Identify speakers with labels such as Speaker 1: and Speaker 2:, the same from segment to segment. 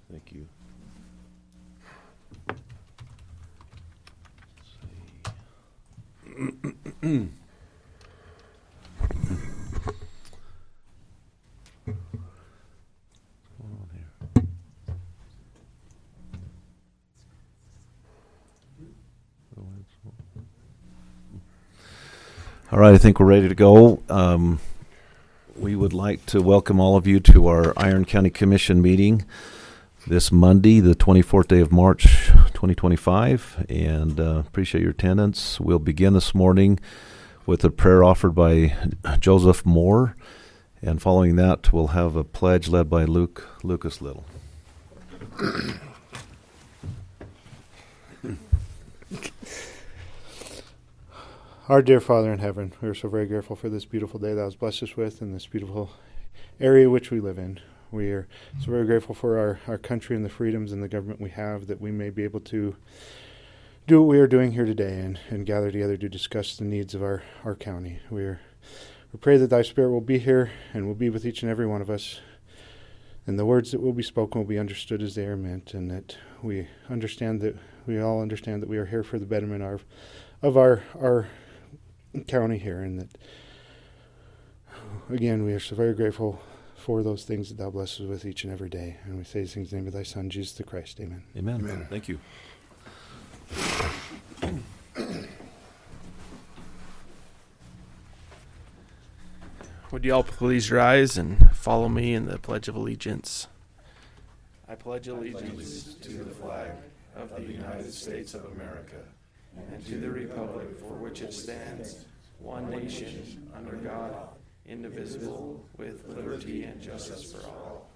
Speaker 1: Thank you. All right, I think we're ready to go. We would like to welcome all of you to our Iron County Commission meeting this Monday, the 24th day of March, 2025, and appreciate your attendance. We'll begin this morning with a prayer offered by Joseph Moore, and following that, we'll have a pledge led by Lucas Little.
Speaker 2: Our dear Father in heaven, we are so very grateful for this beautiful day that was blessed us with and this beautiful area which we live in. We are so very grateful for our country and the freedoms and the government we have, that we may be able to do what we are doing here today and gather together to discuss the needs of our county. We pray that thy Spirit will be here and will be with each and every one of us, and the words that will be spoken will be understood as they are meant, and that we all understand that we are here for the betterment of our county here, and that again we are so very grateful for those things that thou blesses with each and every day, and we say these things in the name of thy Son Jesus the Christ. Amen.
Speaker 1: Amen. Thank you.
Speaker 3: Would you all please rise and follow me in the Pledge of Allegiance? I pledge allegiance to the flag of the United States of America and to the republic for which it stands, one nation, under God, indivisible, with liberty and justice for all.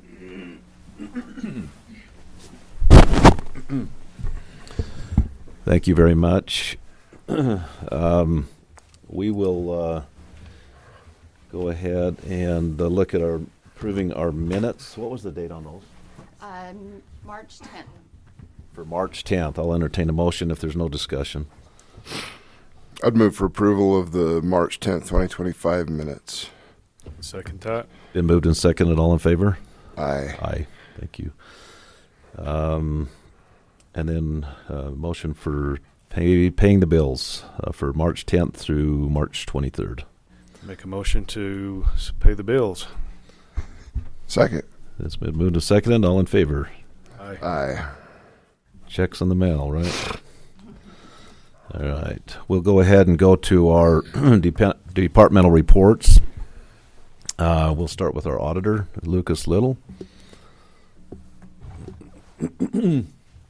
Speaker 1: Thank you very much. We will go ahead and look at approving our minutes. What was the date on those?
Speaker 4: March 10th.
Speaker 1: For March 10th, I'll entertain a motion if there's no discussion.
Speaker 5: I'd move for approval of the March 10th, 2025 minutes.
Speaker 6: Second that.
Speaker 1: Been moved and seconded. All in favor?
Speaker 5: Aye.
Speaker 1: Aye. Thank you. And then motion for paying the bills for March 10th through March 23rd.
Speaker 6: Make a motion to pay the bills.
Speaker 5: Second.
Speaker 1: It's been moved and seconded. All in favor?
Speaker 6: Aye.
Speaker 5: Aye.
Speaker 1: Checks in the mail, right? All right. We'll go ahead and go to our departmental reports. We'll start with our auditor, Lucas Little.
Speaker 3: Good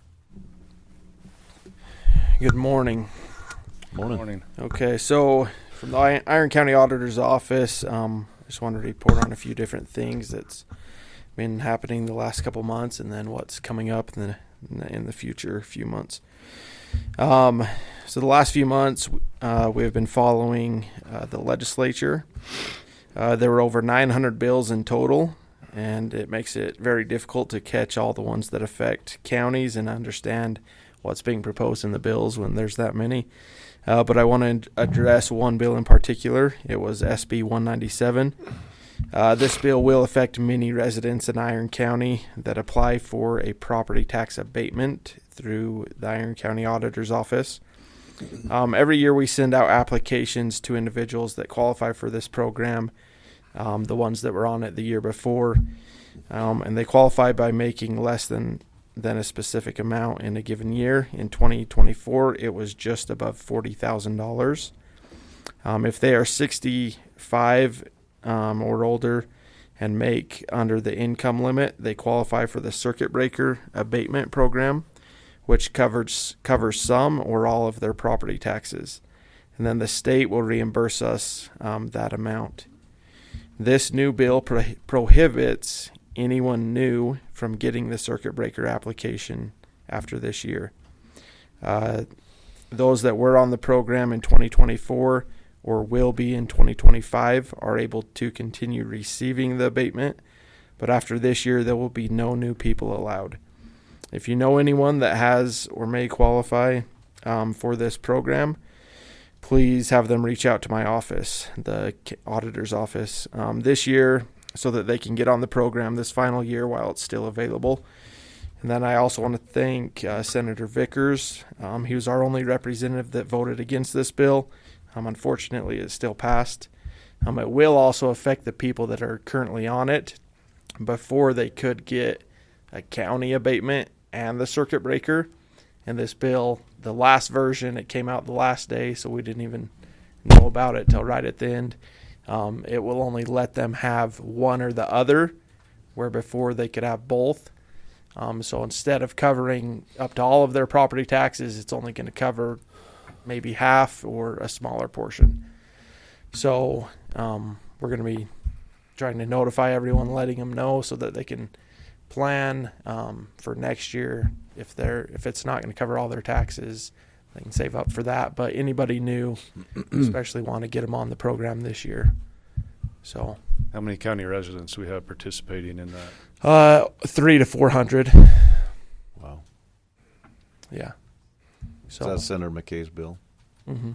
Speaker 3: morning.
Speaker 1: Morning.
Speaker 3: Okay, so from the Iron County Auditor's Office, I just wanted to report on a few different things that's been happening the last couple months, and then what's coming up in the future few months. So the last few months, we have been following the legislature. There were over 900 bills in total, and it makes it very difficult to catch all the ones that affect counties and understand what's being proposed in the bills when there's that many. But I want to address one bill in particular. It was SB 197. This bill will affect many residents in Iron County that apply for a property tax abatement through the Iron County Auditor's Office. Every year we send out applications to individuals that qualify for this program, the ones that were on it the year before, and they qualify by making less than a specific amount in a given year. In 2024, it was just above $40,000. If they are 65 or older and make under the income limit, they qualify for the circuit breaker abatement program, which covers some or all of their property taxes. And then the state will reimburse us that amount. This new bill prohibits anyone new from getting the circuit breaker application after this year. Those that were on the program in 2024 or will be in 2025 are able to continue receiving the abatement, but after this year there will be no new people allowed. If you know anyone that has or may qualify for this program, please have them reach out to my office, the auditor's office. This year so that they can get on the program this final year while it's still available. And then I also want to thank Senator Vickers. He was our only representative that voted against this bill. Unfortunately, it still passed. It will also affect the people that are currently on it. Before they could get a county abatement and the circuit breaker. And this bill, the last version, it came out the last day, so we didn't even know about it till right at the end. It will only let them have one or the other, where before they could have both. So instead of covering up to all of their property taxes, it's only going to cover maybe half or a smaller portion. So we're going to be trying to notify everyone, letting them know so that they can plan for next year. If it's not going to cover all their taxes, they can save up for that. But anybody new, especially want to get them on the program this year. So,
Speaker 6: How many county residents do we have participating in that?
Speaker 3: 300 to 400.
Speaker 1: Wow.
Speaker 3: Yeah.
Speaker 1: So that's Senator McKay's bill.
Speaker 3: Mm-hmm.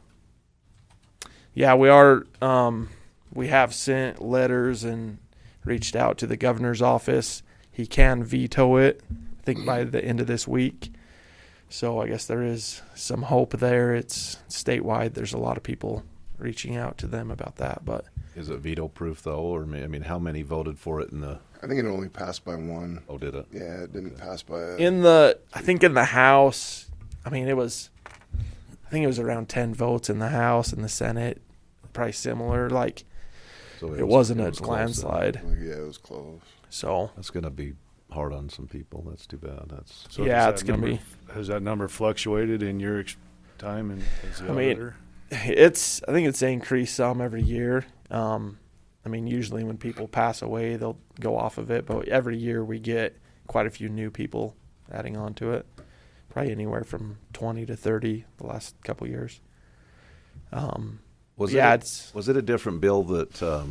Speaker 3: Yeah, we are. We have sent letters and reached out to the governor's office. He can veto it, I think, by the end of this week. So I guess there is some hope there. It's statewide. There's a lot of people reaching out to them about that. But
Speaker 1: is it veto proof though, or I mean, how many voted for it in the?
Speaker 5: I think it only passed by one.
Speaker 1: Oh, did it?
Speaker 5: Yeah, it didn't pass by.
Speaker 3: I think in the House, I think it was around 10 votes in the House. And the Senate, probably similar. Like, so it wasn't a landslide.
Speaker 5: Yeah, it was close.
Speaker 3: So
Speaker 1: that's going to be hard on some people. That's too bad.
Speaker 6: So
Speaker 3: yeah, it's going to be.
Speaker 6: Has that number fluctuated in your time as the auditor?
Speaker 3: I think it's increased some every year. Usually when people pass away, they'll go off of it. But every year we get quite a few new people adding on to it. Probably anywhere from 20 to 30 the last couple years.
Speaker 1: Was it a different bill that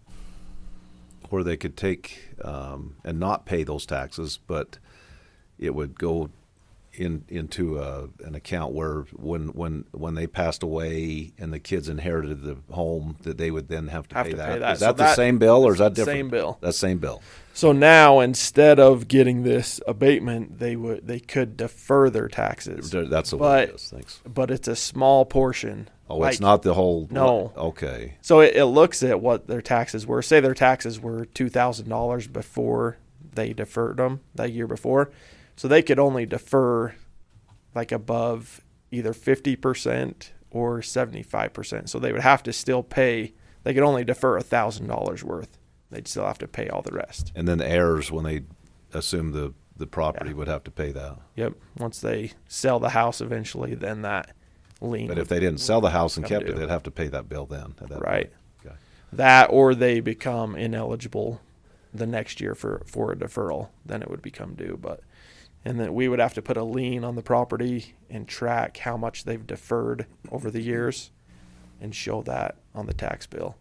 Speaker 1: where they could take and not pay those taxes, but it would go into an account where when they passed away and the kids inherited the home, that they would then have to pay that. Is that the same bill, or is that different?
Speaker 3: Same bill.
Speaker 1: That's same bill.
Speaker 3: So now, instead of getting this abatement, they could defer their taxes.
Speaker 1: That's the way it is. Thanks.
Speaker 3: But it's a small portion.
Speaker 1: Oh, it's not the whole.
Speaker 3: No.
Speaker 1: Okay.
Speaker 3: So it looks at what their taxes were. Say their taxes were $2,000 before they deferred them that year before. So they could only defer like above either 50% or 75%. So they would have to still pay. They could only defer $1,000 worth. They'd still have to pay all the rest.
Speaker 1: And then the heirs, when they assume the property, would have to pay that.
Speaker 3: Yep. Once they sell the house eventually, then that lien.
Speaker 1: But if they didn't sell the house and kept it, they'd have to pay that bill then. At that
Speaker 3: right.
Speaker 1: Point. Okay.
Speaker 3: That, or they become ineligible the next year for a deferral, then it would become due. And then we would have to put a lien on the property and track how much they've deferred over the years and show that on the tax bill.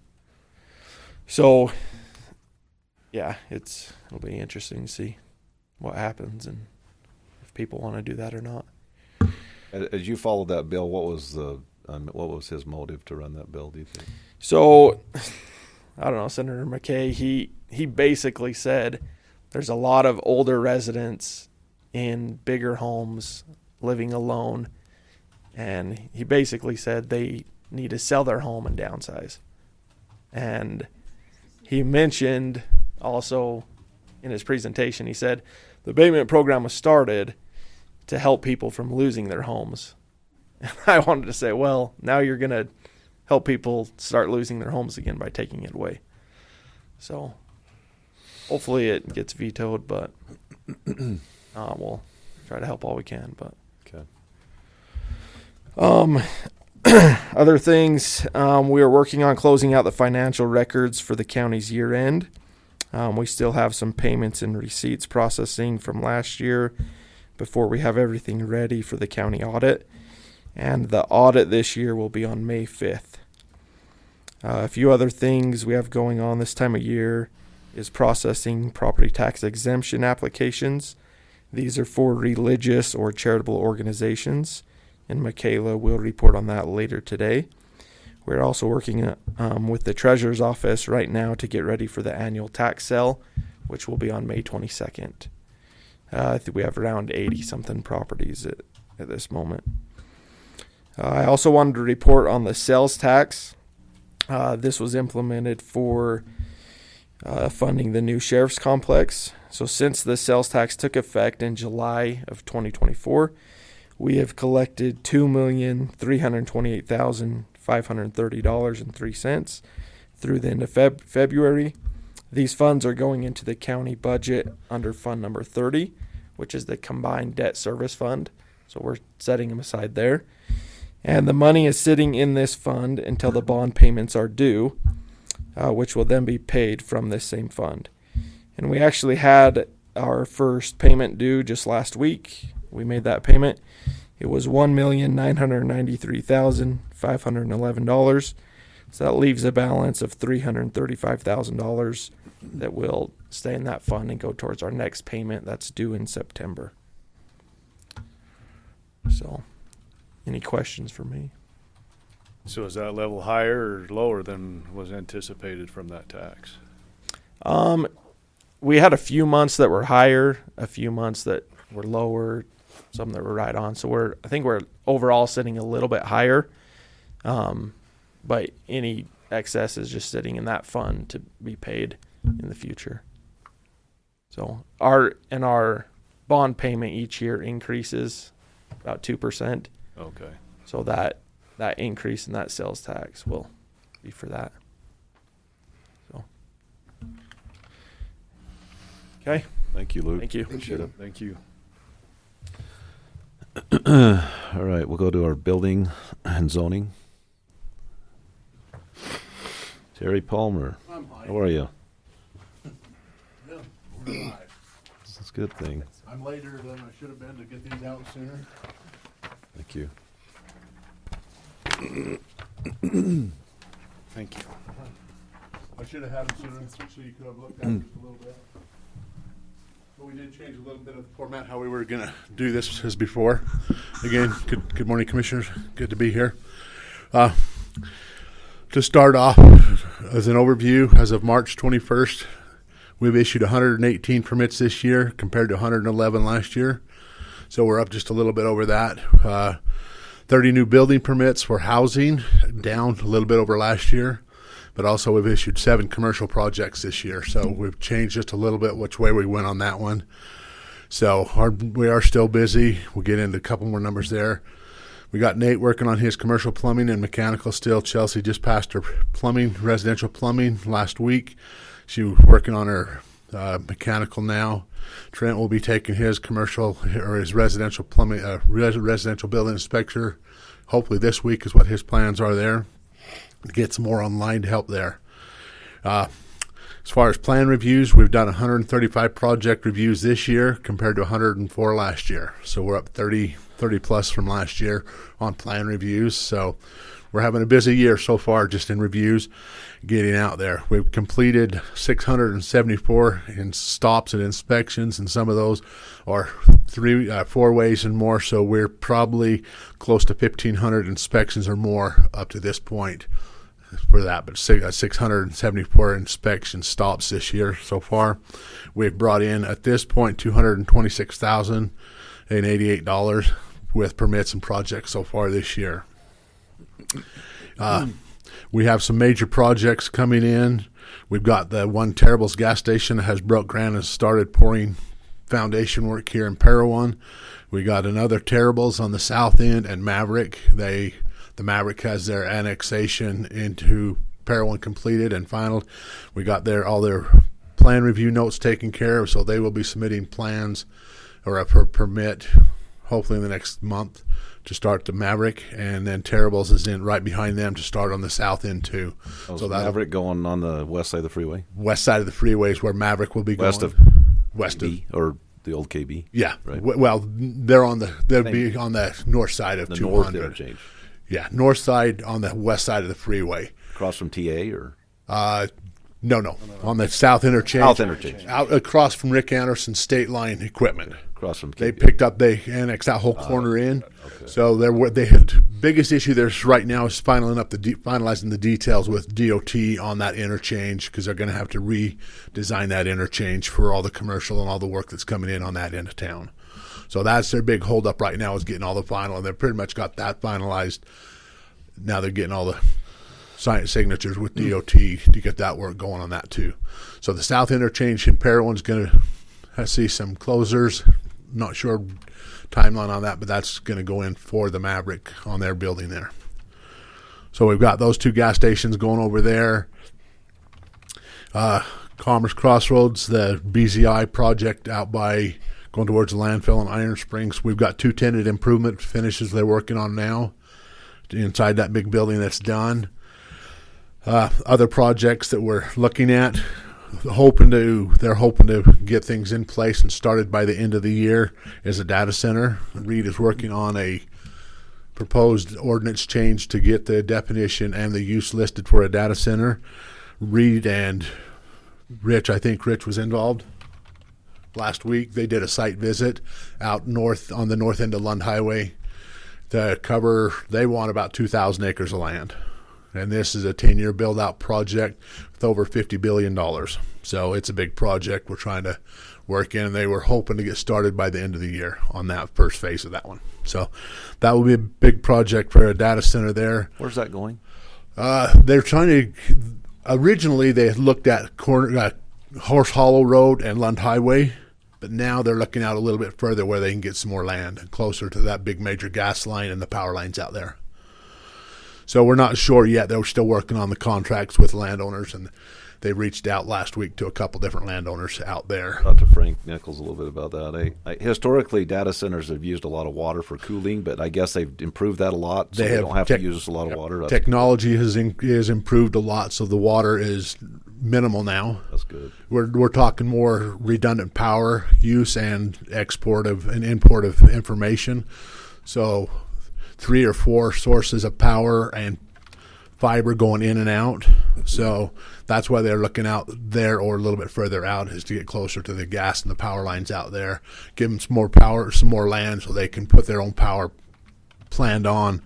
Speaker 3: So, yeah, it'll be interesting to see what happens and if people want to do that or not.
Speaker 1: As you followed that bill, what was his motive to run that bill, do you think?
Speaker 3: So, I don't know, Senator McKay, he basically said there's a lot of older residents in bigger homes living alone, and he basically said they need to sell their home and downsize. And he mentioned also in his presentation, he said the abatement program was started to help people from losing their homes. And I wanted to say, well, now you're going to help people start losing their homes again by taking it away. So hopefully it gets vetoed, but we'll try to help all we can. But
Speaker 1: okay.
Speaker 3: Other things, we are working on closing out the financial records for the county's year end. We still have some payments and receipts processing from last year before we have everything ready for the county audit. And the audit this year will be on May 5th. A few other things we have going on this time of year is processing property tax exemption applications. These are for religious or charitable organizations, and Michaela will report on that later today. We're also working with the treasurer's office right now to get ready for the annual tax sale, which will be on May 22nd. I think we have around 80-something properties at this moment. I also wanted to report on the sales tax. This was implemented for funding the new sheriff's complex. So since the sales tax took effect in July of 2024, we have collected $2,328,530.03 through the end of February. These funds are going into the county budget under fund number 30, which is the combined debt service fund. So we're setting them aside there. And the money is sitting in this fund until the bond payments are due, which will then be paid from this same fund. And we actually had our first payment due just last week. We made that payment. It was $1,993,511. So that leaves a balance of $335,000 that will stay in that fund and go towards our next payment that's due in September. So, any questions for me?
Speaker 6: So is that level higher or lower than was anticipated from that tax?
Speaker 3: We had a few months that were higher, a few months that were lower, some that were right on. So I think we're overall sitting a little bit higher. But any excess is just sitting in that fund to be paid in the future. So our bond payment each year increases about 2%.
Speaker 6: Okay.
Speaker 3: So that increase in that sales tax will be for that. So okay.
Speaker 1: Thank you, Luke.
Speaker 3: Thank you.
Speaker 1: Appreciate it.
Speaker 6: Thank you.
Speaker 1: All right, we'll go to our building and zoning. Terry Palmer, how are you?
Speaker 7: Yeah, we're live.
Speaker 1: That's a good thing.
Speaker 7: I'm later than I should have been to get these out sooner.
Speaker 1: Thank you.
Speaker 6: Thank you.
Speaker 7: I should have had them sooner so you could have looked at it just a little bit. But we did change a little bit of the format how we were going to do this as before. Again, good morning, Commissioners. Good to be here. To start off, as an overview, as of March 21st, we've issued 118 permits this year compared to 111 last year. So we're up just a little bit over that. 30 new building permits for housing, down a little bit over last year. But also we've issued 7 commercial projects this year. So we've changed just a little bit which way we went on that one. So we are still busy. We'll get into a couple more numbers there. We got Nate working on his commercial plumbing and mechanical still. Chelsea just passed her residential plumbing last week. She was working on her mechanical now. Trent will be taking his commercial or his residential plumbing, residential building inspector. Hopefully this week is what his plans are there. Get some more online to help there. As far as plan reviews, we've done 135 project reviews this year compared to 104 last year. So we're up 30 plus from last year on plan reviews. So we're having a busy year so far just in reviews, getting out there. We've completed 674 in stops and inspections, and some of those are 4 ways and more. So we're probably close to 1,500 inspections or more up to this point for that, but 674 inspection stops this year so far. We've brought in at this point $226,088 with permits and projects so far this year. We have some major projects coming in. We've got the one Terrible's gas station that has broke ground and started pouring foundation work here in Parowan. We got another Terrible's on the south end and Maverick. The Maverick has their annexation into Parowan completed and final. We got all their plan review notes taken care of, so they will be submitting plans or a permit hopefully in the next month to start the Maverick, and then Terrible's is in right behind them to start on the south end too.
Speaker 1: So Maverick going on the west side of the freeway?
Speaker 7: West side of the freeway is where Maverick will be
Speaker 1: west
Speaker 7: going.
Speaker 1: West of or the old KB?
Speaker 7: Yeah.
Speaker 1: Right.
Speaker 7: Well, they'll be on the north side of
Speaker 1: the
Speaker 7: 200.
Speaker 1: north interchange.
Speaker 7: Yeah, north side on the west side of the freeway.
Speaker 1: Across from TA or?
Speaker 7: No. On the south interchange.
Speaker 1: South interchange.
Speaker 7: Out across from Rick Anderson's State Line Equipment.
Speaker 1: Across from
Speaker 7: They annexed that whole corner in.
Speaker 1: Okay.
Speaker 7: So they had biggest issue there's right now is finalizing the details with DOT on that interchange, because they're going to have to redesign that interchange for all the commercial and all the work that's coming in on that end of town. So that's their big holdup right now, is getting all the final, and they've pretty much got that finalized. Now they're getting all the signatures with DOT to get that work going on that too. So the south interchange in Parowan's going to see some closers. Not sure timeline on that, but that's going to go in for the Maverick on their building there. So we've got those two gas stations going over there. Commerce Crossroads, the BZI project out by going towards the landfill in Iron Springs. We've got 2 tenant improvement finishes they're working on now inside that big building that's done. Other projects that we're looking at, they're hoping to get things in place and started by the end of the year is a data center. Reed is working on a proposed ordinance change to get the definition and the use listed for a data center. Reed and Rich, I think Rich was involved last week. They did a site visit out north on the north end of Lund Highway to cover, they want about 2,000 acres of land. And this is a 10-year build-out project with over $50 billion. So it's a big project we're trying to work in, and they were hoping to get started by the end of the year on that first phase of that one. So that will be a big project for a data center there.
Speaker 1: Where's that going?
Speaker 7: They're trying to, originally they had looked at Horse Hollow Road and Lund Highway, but now they're looking out a little bit further where they can get some more land closer to that big major gas line and the power lines out there. So we're not sure yet. They're still working on the contracts with landowners, and they reached out last week to a couple different landowners out there.
Speaker 1: Talked to Frank Nichols a little bit about that. Historically, data centers have used a lot of water for cooling, but I guess they've improved that a lot, so they don't have to use a lot of water.
Speaker 7: Technology has improved a lot, so the water is minimal now.
Speaker 1: That's good.
Speaker 7: We're talking more redundant power use and export of and import of information. So 3 or 4 sources of power and fiber going in and out. So that's why they're looking out there or a little bit further out, is to get closer to the gas and the power lines out there. Give them some more power, some more land, so they can put their own power planned on,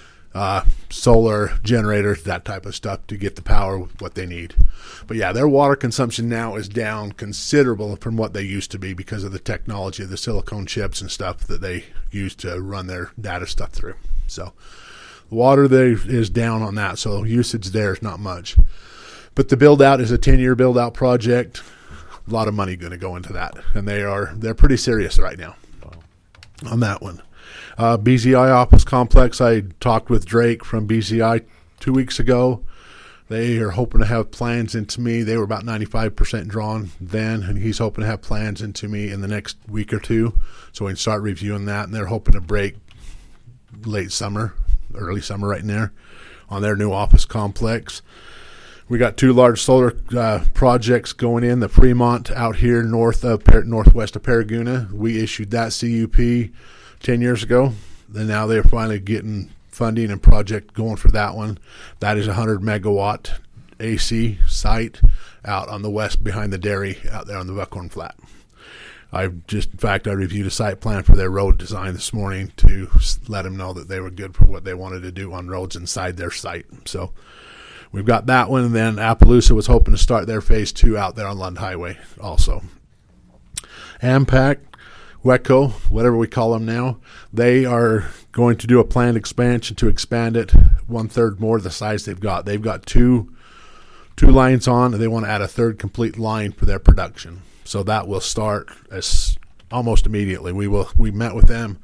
Speaker 7: solar generators, that type of stuff, to get the power what they need. But yeah, their water consumption now is down considerable from what they used to be because of the technology of the silicone chips and stuff that they use to run their data stuff through. So the water there is down on that, so usage there is not much. But the build out is a 10-year build out project. A lot of money going to go into that, and they're pretty serious right now on that one. BZI office complex, I talked with Drake from BZI 2 weeks ago. They are hoping to have plans into me. They were about 95% drawn then, and he's hoping to have plans into me in the next week or two, so we can start reviewing that. And they're hoping to break late summer, early summer right in there on their new office complex. We got 2 large solar projects going in. The Fremont out here northwest of Paraguna. We issued that CUP 10 years ago. And now they're finally getting funding and project going for that one. That is a 100 megawatt AC site out on the west behind the dairy out there on the Buckhorn Flat. I reviewed a site plan for their road design this morning to let them know that they were good for what they wanted to do on roads inside their site. So we've got that one, and then Appaloosa was hoping to start their phase 2 out there on Lund Highway also. AMPAC, WECO, whatever we call them now, they are going to do a planned expansion to expand it 1/3 more the size they've got. They've got two lines on, and they want to add a 3rd complete line for their production. So that will start as almost immediately. We met with them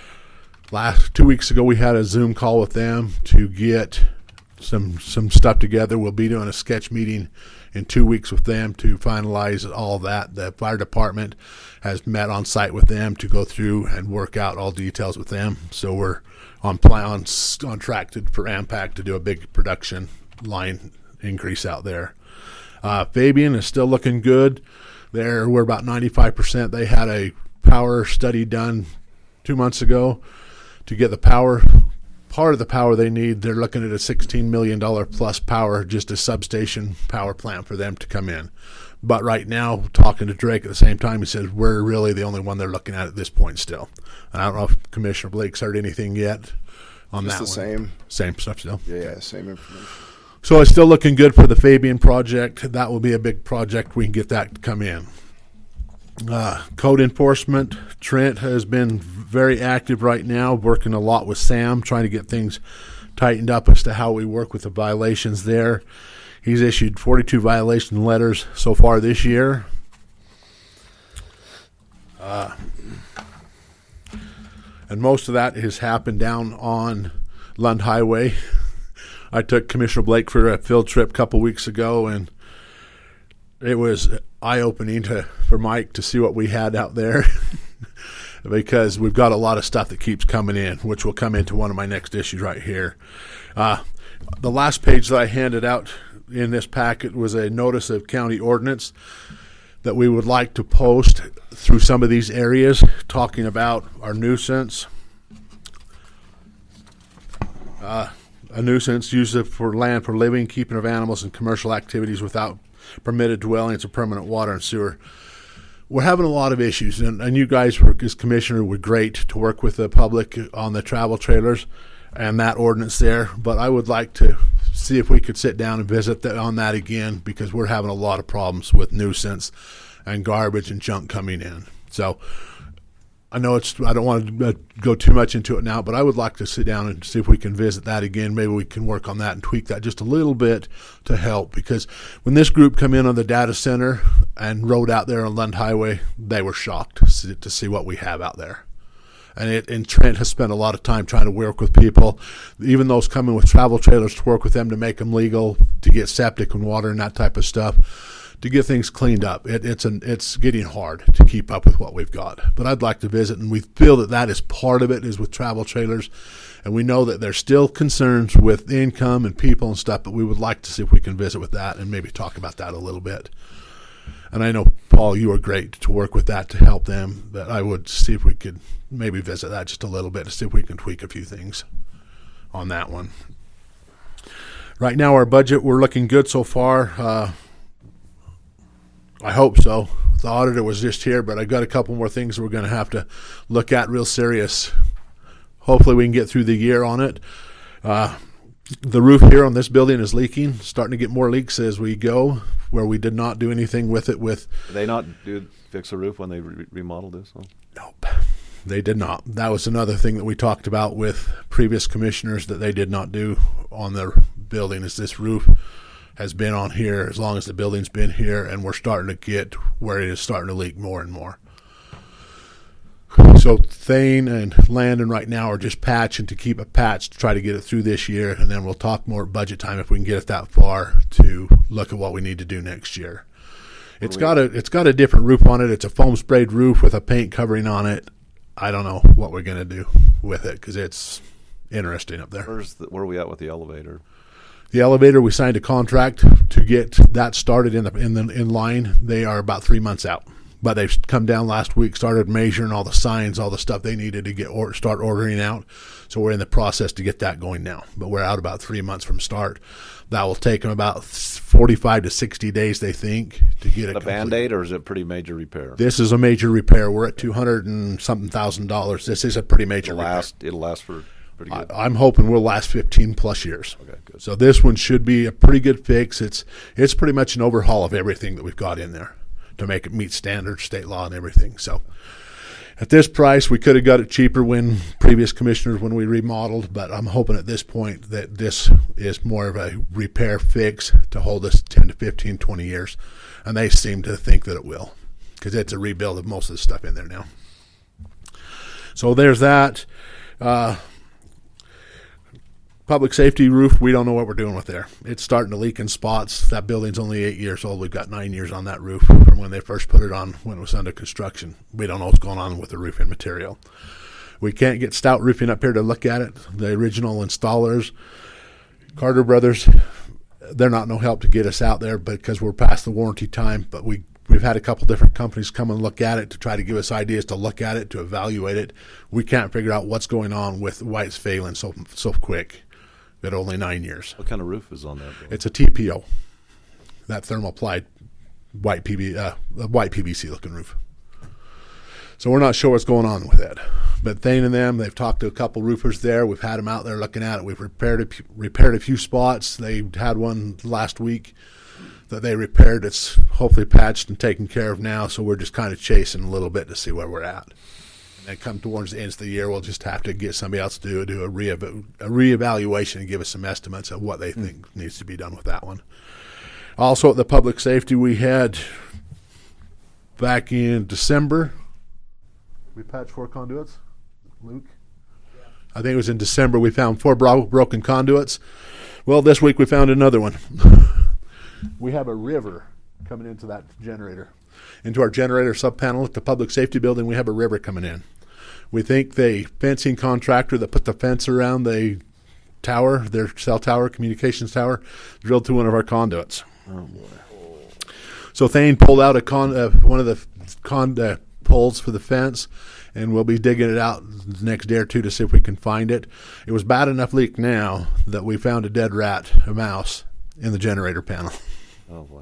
Speaker 7: 2 weeks ago. We had a Zoom call with them to get some stuff together. We'll be doing a sketch meeting in 2 weeks with them to finalize all of that. The fire department has met on site with them to go through and work out all details with them. So we're on track for AMPAC to do a big production line increase out there. Fabian is still looking good. We're about 95%. They had a power study done 2 months ago to get the power. Part of the power they need, they're looking at a $16 million plus power, just a substation power plant for them to come in. But right now, talking to Drake at the same time, he says we're really the only one they're looking at this point still. And I don't know if Commissioner Blake's heard anything yet on
Speaker 5: Just
Speaker 7: that
Speaker 5: the
Speaker 7: one.
Speaker 5: same.
Speaker 7: Same stuff still.
Speaker 5: Yeah, same information.
Speaker 7: So it's still looking good for the Fabian project. That will be a big project. We can get that to come in. Code enforcement. Trent has been very active right now, working a lot with Sam, trying to get things tightened up as to how we work with the violations there. He's issued 42 violation letters so far this year. And most of that has happened down on Lund Highway. I took Commissioner Blake for a field trip a couple weeks ago, and it was eye-opening for Mike to see what we had out there because we've got a lot of stuff that keeps coming in, which will come into one of my next issues right here. The last page that I handed out in this packet was a notice of county ordinance that we would like to post through some of these areas, talking about our nuisance. A nuisance used for land for living, keeping of animals, and commercial activities without permitted dwellings or permanent water and sewer. We're having a lot of issues, and you guys, as commissioner, were great to work with the public on the travel trailers and that ordinance there. But I would like to see if we could sit down and visit on that again, because we're having a lot of problems with nuisance and garbage and junk coming in. So I know I don't want to go too much into it now, but I would like to sit down and see if we can visit that again. Maybe we can work on that and tweak that just a little bit to help, because when this group come in on the data center and rode out there on Lund Highway, they were shocked to see what we have out there. And Trent has spent a lot of time trying to work with people, even those coming with travel trailers, to work with them to make them legal, to get septic and water and that type of stuff, to get things cleaned up. It's getting hard to keep up with what we've got. But I'd like to visit, and we feel that is part of it, is with travel trailers. And we know that there's still concerns with income and people and stuff, but we would like to see if we can visit with that and maybe talk about that a little bit. And I know, Paul, you were great to work with that to help them, but I would see if we could maybe visit that just a little bit to see if we can tweak a few things on that one. Right now, our budget, we're looking good so far. I hope so. The auditor was just here, but I've got a couple more things we're going to have to look at real serious. Hopefully we can get through the year on it. The roof here on this building is leaking, starting to get more leaks as we go, where we did not do anything with it. Did
Speaker 1: they not fix the roof when they remodeled this one?
Speaker 7: Nope. They did not. That was another thing that we talked about with previous commissioners that they did not do on their building, is this roof has been on here as long as the building's been here, and we're starting to get where it is starting to leak more and more. So Thane and Landon right now are just patching to keep it patched to try to get it through this year, and then we'll talk more budget time if we can get it that far to look at what we need to do next year. It's got a different roof on it. It's a foam sprayed roof with a paint covering on it. I don't know what we're going to do with it because it's interesting up there.
Speaker 1: Where are we at with the elevator?
Speaker 7: The elevator, we signed a contract to get that started in line. They are about 3 months out, but they've come down last week, started measuring all the signs, all the stuff they needed to start ordering out. So we're in the process to get that going now, but we're out about 3 months from start. That will take them about 45 to 60 days, they think, to get it
Speaker 1: a Band-Aid, or is it a pretty major repair?
Speaker 7: This is a major repair. We're at $200 and something thousand. This is a pretty major repair.
Speaker 1: It'll last for pretty good.
Speaker 7: I'm hoping we'll last 15 plus years.
Speaker 1: Okay, good.
Speaker 7: So this one should be a pretty good fix. It's pretty much an overhaul of everything that we've got in there to make it meet standards, state law, and everything. So at this price, we could have got it cheaper when previous commissioners when we remodeled, but I'm hoping at this point that this is more of a repair fix to hold us 10 to 15, 20 years. And they seem to think that it will, because it's a rebuild of most of the stuff in there now. So there's that. Public safety roof, we don't know what we're doing with there. It's starting to leak in spots. That building's only 8 years old. We've got 9 years on that roof from when they first put it on, when it was under construction. We don't know what's going on with the roofing material. We can't get Stout Roofing up here to look at it. The original installers, Carter Brothers, they're not no help to get us out there because we're past the warranty time. But we've had a couple different companies come and look at it to try to give us ideas to look at it, to evaluate it. We can't figure out what's going on with why it's failing so quick. At only 9 years.
Speaker 1: What kind of roof is on that building?
Speaker 7: It's a TPO, that thermoplastic white PVC looking roof. So we're not sure what's going on with it. But Thane and them, they've talked to a couple roofers there. We've had them out there looking at it. We've repaired a few spots. They had one last week that they repaired. It's hopefully patched and taken care of now, so we're just kind of chasing a little bit to see where we're at. And then come towards the end of the year, we'll just have to get somebody else to do a reevaluation and give us some estimates of what they think needs to be done with that one. Also, at the public safety, we had back in December, we patched 4 conduits, Luke? I think it was in December we found 4 broken conduits. Well, this week we found another one. We have a river coming into that generator. Into our generator sub-panel at the public safety building, we have a river coming in. We think the fencing contractor that put the fence around the tower, their cell tower, communications tower, drilled through one of our conduits.
Speaker 1: Oh, boy.
Speaker 7: So Thane pulled out one of the poles for the fence, and we'll be digging it out the next day or two to see if we can find it. It was bad enough leak now that we found a dead rat, a mouse, in the generator panel.
Speaker 1: Oh, boy.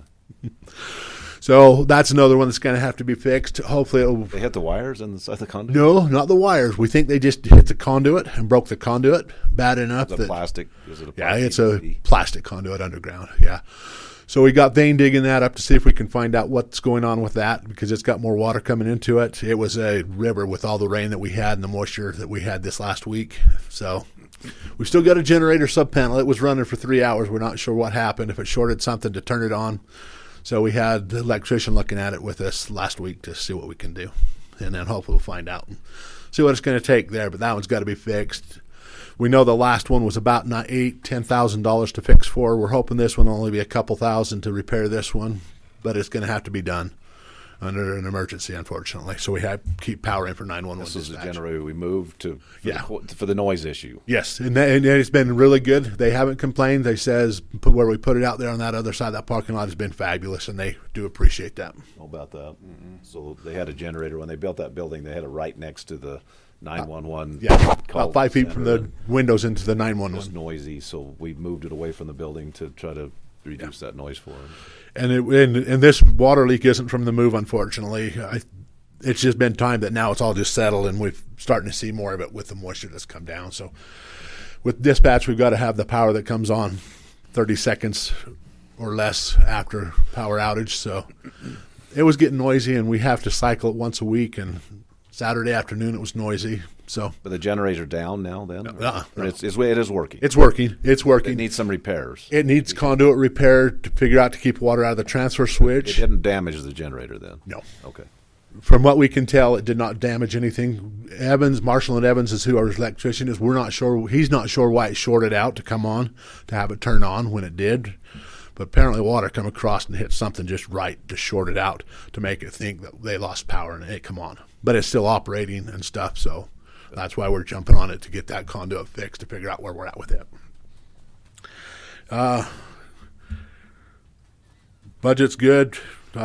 Speaker 7: So that's another one that's going to have to be fixed. Hopefully it'll...
Speaker 1: They hit the wires inside the conduit?
Speaker 7: No, not the wires. We think they just hit the conduit and broke the conduit bad enough.
Speaker 1: Is it plastic? Is it a
Speaker 7: Yeah,
Speaker 1: plastic
Speaker 7: it's a
Speaker 1: PVC?
Speaker 7: plastic conduit underground, yeah. So we got Thane digging that up to see if we can find out what's going on with that, because it's got more water coming into it. It was a river with all the rain that we had and the moisture that we had this last week. So we've still got a generator sub-panel. It was running for 3 hours. We're not sure what happened, if it shorted something to turn it on. So we had the electrician looking at it with us last week to see what we can do. And then hopefully we'll find out and see what it's going to take there. But that one's got to be fixed. We know the last one was about $10,000 to fix for. We're hoping this one will only be a couple thousand to repair this one, but it's going to have to be done under an emergency, unfortunately. So we have to keep powering for 911
Speaker 1: This is the
Speaker 7: dispatch.
Speaker 1: generator we moved to
Speaker 7: Yeah.
Speaker 1: for the noise issue.
Speaker 7: Yes, and it's been really good. They haven't complained. They says where we put it out there on that other side of that parking lot has been fabulous, and they do appreciate that.
Speaker 1: How about that? So they had a generator. When they built that building, they had it right next to the 911.
Speaker 7: Yeah,
Speaker 1: call
Speaker 7: about 5 feet from the
Speaker 1: center.
Speaker 7: windows into the
Speaker 1: It was
Speaker 7: 911.
Speaker 1: noisy, so we moved it away from the building to try to reduce that noise for them.
Speaker 7: And this water leak isn't from the move, unfortunately. It's just been time that now it's all just settled, and we're starting to see more of it with the moisture that's come down. So with dispatch, we've got to have the power that comes on 30 seconds or less after power outage. So it was getting noisy, and we have to cycle it once a week, and Saturday afternoon it was noisy. So
Speaker 1: But the generator down now then?
Speaker 7: No.
Speaker 1: It is working.
Speaker 7: it's working. It's
Speaker 1: It
Speaker 7: working.
Speaker 1: needs some repairs.
Speaker 7: It needs conduit repair to figure out to keep water out of the transfer
Speaker 1: It
Speaker 7: switch.
Speaker 1: didn't damage the generator then?
Speaker 7: No.
Speaker 1: Okay.
Speaker 7: From what we can tell, it did not damage anything. Marshall and Evans is who our electrician is. We're not sure. He's not sure why it shorted out to come on, to have it turn on when it did. But apparently water come across and hit something just right to short it out to make it think that they lost power and it come on. But it's still operating and stuff, so that's why we're jumping on it to get that conduit fixed to figure out where we're at with it. Budget's good.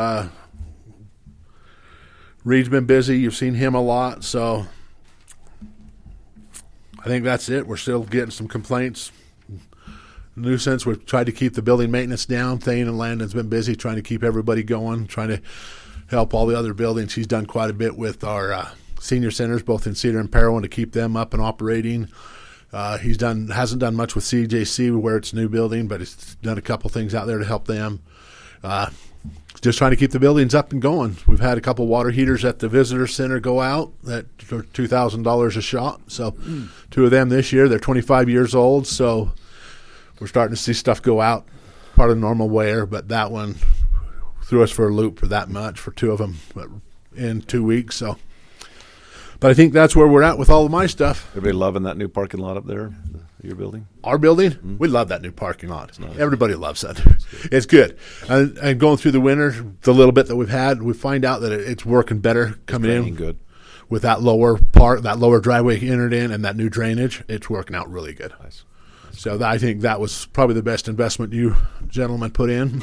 Speaker 7: Reed's been busy. You've seen him a lot, so I think that's it. We're still getting some complaints. Nuisance. We've tried to keep the building maintenance down. Thane and Landon's been busy trying to keep everybody going, trying to help all the other buildings. He's done quite a bit with our senior centers, both in Cedar and Parowan, to keep them up and operating. Hasn't done much with CJC where it's a new building, but he's done a couple things out there to help them. Just trying to keep the buildings up and going. We've had a couple water heaters at the visitor center go out that are $2,000 a shot. So 2 of them this year. They're 25 years old, so we're starting to see stuff go out, part of the normal wear, but that one threw us for a loop for that much for 2 of them in 2 weeks. So, but I think that's where we're at with all of my stuff.
Speaker 1: Everybody loving that new parking lot up there, your building?
Speaker 7: Our building, we love that new parking lot.
Speaker 1: nice.
Speaker 7: Everybody loves that. It's good. And going through the winter, the little bit that we've had, we find out that it's working better coming
Speaker 1: Draining
Speaker 7: in
Speaker 1: good.
Speaker 7: with that lower part, that lower driveway entered in, and that new drainage. It's working out really good.
Speaker 1: Nice.
Speaker 7: So I think that was probably the best investment you gentlemen put in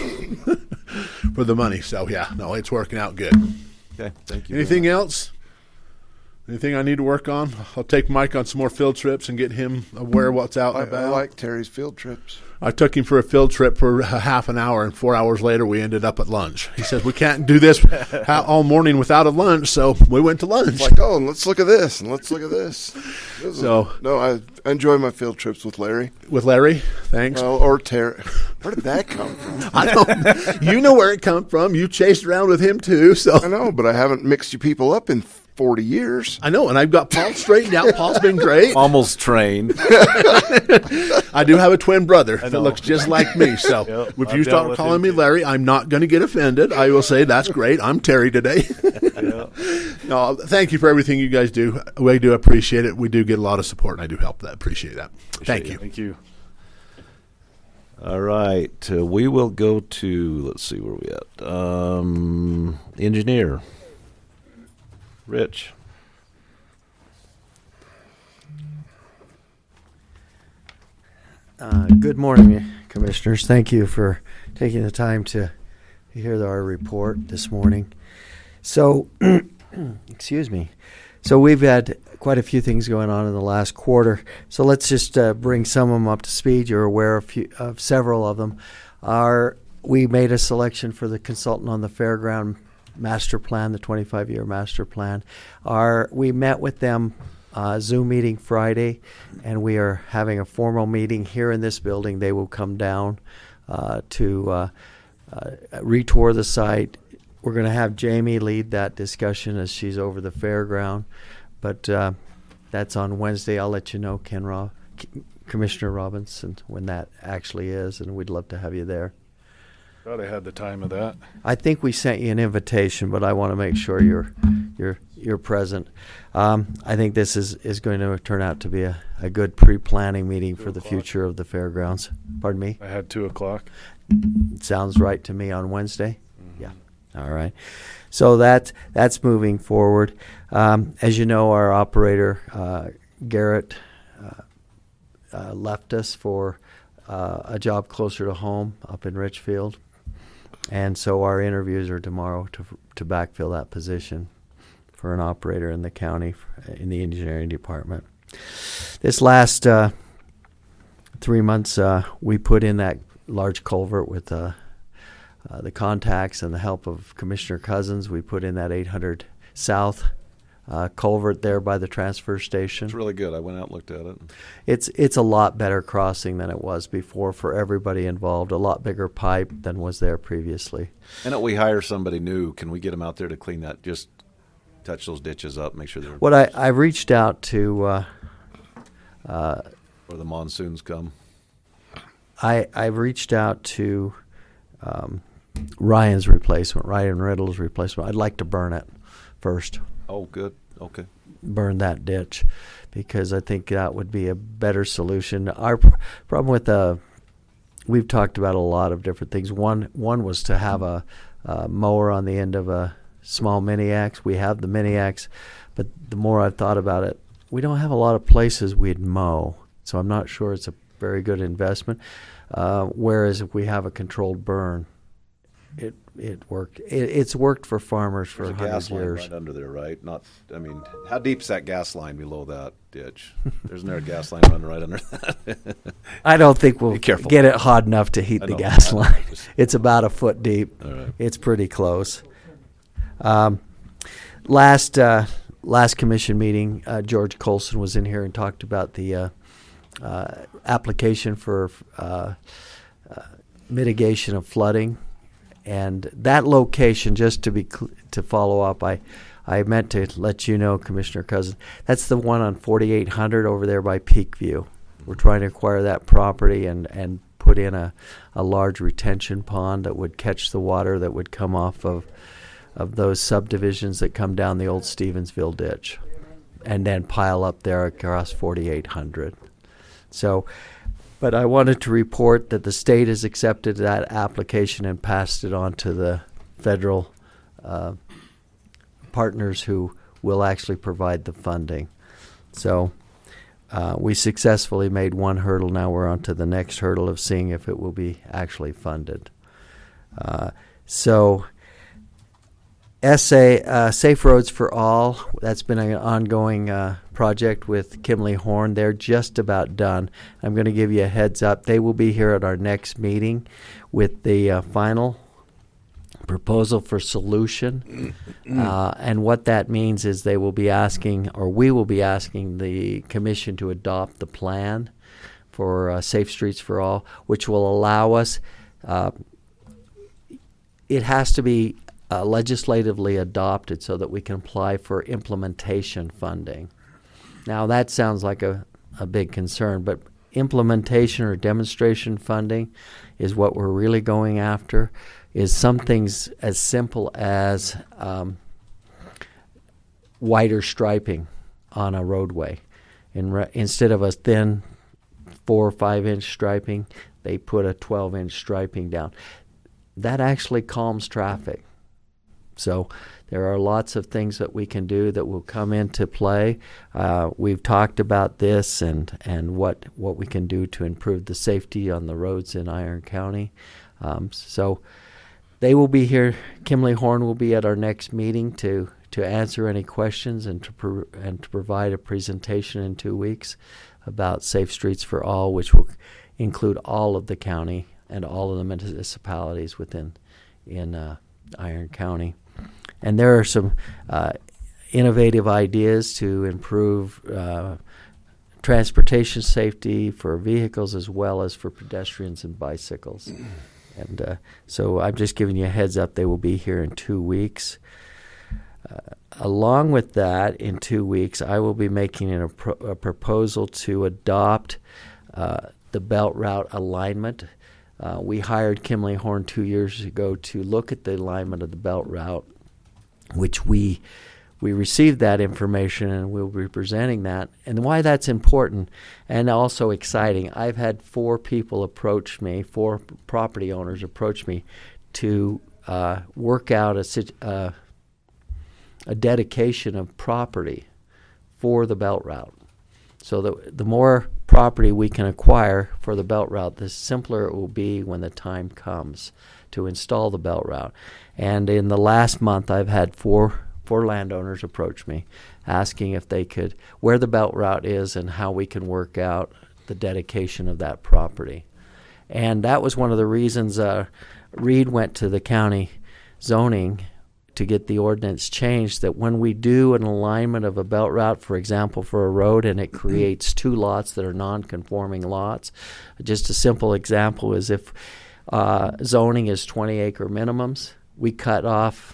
Speaker 7: for the money. So, yeah, no, it's working out good.
Speaker 1: Okay, thank you.
Speaker 7: Anything else? Anything I need to work on? I'll take Mike on some more field trips and get him aware of what's out and
Speaker 5: I
Speaker 7: about.
Speaker 5: like Terry's field trips.
Speaker 7: I took him for a field trip for a half an hour, and 4 hours later we ended up at lunch. He says, we can't do this all morning without a lunch, so we went to lunch.
Speaker 5: It's like, oh, and let's look at this, and let's look at this. I enjoy my field trips with Larry.
Speaker 7: With Larry, thanks.
Speaker 5: Well, or Terry. Where did that come from?
Speaker 7: I don't. You know where it come from. You chased around with him too, so.
Speaker 5: I know, but I haven't mixed you people up in 40 years.
Speaker 7: I know, and I've got Paul straightened out. Paul's been great.
Speaker 1: Almost trained.
Speaker 7: I do have a twin brother that
Speaker 6: know.
Speaker 7: looks just like me. So
Speaker 6: Yep,
Speaker 7: if
Speaker 6: I've
Speaker 7: you
Speaker 6: dealt
Speaker 7: start
Speaker 6: with
Speaker 7: calling
Speaker 6: him
Speaker 7: me
Speaker 6: too.
Speaker 7: Larry, I'm not going to get offended. I will say that's great. I'm Terry today.
Speaker 6: Yeah.
Speaker 7: No, thank you for everything you guys do. We do appreciate it. We do get a lot of support, and I do help that. Appreciate that. Thank you.
Speaker 6: Thank you.
Speaker 1: All right. We will go to, let's see where we at. Engineer. Rich.
Speaker 8: Good morning, Commissioners. Thank you for taking the time to hear our report this morning. So, excuse me. So we've had quite a few things going on in the last quarter. So let's just bring some of them up to speed. You're aware of several of them. We made a selection for the consultant on the fairground master plan, the 25-year master plan. We met with them Zoom meeting Friday, and we are having a formal meeting here in this building. They will come down to retour the site. We're going to have Jamie lead that discussion as she's over the fairground, but that's on Wednesday. I'll let you know, Commissioner Robinson, when that actually is, and we'd love to have you there.
Speaker 6: Thought I had the time of that.
Speaker 8: I think we sent you an invitation, but I want to make sure you're present. I think this is going to turn out to be a good pre-planning meeting for the future of the fairgrounds. Pardon me?
Speaker 6: I had 2:00.
Speaker 8: Sounds right to me on Wednesday. Yeah. All right. So that's moving forward. As you know, our operator Garrett left us for a job closer to home up in Richfield. And so our interviews are tomorrow to backfill that position for an operator in the county in the engineering department. This last 3 months, we put in that large culvert with the contacts and the help of Commissioner Cousins. We put in that 800 South culvert there by the transfer station.
Speaker 1: It's really good. I went out and looked at it.
Speaker 8: It's a lot better crossing than it was before for everybody involved. A lot bigger pipe than was there previously.
Speaker 1: And if we hire somebody new, can we get them out there to clean that? Just touch those ditches up, make sure they're.
Speaker 8: What I've reached out to.
Speaker 1: Or the monsoons come.
Speaker 8: I've reached out to Ryan Riddle's replacement. I'd like to burn it first.
Speaker 1: Oh, good. Okay.
Speaker 8: Burn that ditch, because I think that would be a better solution. Our problem with we've talked about a lot of different things. One was to have a mower on the end of a small mini axe. We have the mini axe, but the more I've thought about it, we don't have a lot of places we'd mow, so I'm not sure it's a very good investment. Whereas if we have a controlled burn, it worked. It's worked for farmers for
Speaker 1: There's a
Speaker 8: 100
Speaker 1: gas line
Speaker 8: years.
Speaker 1: right under there, right? How deep's that gas line below that ditch? There's a gas line running right under that.
Speaker 8: I don't think we'll
Speaker 1: Be careful.
Speaker 8: get it hot enough to heat
Speaker 1: I
Speaker 8: the
Speaker 1: know.
Speaker 8: gas
Speaker 1: I know.
Speaker 8: line. It's about a foot deep.
Speaker 1: All right.
Speaker 8: It's pretty close. Last commission meeting, George Colson was in here and talked about the application for mitigation of flooding, and that location. Just to follow up, I meant to let you know, Commissioner Cousins, that's the one on 4800 over there by Peakview. We're trying to acquire that property and put in a large retention pond that would catch the water that would come off of those subdivisions that come down the old Stevensville ditch and then pile up there across 4800. So, but I wanted to report that the state has accepted that application and passed it on to the federal partners who will actually provide the funding. So we successfully made one hurdle. Now we're on to the next hurdle of seeing if it will be actually funded. So Safe Roads for All, that's been an ongoing project with Kimley Horn. They're just about done. I'm going to give you a heads up. They will be here at our next meeting with the final proposal for solution. And what that means is they will be asking, or we will be asking the commission to adopt the plan for Safe Streets for All, which will allow us, it has to be legislatively adopted so that we can apply for implementation funding. Now that sounds like a big concern, but implementation or demonstration funding is what we're really going after. Is some things as simple as wider striping on a roadway. Instead of a thin 4 or 5 inch striping, they put a 12-inch striping down. That actually calms traffic. So there are lots of things that we can do that will come into play. We've talked about this and what we can do to improve the safety on the roads in Iron County. So they will be here. Kimley Horn will be at our next meeting to answer any questions and to provide a presentation in 2 weeks about Safe Streets for All, which will include all of the county and all of the municipalities within Iron County. And there are some innovative ideas to improve transportation safety for vehicles as well as for pedestrians and bicycles. And so I'm just giving you a heads up. They will be here in 2 weeks. Along with that, in 2 weeks, I will be making a proposal to adopt the belt route alignment. We hired Kimley Horn 2 years ago to look at the alignment of the belt route, which we received that information and we'll be presenting that. And why that's important and also exciting, I've had 4 people approach me, 4 property owners approach me to work out a dedication of property for the belt route. So the more property we can acquire for the belt route, the simpler it will be when the time comes to install the belt route. And in the last month, I've had four landowners approach me asking if they could, where the belt route is and how we can work out the dedication of that property. And that was one of the reasons Reed went to the county zoning to get the ordinance changed, that when we do an alignment of a belt route, for example, for a road, and it creates 2 lots that are non-conforming lots, just a simple example is if zoning is 20-acre minimums, we cut off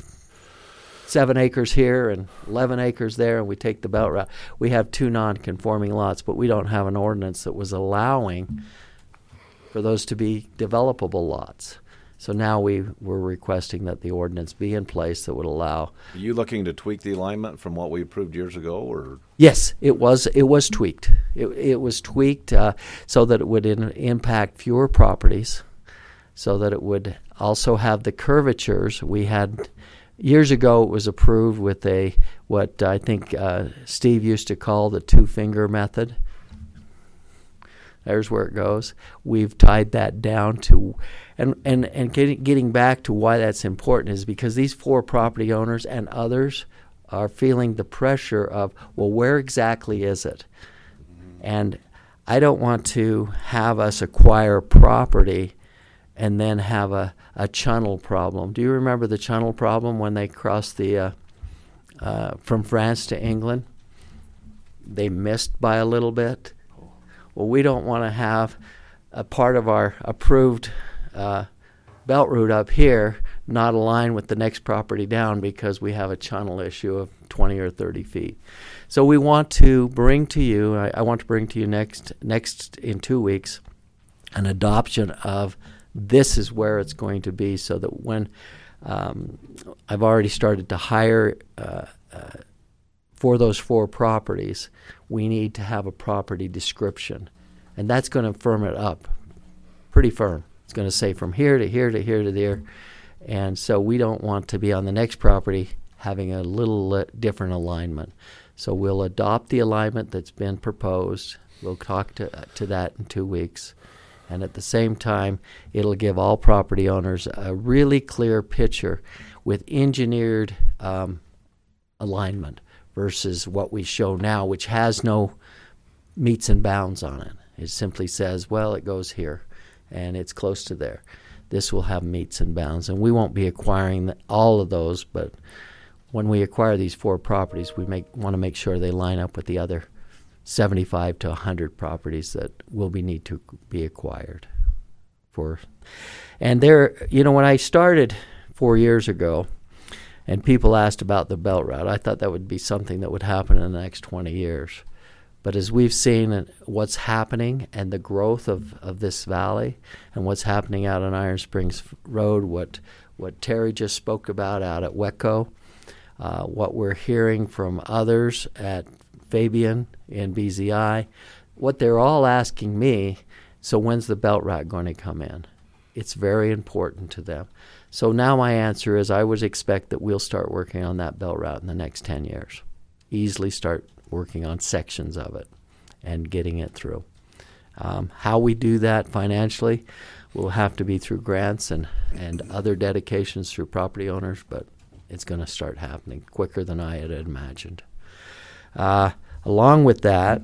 Speaker 8: 7 acres here and 11 acres there, and we take the belt route. We have 2 non-conforming lots, but we don't have an ordinance that was allowing for those to be developable lots. So now we're requesting that the ordinance be in place that would allow.
Speaker 1: Are you looking to tweak the alignment from what we approved years ago, or?
Speaker 8: Yes, it was tweaked. It was tweaked so that it would impact fewer properties, so that it would also have the curvatures. We had years ago it was approved with what I think Steve used to call the 2-finger method. There's where it goes. We've tied that down to, and getting back to why that's important is because these 4 property owners and others are feeling the pressure of, well, where exactly is it? And I don't want to have us acquire property and then have a channel problem. Do you remember the channel problem when they crossed the from France to England? They missed by a little bit. Well, we don't want to have a part of our approved belt route up here not align with the next property down because we have a channel issue of 20 or 30 feet. So we want to bring to you, I want to bring to you next in 2 weeks, an adoption of this is where it's going to be, so that when I've already started to hire for those 4 properties, we need to have a property description. And that's going to firm it up pretty firm. It's going to say from here to here to here to there. And so we don't want to be on the next property having a little different alignment. So we'll adopt the alignment that's been proposed. We'll talk to that in 2 weeks. And at the same time, it'll give all property owners a really clear picture with engineered alignment versus what we show now, which has no meets and bounds on it. It simply says, well, it goes here, and it's close to there. This will have meets and bounds, and we won't be acquiring all of those, but when we acquire these 4 properties, we want to make sure they line up with the other 75 to 100 properties that will need to be acquired. And there, when I started 4 years ago, and people asked about the belt route, I thought that would be something that would happen in the next 20 years. But as we've seen what's happening and the growth of this valley and what's happening out on Iron Springs Road, what Terry just spoke about out at WECO, what we're hearing from others at Fabian and BZI, what they're all asking me, so when's the belt route going to come in? It's very important to them. So now my answer is I would expect that we'll start working on that belt route in the next 10 years. Easily start working on sections of it and getting it through. How we do that financially will have to be through grants and other dedications through property owners, but it's going to start happening quicker than I had imagined. Along with that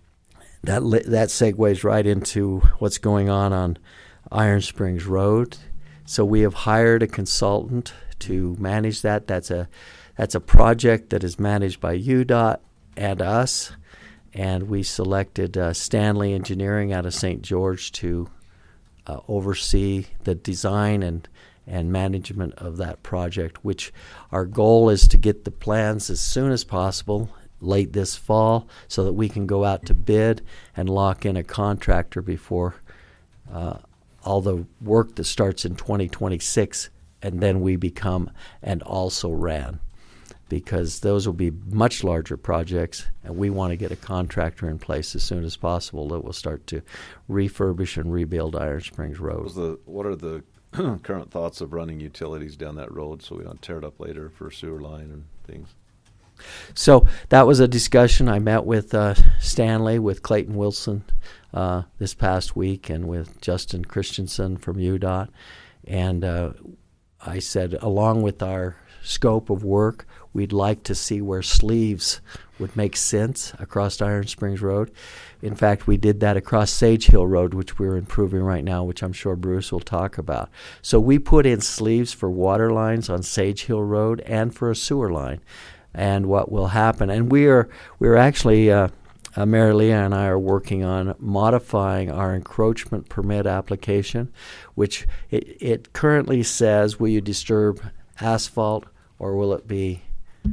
Speaker 8: segues right into what's going on Iron Springs Road. So we have hired a consultant to manage that. That's a project that is managed by UDOT and us, and we selected Stanley Engineering out of St. George to oversee the design and management of that project, which our goal is to get the plans as soon as possible, late this fall, so that we can go out to bid and lock in a contractor before all the work that starts in 2026, and then we become and also ran, because those will be much larger projects, and we want to get a contractor in place as soon as possible that will start to refurbish and rebuild Iron Springs Road.
Speaker 1: What are the current thoughts of running utilities down that road so we don't tear it up later for a sewer line and things?
Speaker 8: So that was a discussion. I met with Stanley, with Clayton Wilson this past week, and with Justin Christensen from UDOT. And I said, along with our scope of work, we'd like to see where sleeves would make sense across Iron Springs Road. In fact, we did that across Sage Hill Road, which we're improving right now, which I'm sure Bruce will talk about. So we put in sleeves for water lines on Sage Hill Road and for a sewer line. And what will happen, and we're actually, Mary Leah and I are working on modifying our encroachment permit application, which it currently says, will you disturb asphalt or will it be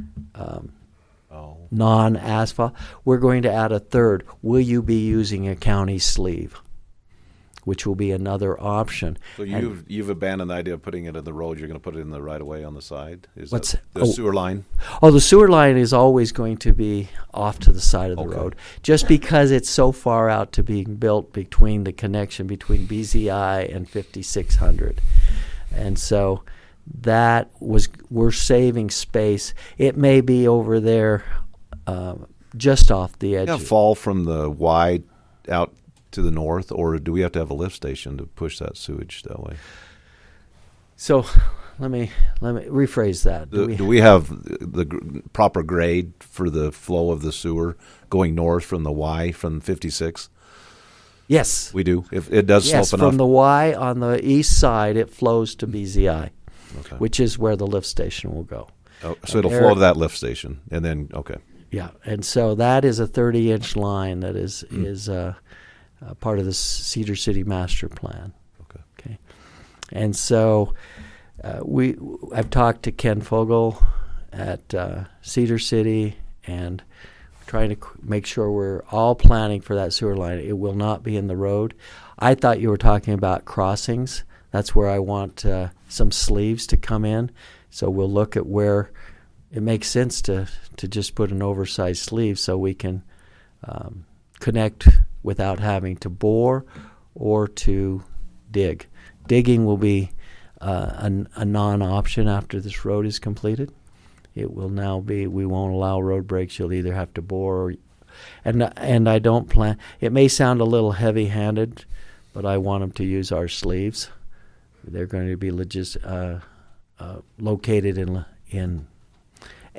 Speaker 8: non-asphalt? We're going to add a third. Will you be using a county sleeve? Which will be another option.
Speaker 1: So you've abandoned the idea of putting it in the road. You're going to put it in the right of way on the side?
Speaker 8: What's
Speaker 1: the sewer line?
Speaker 8: Oh, the sewer line is always going to be off to the side of the road, just because it's so far out to being built between the connection between BZI and 5600. And so we're saving space. It may be over there just off the edge.
Speaker 1: You fall from the Y out to the north, or do we have to have a lift station to push that sewage that way?
Speaker 8: So let me rephrase that.
Speaker 1: Do we have the proper grade for the flow of the sewer going north from the Y from 56?
Speaker 8: Yes.
Speaker 1: We do? If it does slope enough?
Speaker 8: From the Y on the east side, it flows to BZI, which is where the lift station will go.
Speaker 1: Oh, so it'll flow to that lift station, and then,
Speaker 8: Yeah, and so that is a 30-inch line that is part of the Cedar City Master Plan. Okay. And so I've talked to Ken Fogel at Cedar City and trying to make sure we're all planning for that sewer line. It will not be in the road. I thought you were talking about crossings. That's where I want some sleeves to come in. So we'll look at where it makes sense to just put an oversized sleeve so we can connect without having to bore or to dig. Digging will be a non-option after this road is completed. It will now be, we won't allow road breaks. You'll either have to bore and I don't plan. It may sound a little heavy-handed, but I want them to use our sleeves. They're going to be located in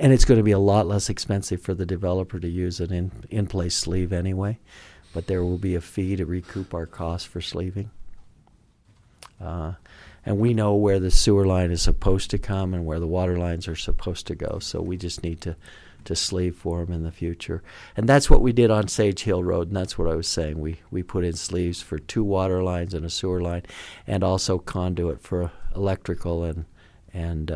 Speaker 8: And it's going to be a lot less expensive for the developer to use an in-place sleeve anyway, but there will be a fee to recoup our costs for sleeving. And we know where the sewer line is supposed to come and where the water lines are supposed to go, so we just need to sleeve for them in the future. And that's what we did on Sage Hill Road, and that's what I was saying. We put in sleeves for 2 water lines and a sewer line, and also conduit for electrical and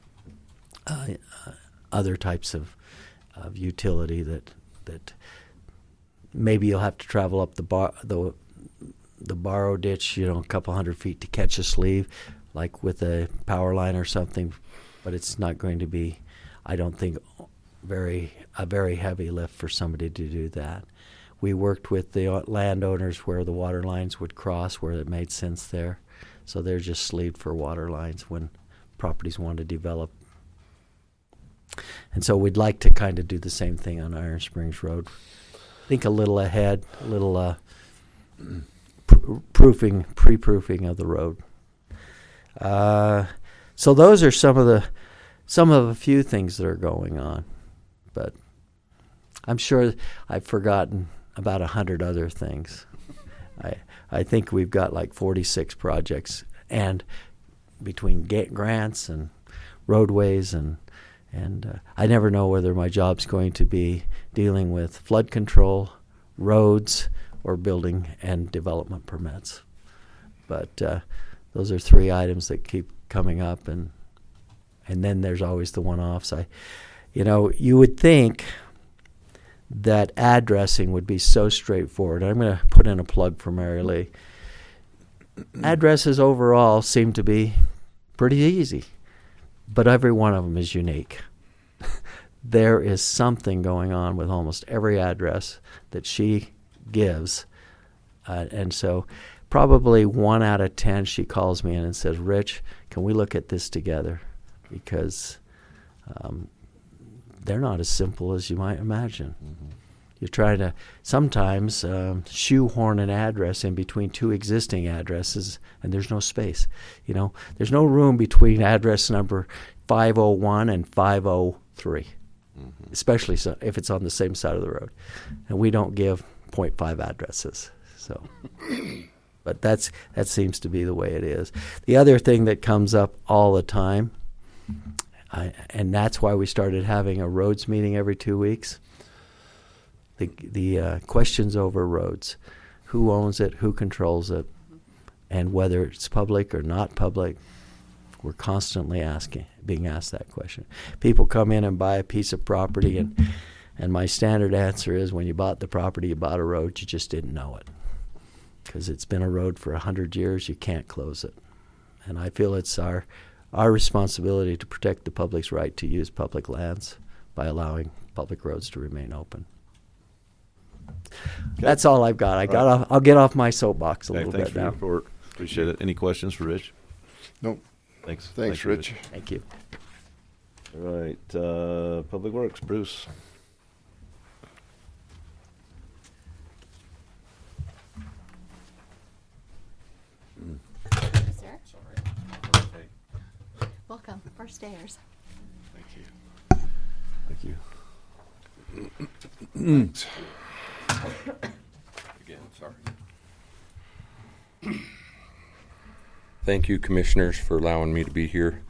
Speaker 8: other types of utility that maybe you'll have to travel up the borrow ditch, a couple hundred feet to catch a sleeve, like with a power line or something. But it's not going to be, I don't think, a very heavy lift for somebody to do that. We worked with the landowners where the water lines would cross, where it made sense there. So they're just sleeved for water lines when properties want to develop. And so we'd like to kind of do the same thing on Iron Springs Road. Think a little ahead, a little pre-proofing of the road. So those are some of a few things that are going on, but I'm sure I've forgotten about 100 other things. I think we've got like 46 projects, and between grants and roadways and I never know whether my job's going to be dealing with flood control, roads, or building and development permits. But those are 3 items that keep coming up, and then there's always the one-offs. You would think that addressing would be so straightforward. I'm going to put in a plug for Mary Lee. Addresses overall seem to be pretty easy, but every one of them is unique. There is something going on with almost every address that she gives, and so probably 1 out of 10 she calls me in and says, "Rich, can we look at this together?" Because they're not as simple as you might imagine. Mm-hmm. You're trying to sometimes shoehorn an address in between 2 existing addresses, and there's no space. There's no room between address number 501 and 503, mm-hmm. especially if it's on the same side of the road. And we don't give 0.5 addresses. So, but that seems to be the way it is. The other thing that comes up all the time, and that's why we started having a roads meeting every 2 weeks. The questions over roads, who owns it, who controls it, and whether it's public or not public. We're constantly being asked that question. People come in and buy a piece of property, and my standard answer is, when you bought the property, you bought a road, you just didn't know it. Because it's been a road for 100 years, you can't close it. And I feel it's our responsibility to protect the public's right to use public lands by allowing public roads to remain open. Okay. That's all I've got. I'll get off my soapbox a little bit now.
Speaker 1: Thanks for your report. Appreciate it. Any questions for Rich?
Speaker 5: Nope.
Speaker 1: Thanks,
Speaker 5: Rich.
Speaker 8: Thank you.
Speaker 1: All right, Public Works, Bruce.
Speaker 4: Sir? Welcome. First stairs.
Speaker 1: Thank you.
Speaker 5: Again, sorry.
Speaker 9: Thank you, Commissioners, for allowing me to be here.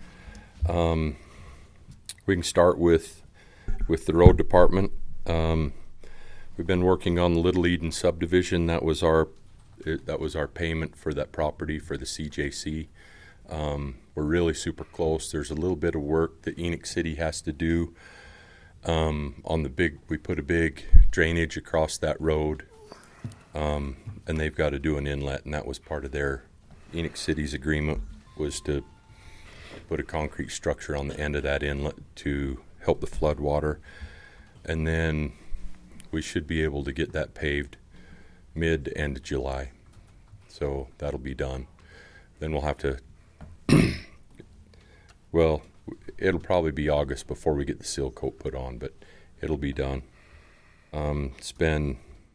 Speaker 9: We can start with the road department. We've been working on the Little Eden subdivision. That was our payment for that property for the CJC. We're really super close. There's a little bit of work that Enoch City has to do on the big. We put a big drainage across that road, and they've got to do an inlet, and that was part of their Enoch City's agreement, was to put a concrete structure on the end of that inlet to help the flood water. And then we should be able to get that paved end of July. So that'll be done. Then we'll have to, well, it'll probably be August before we get the seal coat put on, but it'll be done. It's been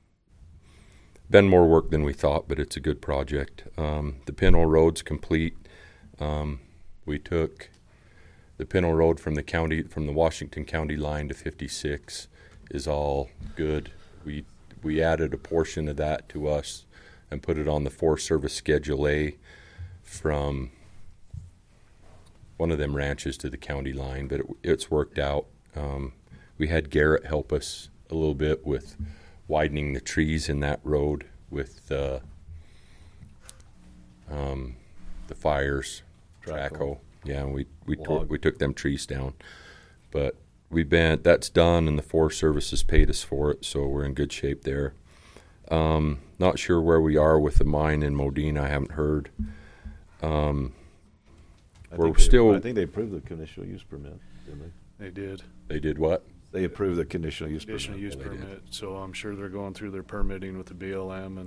Speaker 9: more work than we thought, but it's a good project. The Pinhole Road's complete. We took The Pinto Road from the Washington County line to 56 is all good. We added a portion of that to us and put it on the Forest Service Schedule A from one of them ranches to the county line, but it's worked out. We had Garrett help us a little bit with widening the trees in that road with the fires, Traco. Yeah, we took them trees down, but that's done, and the Forest Service has paid us for it, so we're in good shape there. Not sure where we are with the mine in Modena. I haven't heard.
Speaker 1: I think they approved the conditional use permit, didn't they?
Speaker 6: They did.
Speaker 9: They did what?
Speaker 1: They approved the conditional use
Speaker 6: Conditional
Speaker 1: permit.
Speaker 6: use permit, so I'm sure they're going through their permitting with the BLM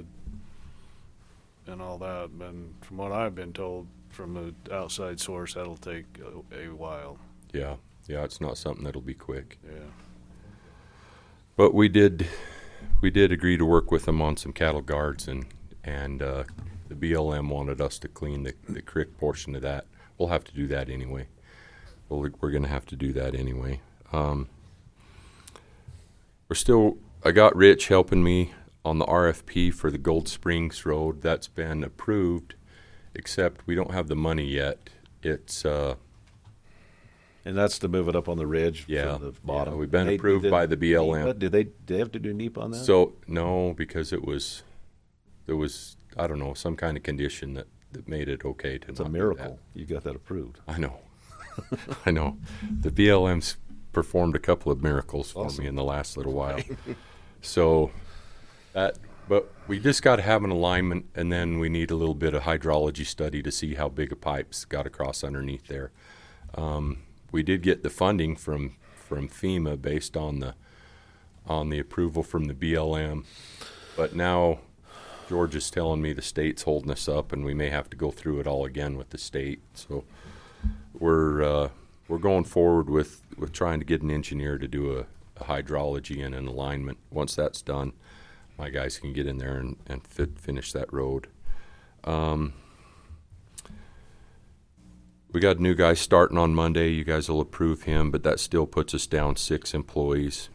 Speaker 6: and all that. And from what I've been told from an outside source, that'll take a while.
Speaker 9: Yeah, it's not something that'll be quick.
Speaker 6: Yeah.
Speaker 9: But we did agree to work with them on some cattle guards, and the BLM wanted us to clean the creek portion of that. We'll have to do that anyway. We're going to have to do that anyway. I got Rich helping me on the RFP for the Gold Springs Road. That's been approved, except we don't have the money yet. It's
Speaker 1: And that's to move it up on the ridge from the bottom.
Speaker 9: Yeah, we've been approved by the BLM.
Speaker 1: Did they have to do NEPA on that?
Speaker 9: So no, because there was I don't know, some kind of condition that made it okay to.
Speaker 1: It's a miracle you got that approved.
Speaker 9: I know. I know. The BLM's performed a couple of miracles for me in the last little while. So but we just got to have an alignment, and then we need a little bit of hydrology study to see how big a pipe's got to cross underneath there. We did get the funding from FEMA based on the approval from the BLM, but now George is telling me the state's holding us up, and we may have to go through it all again with the state. So we're going forward with trying to get an engineer to do a hydrology and an alignment. Once that's done, my guys can get in there and finish that road. We got a new guy starting on Monday. You guys will approve him, but that still puts us down 6 employees.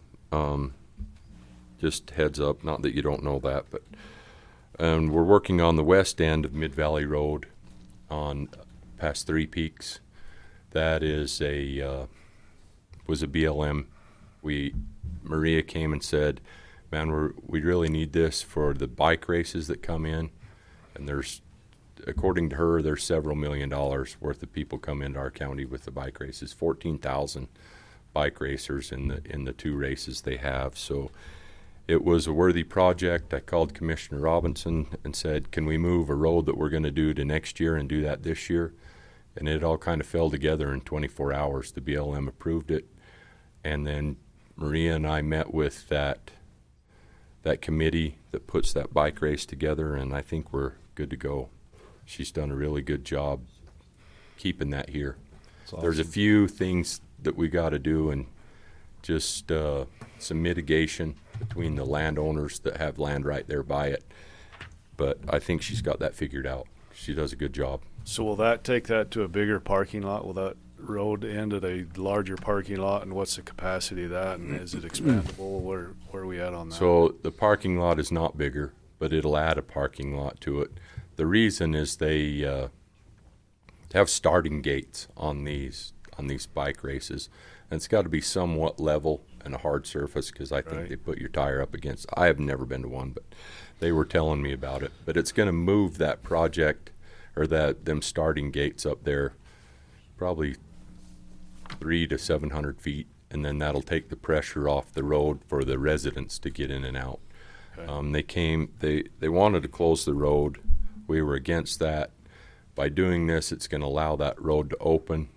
Speaker 9: Just heads up, not that you don't know that, but and we're working on the west end of Mid-Valley Road on past Three Peaks. That is was a BLM. Maria came and said, man, we really need this for the bike races that come in, and according to her, there's several $1 million worth of people come into our county with the bike races. 14,000 bike racers in the 2 races they have. So it was a worthy project. I called Commissioner Robinson and said, can we move a road that we're going to do to next year and do that this year? And it all kind of fell together in 24 hours. The BLM approved it, and then Maria and I met with that committee that puts that bike race together, and I think we're good to go. She's done a really good job keeping that here.
Speaker 1: Awesome.
Speaker 9: There's a few things that we got to do, and just some mitigation between the landowners that have land right there by it. But I think she's got that figured out. She does a good job.
Speaker 6: So will that take that to a bigger parking lot? Will that road end at a larger parking lot, and what's the capacity of that, and is it expandable? Where are we at on that?
Speaker 9: So the parking lot is not bigger, but it'll add a parking lot to it. The reason is they have starting gates on these bike races, and it's got to be somewhat level and a hard surface, because I think they put your tire up against. I have never been to one, but they were telling me about it. But it's going to move that project, or them starting gates up there, probably 300 to 700 feet, and then that'll take the pressure off the road for the residents to get in and out. Okay. They wanted to close the road. We were against that. By doing this, it's going to allow that road to open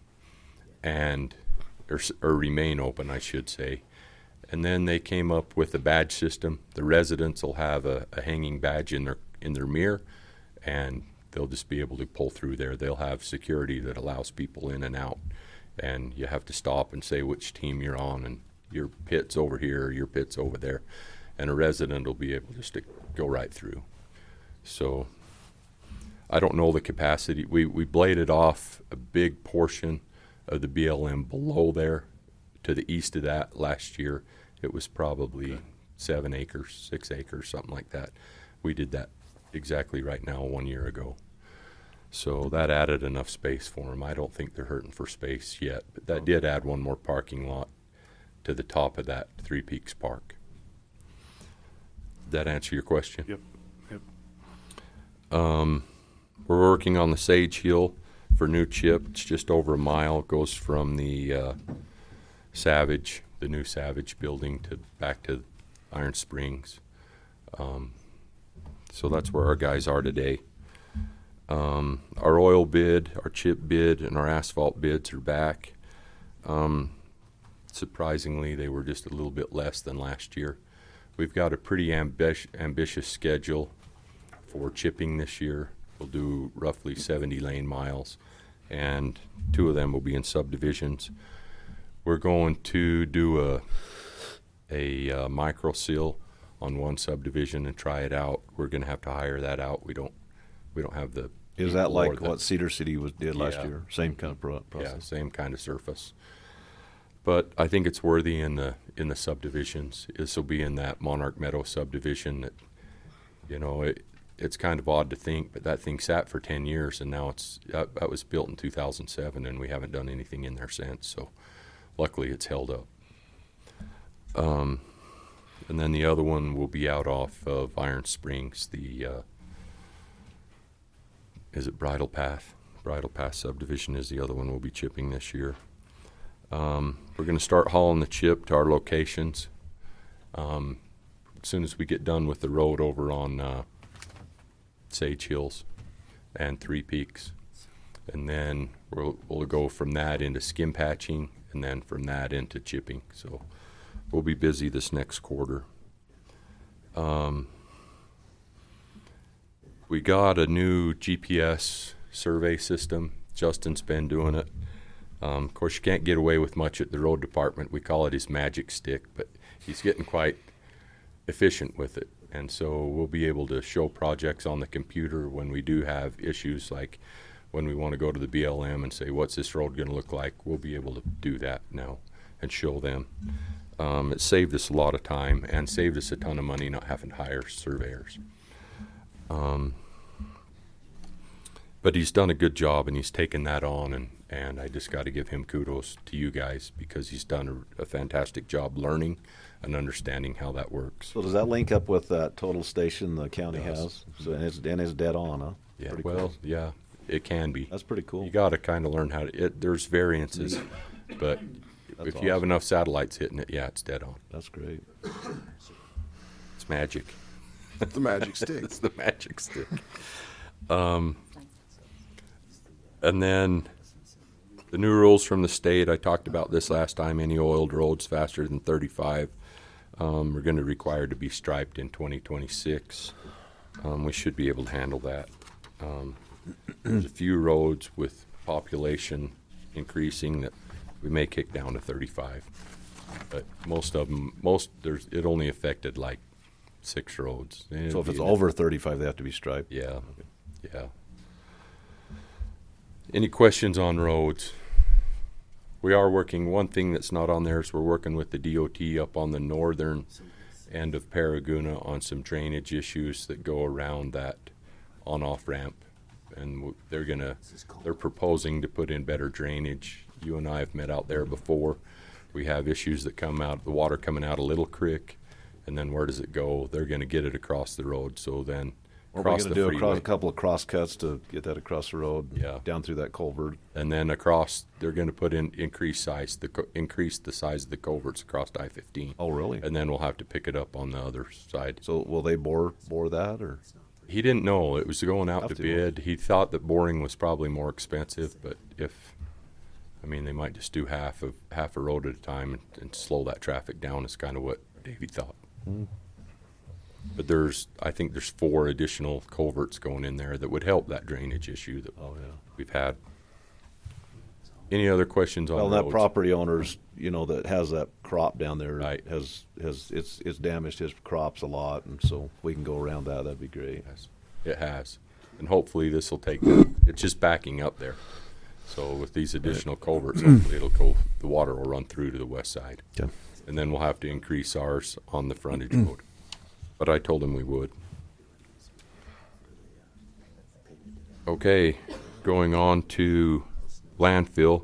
Speaker 9: or remain open, I should say. And then they came up with a badge system. The residents will have a hanging badge in their mirror, and they'll just be able to pull through there. They'll have security that allows people in and out, and you have to stop and say which team you're on, and your pit's over here or your pit's over there, and a resident will be able just to go right through. So I don't know the capacity. We bladed off a big portion of the BLM below there. To the east of that last year, it was probably 7 acres, 6 acres, something like that. We did that exactly right now 1 year ago. So that added enough space for them. I don't think they're hurting for space yet, but that did add one more parking lot to the top of that Three Peaks Park. Did that answer your question?
Speaker 6: Yep.
Speaker 9: We're working on the Sage Hill for new chip. It's just over a mile. It goes from the Savage, the new Savage building, to back to Iron Springs. So that's where our guys are today. Our oil bid, our chip bid, and our asphalt bids are back. Surprisingly, they were just a little bit less than last year. We've got a pretty ambitious schedule for chipping this year. We'll do roughly 70 lane miles, and 2 of them will be in subdivisions. We're going to do a micro seal on one subdivision and try it out. We're going to have to hire that out. We don't have the.
Speaker 1: Is that like what Cedar City did last
Speaker 9: Yeah.
Speaker 1: year? Same kind of process.
Speaker 9: Yeah, same kind of surface. But I think it's worthy in the subdivisions. This will be in that Monarch Meadow subdivision that, it's kind of odd to think, but that thing sat for 10 years, and now that was built in 2007, and we haven't done anything in there since. So luckily it's held up. And then the other one will be out off of Iron Springs, is it Bridle Path? Bridle Path subdivision is the other one we'll be chipping this year. We're going to start hauling the chip to our locations as soon as we get done with the road over on Sage Hills and Three Peaks. And then we'll go from that into skim patching, and then from that into chipping. So we'll be busy this next quarter. We got a new GPS survey system. Justin's been doing it. Of course, you can't get away with much at the road department. We call it his magic stick, but he's getting quite efficient with it. And so we'll be able to show projects on the computer when we do have issues, like when we want to go to the BLM and say, what's this road going to look like? We'll be able to do that now and show them. It saved us a lot of time and saved us a ton of money not having to hire surveyors. But he's done a good job, and he's taken that on, and I just got to give him kudos to you guys, because he's done a fantastic job learning and understanding how that works.
Speaker 1: So does that link up with that total station the county
Speaker 9: It does.
Speaker 1: has? So and it's dead on, huh?
Speaker 9: Yeah,
Speaker 1: Pretty
Speaker 9: well,
Speaker 1: cool.
Speaker 9: yeah, it can be.
Speaker 1: That's pretty cool.
Speaker 9: You got to kind of learn how to. There's variances, but
Speaker 1: That's
Speaker 9: if you have
Speaker 1: awesome.
Speaker 9: enough satellites hitting it, yeah, it's dead on.
Speaker 1: That's great.
Speaker 9: It's magic.
Speaker 5: The magic stick.
Speaker 9: It's the magic stick. And then the new rules from the state, I talked about this last time, any oiled roads faster than 35 are going to require to be striped in 2026. We should be able to handle that. There's a few roads with population increasing that we may kick down to 35. But most of them, it only affected like 6 roads.
Speaker 1: So if it's over 35, they have to be striped?
Speaker 9: Yeah, yeah. Any questions on roads? We are working, one thing that's not on there is we're working with the DOT up on the northern end of Paraguna on some drainage issues that go around that on-off ramp. And they're proposing to put in better drainage. You and I have met out there before. We have issues that come out, the water coming out of Little Creek, and then where does it go? They're going to get it across the road, so then
Speaker 1: Or we're
Speaker 9: across
Speaker 1: going
Speaker 9: the
Speaker 1: to do
Speaker 9: freeway.
Speaker 1: a couple of cross cuts to get that across the road,
Speaker 9: Yeah.
Speaker 1: down through that culvert.
Speaker 9: And then across, they're going to put in increase the size of the culverts across I-15.
Speaker 1: Oh, really?
Speaker 9: And then we'll have to pick it up on the other side.
Speaker 1: So will they bore that, or?
Speaker 9: He didn't know it was going out
Speaker 1: Have
Speaker 9: to
Speaker 1: to.
Speaker 9: bid. He thought that boring was probably more expensive, but they might just do half a road at a time and slow that traffic down. Is kind of what Davey thought. But I think there's 4 additional culverts going in there that would help that drainage issue that
Speaker 1: Oh, yeah.
Speaker 9: we've had. Any other questions on
Speaker 1: Well, that
Speaker 9: roads?
Speaker 1: property owners, that has that crop down there,
Speaker 9: Right.
Speaker 1: it's damaged his crops a lot, and so if we can go around that, that'd be great.
Speaker 9: Yes, it has. And hopefully this will take that. It's just backing up there. So with these additional culverts, hopefully the water will run through to the west side.
Speaker 1: Okay.
Speaker 9: And then we'll have to increase ours on the frontage road. But I told him we would. Okay, going on to landfill.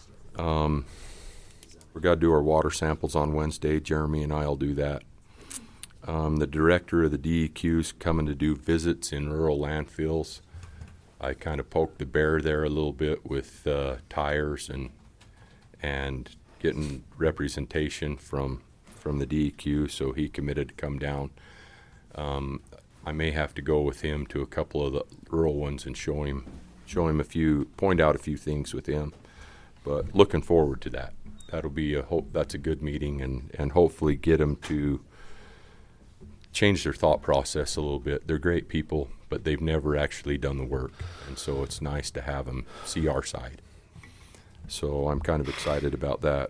Speaker 9: We got to do our water samples on Wednesday. Jeremy and I will do that. The director of the DEQ's coming to do visits in rural landfills. I kind of poked the bear there a little bit with tires and getting representation from the DEQ, so he committed to come down. I may have to go with him to a couple of the rural ones and show him point out a few things with him. But looking forward to that. That'll be that's a good meeting, and hopefully get them to change their thought process a little bit. They're great people, but they've never actually done the work, and so it's nice to have them see our side. So I'm kind of excited about that.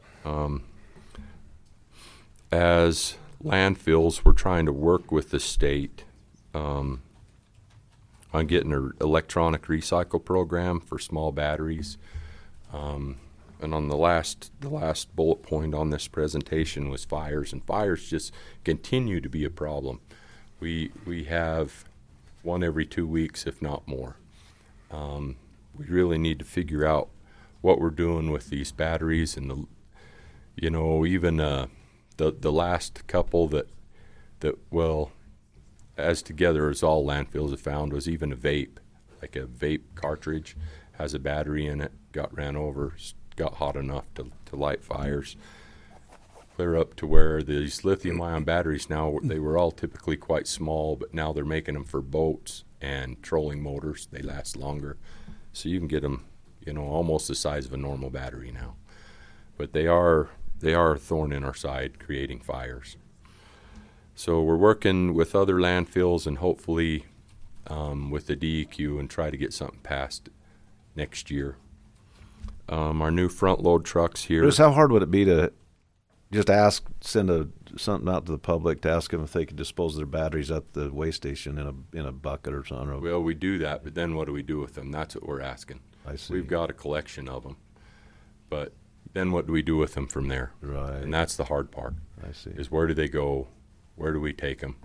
Speaker 9: As landfills, we're trying to work with the state on getting an electronic recycle program for small batteries. And on the last bullet point on this presentation was fires, and fires just continue to be a problem. We have one every 2 weeks, if not more. We really need to figure out what we're doing with these batteries, and even the last couple that as together as all landfills have found was even a vape, like a vape cartridge has a battery in it, got ran over, got hot enough to light fires. Clear up to where these lithium-ion batteries now, they were all typically quite small, but now they're making them for boats and trolling motors. They last longer. So you can get them, almost the size of a normal battery now. But they are a thorn in our side, creating fires. So we're working with other landfills and hopefully with the DEQ and try to get something passed next year. Our new front load trucks here.
Speaker 1: Bruce, how hard would it be to just send something out to the public to ask them if they could dispose of their batteries at the weigh station in a bucket or something?
Speaker 9: Well, we do that, but then what do we do with them? That's what we're asking.
Speaker 1: I see.
Speaker 9: We've got a collection of them, but then what do we do with them from there?
Speaker 1: Right.
Speaker 9: And that's the hard part.
Speaker 1: I see.
Speaker 9: Is where do they go? Where do we take them?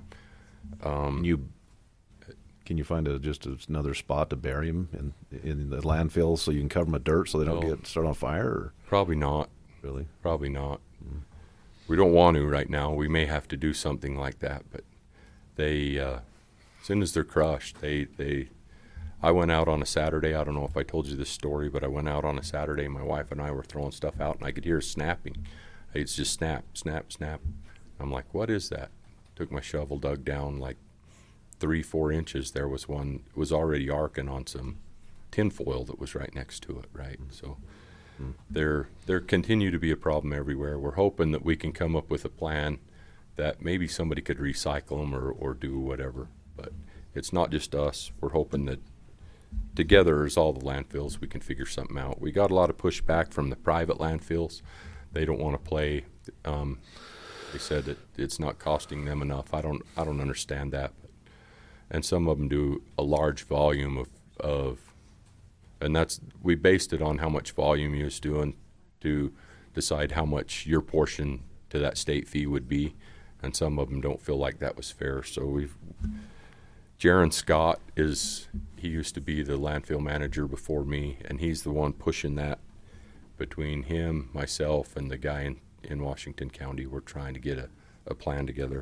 Speaker 1: Can you find just another spot to bury them in the landfill so you can cover them with dirt so they don't start on fire? Or?
Speaker 9: Probably not.
Speaker 1: Really?
Speaker 9: Probably not. Mm. We don't want to right now. We may have to do something like that, but they, as soon as they're crushed, I went out on a Saturday. I don't know if I told you this story, but I went out on a Saturday. My wife and I were throwing stuff out, and I could hear snapping. It's just snap, snap, snap. I'm like, what is that? Took my shovel, dug down like 3-4 inches. There was one, it was already arcing on some tinfoil that was right next to it, right? So there continue to be a problem everywhere. We're hoping that we can come up with a plan that maybe somebody could recycle them or do whatever. But it's not just us. We're hoping that together as all the landfills, we can figure something out. We got a lot of pushback from the private landfills. They don't want to play. They said that it's not costing them enough. I don't understand that. And some of them do a large volume of and we based it on how much volume you was doing to decide how much your portion to that state fee would be. And some of them don't feel like that was fair. So Jaron Scott he used to be the landfill manager before me, and he's the one pushing that. Between him, myself, and the guy in Washington County, we're trying to get a plan together.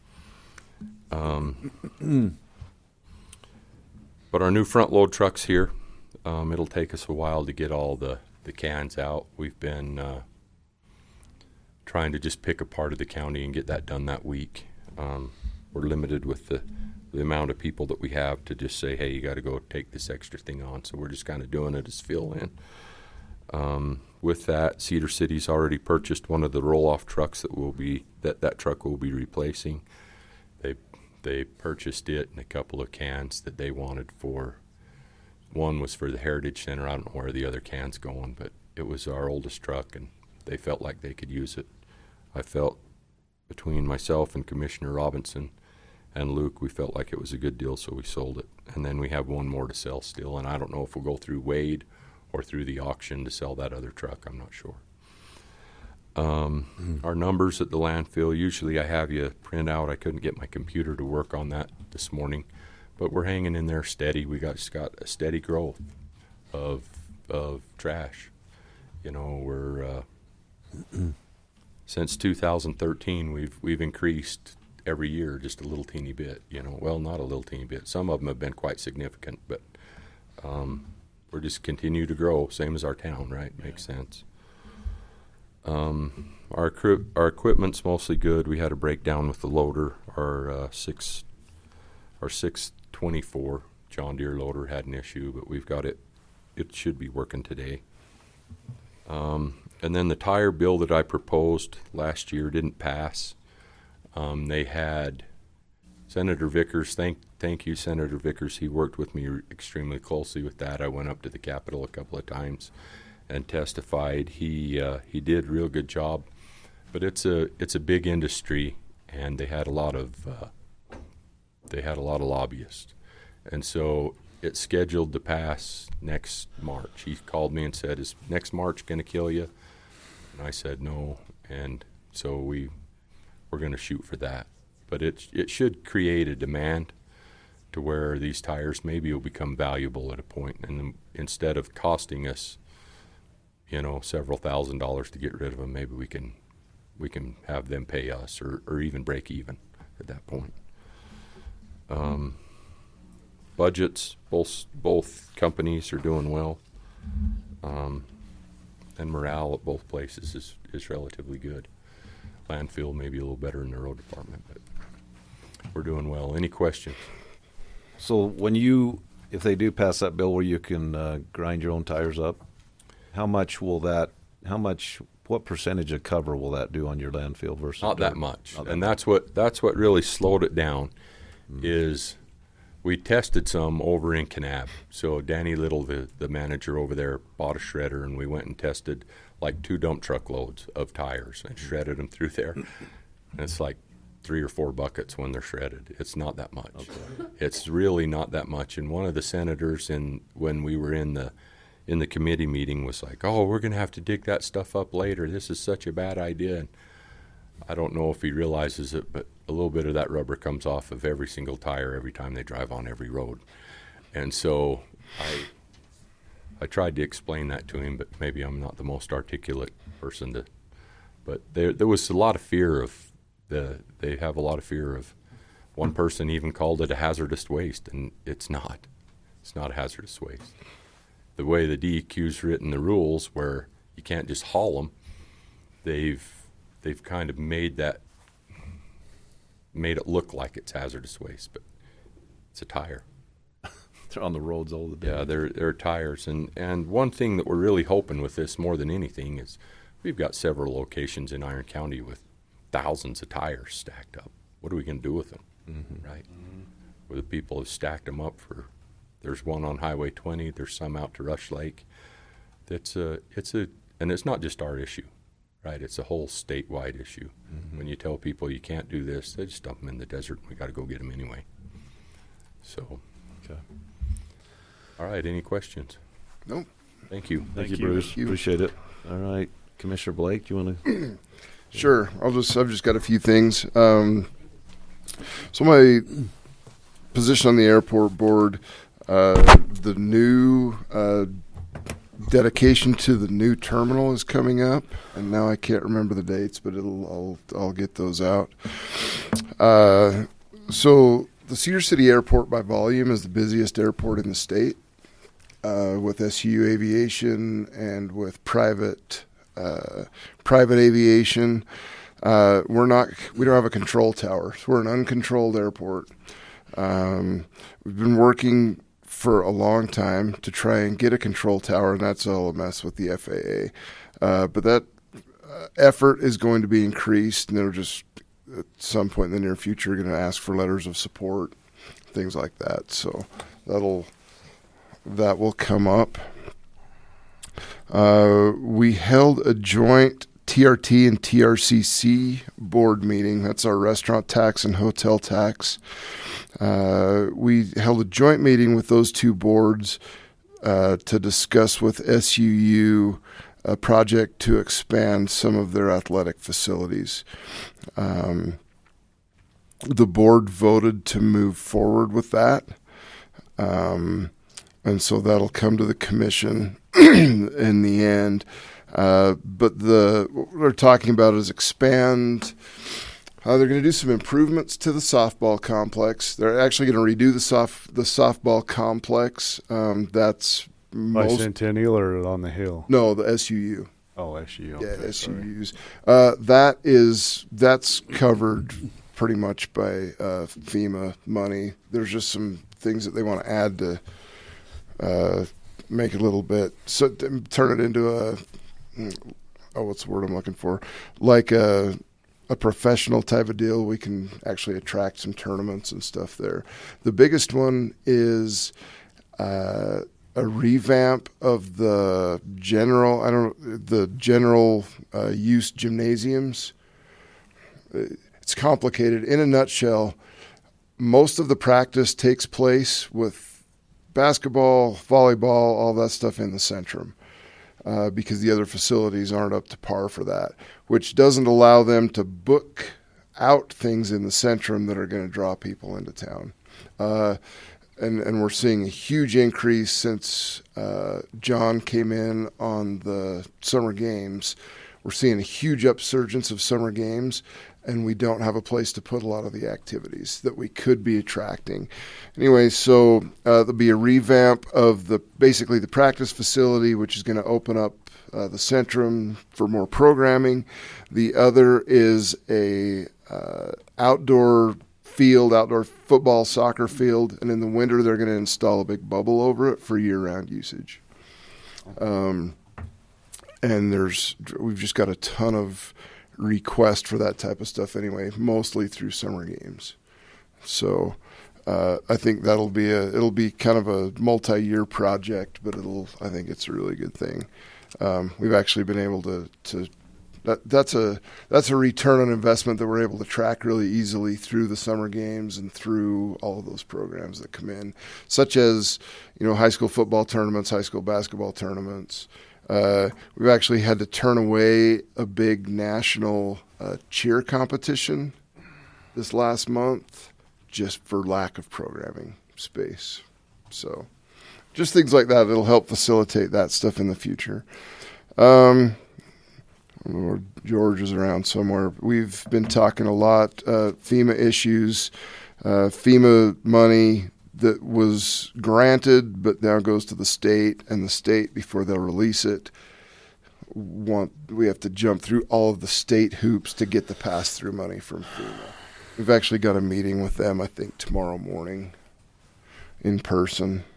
Speaker 9: But our new front load trucks here, it'll take us a while to get all the cans out. We've been trying to just pick a part of the county and get that done that week. We're limited with the amount of people that we have to just say, hey, you got to go take this extra thing on. So we're just kind of doing it as fill-in. With that, Cedar City's already purchased one of the roll-off trucks that truck will be replacing. They purchased it and a couple of cans that they wanted for. One was for the Heritage Center. I don't know where the other can's going, but it was our oldest truck, and they felt like they could use it. I felt between myself and Commissioner Robinson and Luke, we felt like it was a good deal, so we sold it. And then we have one more to sell still, and I don't know if we'll go through Wade or through the auction to sell that other truck. I'm not sure. Our numbers at the landfill, usually I have you print out. I couldn't get my computer to work on that this morning, but we're hanging in there steady. We got a steady growth of trash. You know, we're since 2013 we've increased every year just a little teeny bit. You know, well, not a little teeny bit. Some of them have been quite significant, but we're just continue to grow, same as our town, right? Makes sense. Our equipment's mostly good. We had a breakdown with the loader. Our 624 John Deere loader had an issue, but we've got it. It should be working today. And then the tire bill that I proposed last year didn't pass. They had Senator Vickers. Thank you, Senator Vickers. He worked with me extremely closely with that. I went up to the Capitol a couple of times and testified. He did a real good job, but it's a big industry, and they had a lot of lobbyists, and so it's scheduled to pass next March. He called me and said, "Is next March going to kill you?" And I said no, and so we're going to shoot for that. But it should create a demand to where these tires maybe will become valuable at a point, and instead of costing us, you know, several $1,000s to get rid of them, maybe we can have them pay us or even break even at that point. Budgets, both companies are doing well, and morale at both places is relatively good. Landfill maybe a little better in the road department, but we're doing well. Any questions?
Speaker 1: So if they do pass that bill where you can grind your own tires up, what percentage of cover will that do on your landfill versus
Speaker 9: not that much? And that's what really slowed it down. Is we tested some over in Kanab. So Danny Little, the manager over there, bought a shredder, and we went and tested like 2 dump truck loads of tires and shredded them through there. And it's like 3 or 4 buckets when they're shredded. It's not that much. Okay. It's really not that much. And one of the senators, when we were in the committee meeting, was like, "Oh, we're going to have to dig that stuff up later. This is such a bad idea." And I don't know if he realizes it, but a little bit of that rubber comes off of every single tire every time they drive on every road. And so I tried to explain that to him, but maybe I'm not the most articulate person to. But there was a lot of fear of they have a lot of fear of. One person even called it a hazardous waste, and it's not. It's not a hazardous waste. The way the DEQ's written the rules, where you can't just haul them, they've kind of made it look like it's hazardous waste, but it's a tire.
Speaker 1: They're on the roads all the day.
Speaker 9: Yeah, they're tires. And one thing that we're really hoping with this more than anything is we've got several locations in Iron County with thousands of tires stacked up. What are we going to do with them, right? Where the people have stacked them up for. There's one on Highway 20. There's some out to Rush Lake. And it's not just our issue, right? It's a whole statewide issue. When you tell people you can't do this, they just dump them in the desert, and we got to go get them anyway. So,
Speaker 1: okay.
Speaker 9: All right. Any questions?
Speaker 5: Nope.
Speaker 9: Thank you.
Speaker 1: Thank you, Bruce.
Speaker 5: Thank you.
Speaker 1: Appreciate it. All right, Commissioner Blake, do you want to?
Speaker 5: Sure. I've just got a few things. So my position on the airport board. The new dedication to the new terminal is coming up, and now I can't remember the dates, but I'll get those out. So the Cedar City Airport by volume is the busiest airport in the state, with SU Aviation and with private aviation. We don't have a control tower, so we're an uncontrolled airport. We've been working for a long time to try and get a control tower, and that's all a mess with the FAA. But that effort is going to be increased, and they're just at some point in the near future going to ask for letters of support, things like that. So that will come up. We held a joint TRT and TRCC board meeting. That's our restaurant tax and hotel tax. We held a joint meeting with those two boards to discuss with SUU a project to expand some of their athletic facilities. The board voted to move forward with that. And so that'll come to the commission in the end. But what they're talking about is expand. They're going to do some improvements to the softball complex. They're actually going to redo the softball complex. That's
Speaker 6: Bicentennial or on the hill?
Speaker 5: No, the SUU.
Speaker 6: Oh, SUU.
Speaker 5: Yeah,
Speaker 6: Okay,
Speaker 5: SUUs. That's covered pretty much by FEMA money. There's just some things that they want to add to make it a little bit, so turn it into what's the word I'm looking for? Like a professional type of deal. We can actually attract some tournaments and stuff there. The biggest one is a revamp of the general use gymnasiums. It's complicated. In a nutshell, most of the practice takes place with basketball, volleyball, all that stuff in the Centrum, because the other facilities aren't up to par for that, which doesn't allow them to book out things in the Centrum that are going to draw people into town. And we're seeing a huge increase since John came in on the summer games. We're seeing a huge upsurgence of summer games, and we don't have a place to put a lot of the activities that we could be attracting. Anyway, so there'll be a revamp of basically the practice facility, which is going to open up the Centrum for more programming. The other is a outdoor football, soccer field, and in the winter they're going to install a big bubble over it for year-round usage. And we've just got a ton of requests for that type of stuff anyway, mostly through summer games. So I think it'll be kind of a multi-year project, but I think it's a really good thing. We've actually been able to that's a return on investment that we're able to track really easily through the summer games and through all of those programs that come in, such as, high school football tournaments, high school basketball tournaments. We've actually had to turn away a big national cheer competition this last month just for lack of programming space. So just things like that, it'll help facilitate that stuff in the future. George is around somewhere. We've been talking a lot, FEMA issues, FEMA money that was granted but now goes to the state, and the state, before they'll release it, we have to jump through all of the state hoops to get the pass-through money from FEMA. We've actually got a meeting with them, I think, tomorrow morning in person.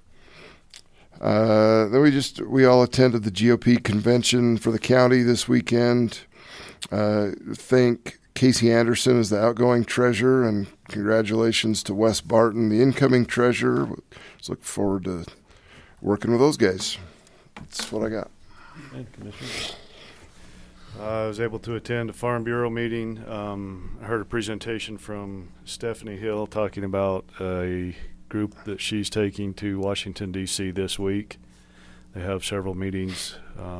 Speaker 5: Then we all attended the GOP convention for the county this weekend. Thank Casey Anderson as the outgoing treasurer, and congratulations to Wes Barton, the incoming treasurer. Let's look forward to working with those guys. That's what I got.
Speaker 6: I was able to attend a Farm Bureau meeting. I heard a presentation from Stephanie Hill talking about a group that she's taking to Washington, D.C. this week. They have several meetings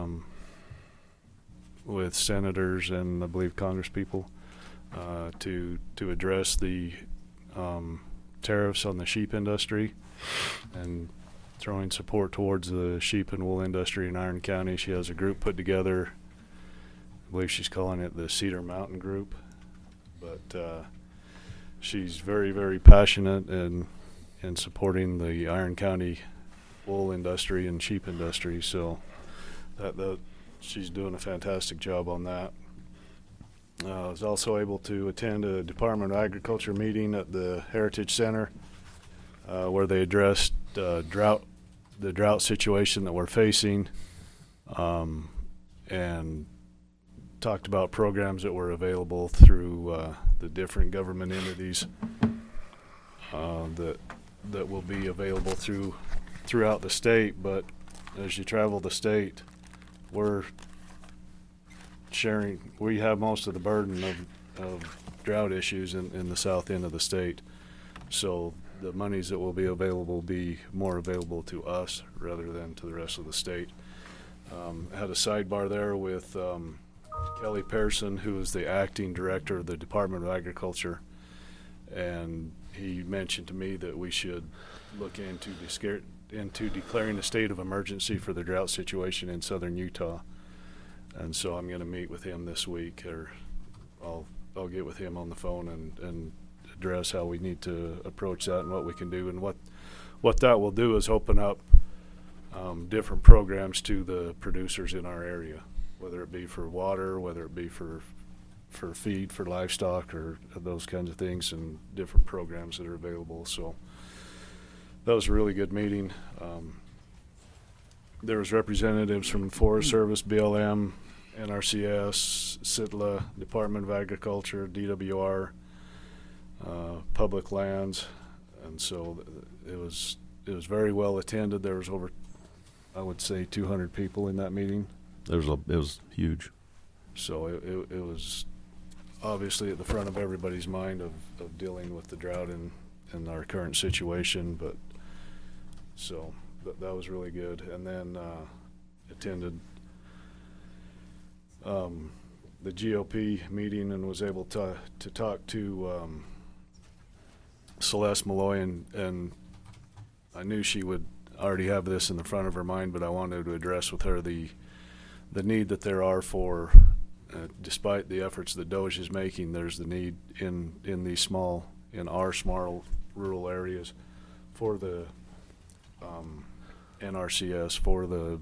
Speaker 6: with senators and I believe congresspeople to address the tariffs on the sheep industry and throwing support towards the sheep and wool industry in Iron County. She has a group put together. I believe she's calling it the Cedar Mountain Group. But she's very, very passionate in supporting the Iron County wool industry and sheep industry. So that she's doing a fantastic job on that. I was also able to attend a Department of Agriculture meeting at the Heritage Center where they addressed the drought situation that we're facing, and talked about programs that were available through the different government entities that will be available throughout the state. But as you travel the state, we have most of the burden of drought issues in the south end of the state. So the monies that will be available be more available to us rather than to the rest of the state. Had a sidebar there with Kelly Pearson, who is the acting director of the Department of Agriculture, and he mentioned to me that we should look into declaring a state of emergency for the drought situation in southern Utah. And so I'm going to meet with him this week, or I'll get with him on the phone and address how we need to approach that and what we can do. And what that will do is open up different programs to the producers in our area, whether it be for water, whether it be for feed for livestock, or those kinds of things, and different programs that are available. So that was a really good meeting. There was representatives from Forest Service, BLM, NRCS, SITLA, Department of Agriculture, DWR, Public Lands, and so it was very well attended. There was over, I would say, 200 people in that meeting.
Speaker 1: It was huge.
Speaker 6: So it was obviously at the front of everybody's mind of dealing with the drought in our current situation, but so that was really good. And then attended the GOP meeting and was able to talk to Celeste Malloy, and I knew she would already have this in the front of her mind, but I wanted to address with her the need that there are for, despite the efforts that DOJ is making, there's the need in our small rural areas for the NRCS, for the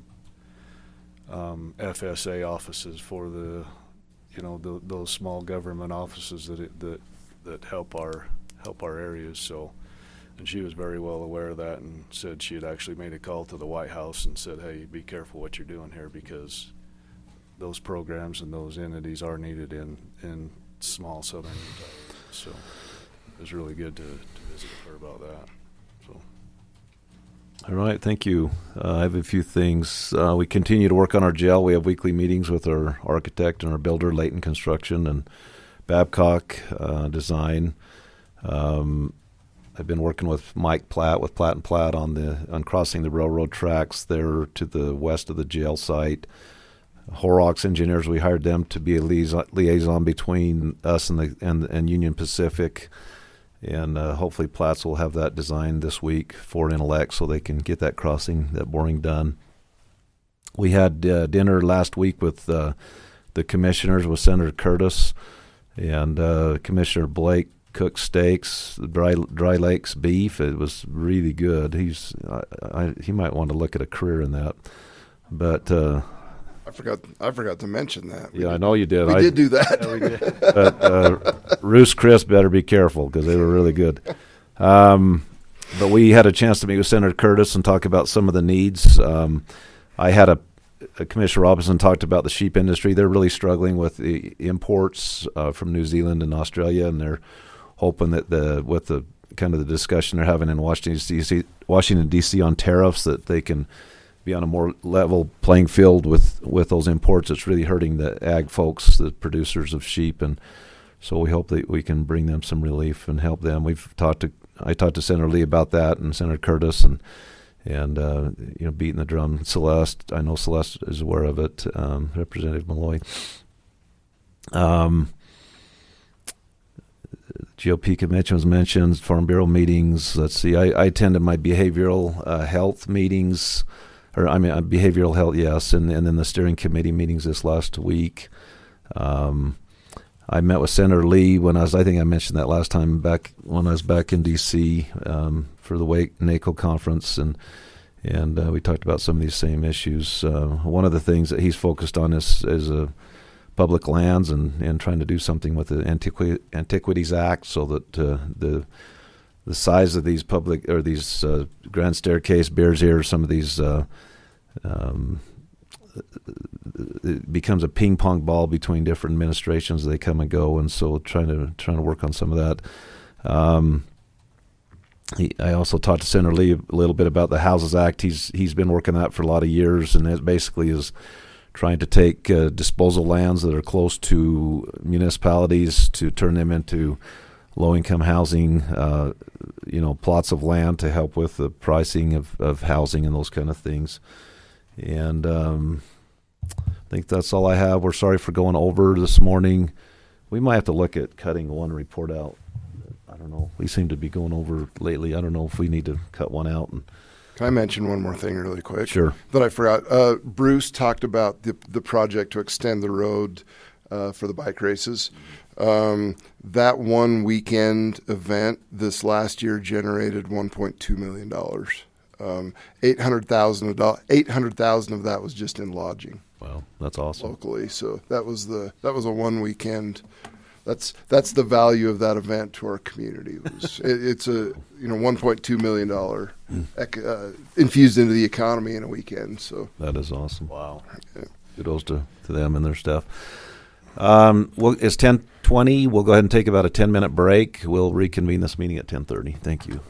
Speaker 6: FSA offices, for the those small government offices that help our areas. So, and she was very well aware of that, and said she had actually made a call to the White House and said, "Hey, be careful what you're doing here, because those programs and those entities are needed in small southern Utah." So it was really good to visit with her about that. So.
Speaker 1: All right, thank you. I have a few things. We continue to work on our jail. We have weekly meetings with our architect and our builder, Layton Construction, and Babcock Design. I've been working with Mike Platt with Platt & Platt on crossing the railroad tracks there to the west of the jail site. Horrocks Engineers, we hired them to be a liaison between us and Union Pacific. And hopefully Platts will have that designed this week for Intellect so they can get that crossing, that boring done. We had dinner last week with the commissioners, with Senator Curtis, and Commissioner Blake cooked steaks, Dry Lakes beef. It was really good. He might want to look at a career in that. But
Speaker 5: I forgot to mention that.
Speaker 1: I know you did.
Speaker 5: We did do that.
Speaker 1: Yeah, we did. But Roost Chris better be careful, because they were really good. But we had a chance to meet with Senator Curtis and talk about some of the needs. I had Commissioner Robinson talked about the sheep industry. They're really struggling with the imports from New Zealand and Australia, and they're hoping that with the kind of the discussion they're having in Washington D.C. on tariffs, that they can be on a more level playing field with those imports. It's really hurting the ag folks, the producers of sheep, and so we hope that we can bring them some relief and help them. I talked to Senator Lee about that, and Senator Curtis, and beating the drum. Celeste, I know Celeste is aware of it. Representative Malloy. GOP convention was mentioned. Farm Bureau meetings. Let's see. I attended my behavioral health meetings. Behavioral health, yes, and then the steering committee meetings this last week. I met with Senator Lee I think I mentioned that last time when I was back in D.C. For the NACO conference, and we talked about some of these same issues. One of the things that he's focused on is public lands and trying to do something with the Antiquities Act, so that the size of these these Grand Staircase, Bears Ear, some of these it becomes a ping pong ball between different administrations. They come and go, and so trying to work on some of that. I also talked to Senator Lee a little bit about the Houses Act. He's been working on that for a lot of years, and it basically is trying to take disposal lands that are close to municipalities to turn them into low-income housing, plots of land to help with the pricing of housing and those kind of things. And I think that's all I have. We're sorry for going over this morning. We might have to look at cutting one report out. I don't know. We seem to be going over lately. I don't know if we need to cut one out.
Speaker 5: Can I mention one more thing really quick?
Speaker 1: Sure.
Speaker 5: That I forgot. Bruce talked about the project to extend the road for the bike races. That one weekend event this last year generated $1.2 million. 800,000 of that was just in lodging.
Speaker 1: Wow, that's awesome.
Speaker 5: Locally, so that was a one weekend. That's the value of that event to our community. It's a $1.2 million infused into the economy in a weekend. So
Speaker 1: that is awesome.
Speaker 6: Wow.
Speaker 5: Yeah.
Speaker 1: Kudos to them and their staff. It's 10:20. We'll go ahead and take about a 10-minute break. We'll reconvene this meeting at 10:30. Thank you.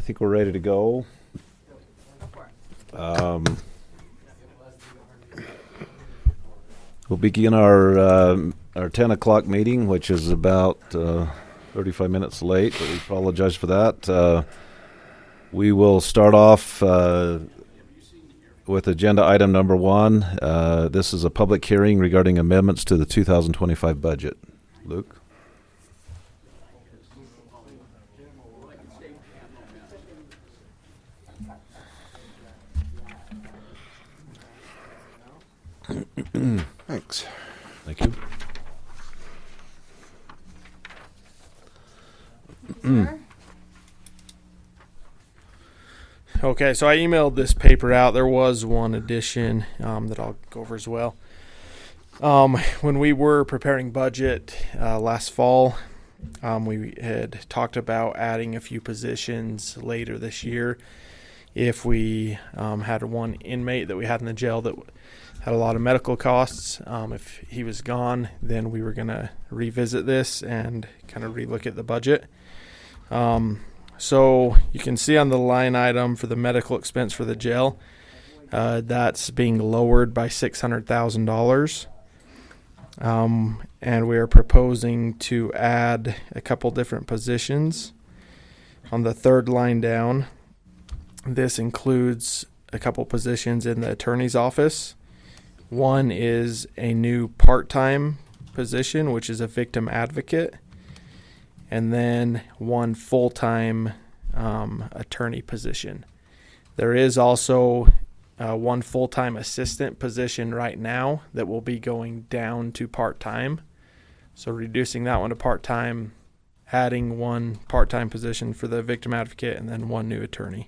Speaker 1: think we're ready to go. We'll begin our 10 o'clock meeting, which is about 35 minutes late, but we apologize for that. We will start off with agenda item number 1. This is a public hearing regarding amendments to the 2025 budget. Luke?
Speaker 5: Thanks.
Speaker 1: Thank you.
Speaker 3: Okay, so I emailed this paper out. There was one addition that I'll go over as well. When we were preparing budget last fall, we had talked about adding a few positions later this year. If we had one inmate that we had in the jail that had a lot of medical costs, if he was gone, then we were going to revisit this and kind of relook at the budget. So you can see on the line item for the medical expense for the jail, that's being lowered by $600,000. And we are proposing to add a couple different positions. On the third line down, this includes a couple positions in the attorney's office. One is a new part-time position, which is a victim advocate, and then one full-time attorney position. There is also one full-time assistant position right now that will be going down to part-time. So reducing that one to part-time, adding one part-time position for the victim advocate, and then one new attorney.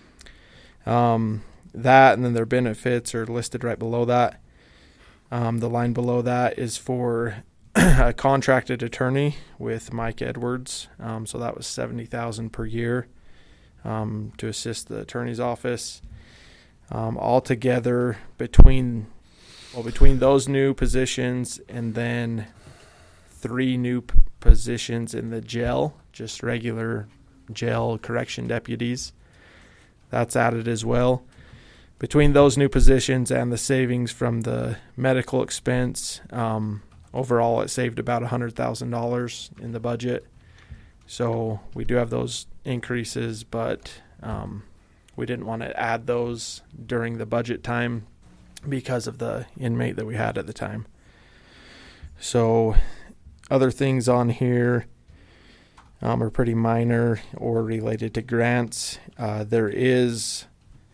Speaker 3: That and then their benefits are listed right below that. The line below that is for a contracted attorney with Mike Edwards. So that was $70,000 per year to assist the attorney's office. Altogether, between those new positions and then 3 new positions in the jail, just regular jail correction deputies, that's added as well. Between those new positions and the savings from the medical expense, overall it saved about $100,000 in the budget. So we do have those increases, but we didn't want to add those during the budget time because of the inmate that we had at the time. So other things on here are pretty minor or related to grants. There is...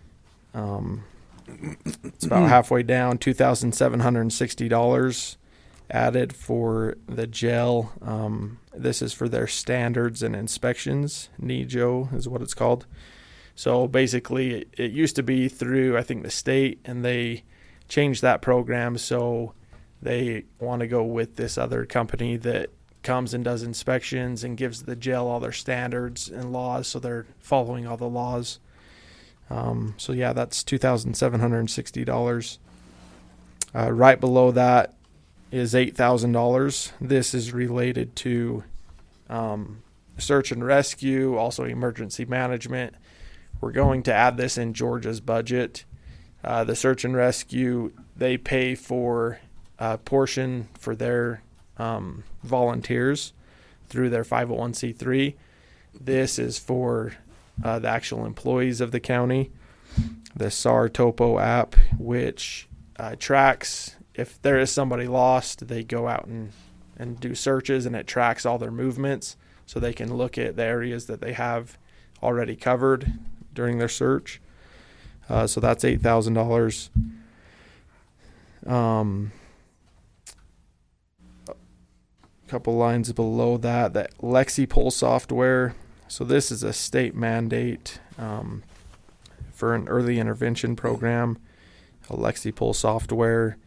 Speaker 3: it's about halfway down, $2,760 added for the jail. This is for their standards and inspections. NEJO is what it's called. So basically, it used to be through, I think, the state, and they changed that program. So they want to go with this other company that comes and does inspections and gives the jail all their standards and laws. So they're following all the laws. So yeah, that's $2,760. Right below that is $8,000. This is related to search and rescue, also emergency management. We're going to add this in Georgia's budget. The search and rescue, they pay for a portion for their volunteers through their 501c3. This is for the actual employees of the county. The SAR Topo app, which tracks if there is somebody lost, they go out and do searches, and it tracks all their movements so they can look at the areas that they have already covered during their search. So that's $8,000. A couple lines below that LexiPol software. So this is a state mandate for an early intervention program. LexiPol software,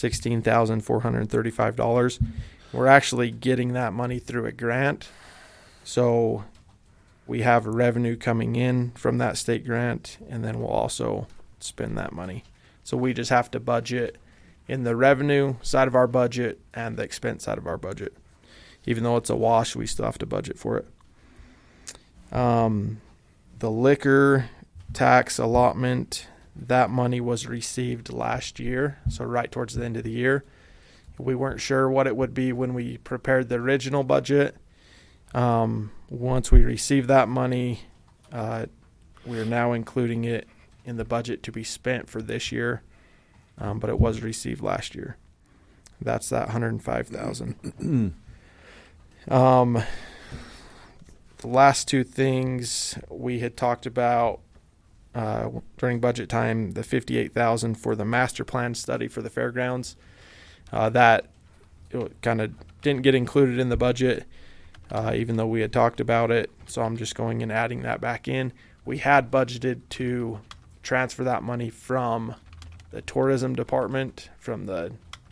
Speaker 3: $16,435. We're actually getting that money through a grant. So we have revenue coming in from that state grant, and then we'll also spend that money. So we just have to budget in the revenue side of our budget and the expense side of our budget. Even though it's a wash, we still have to budget for it. The the liquor tax allotment, that money was received last year, so right towards the end of the year. We weren't sure what it would be when we prepared the original budget. Once we received that money, we are now including it in the budget to be spent for this year, but it was received last year. That's that $105,000. The last two things we had talked about during budget time, the $58,000 for the master plan study for the fairgrounds. That kind of didn't get included in the budget, even though we had talked about it. So I'm just going and adding that back in. We had budgeted to transfer that money from the tourism department, from the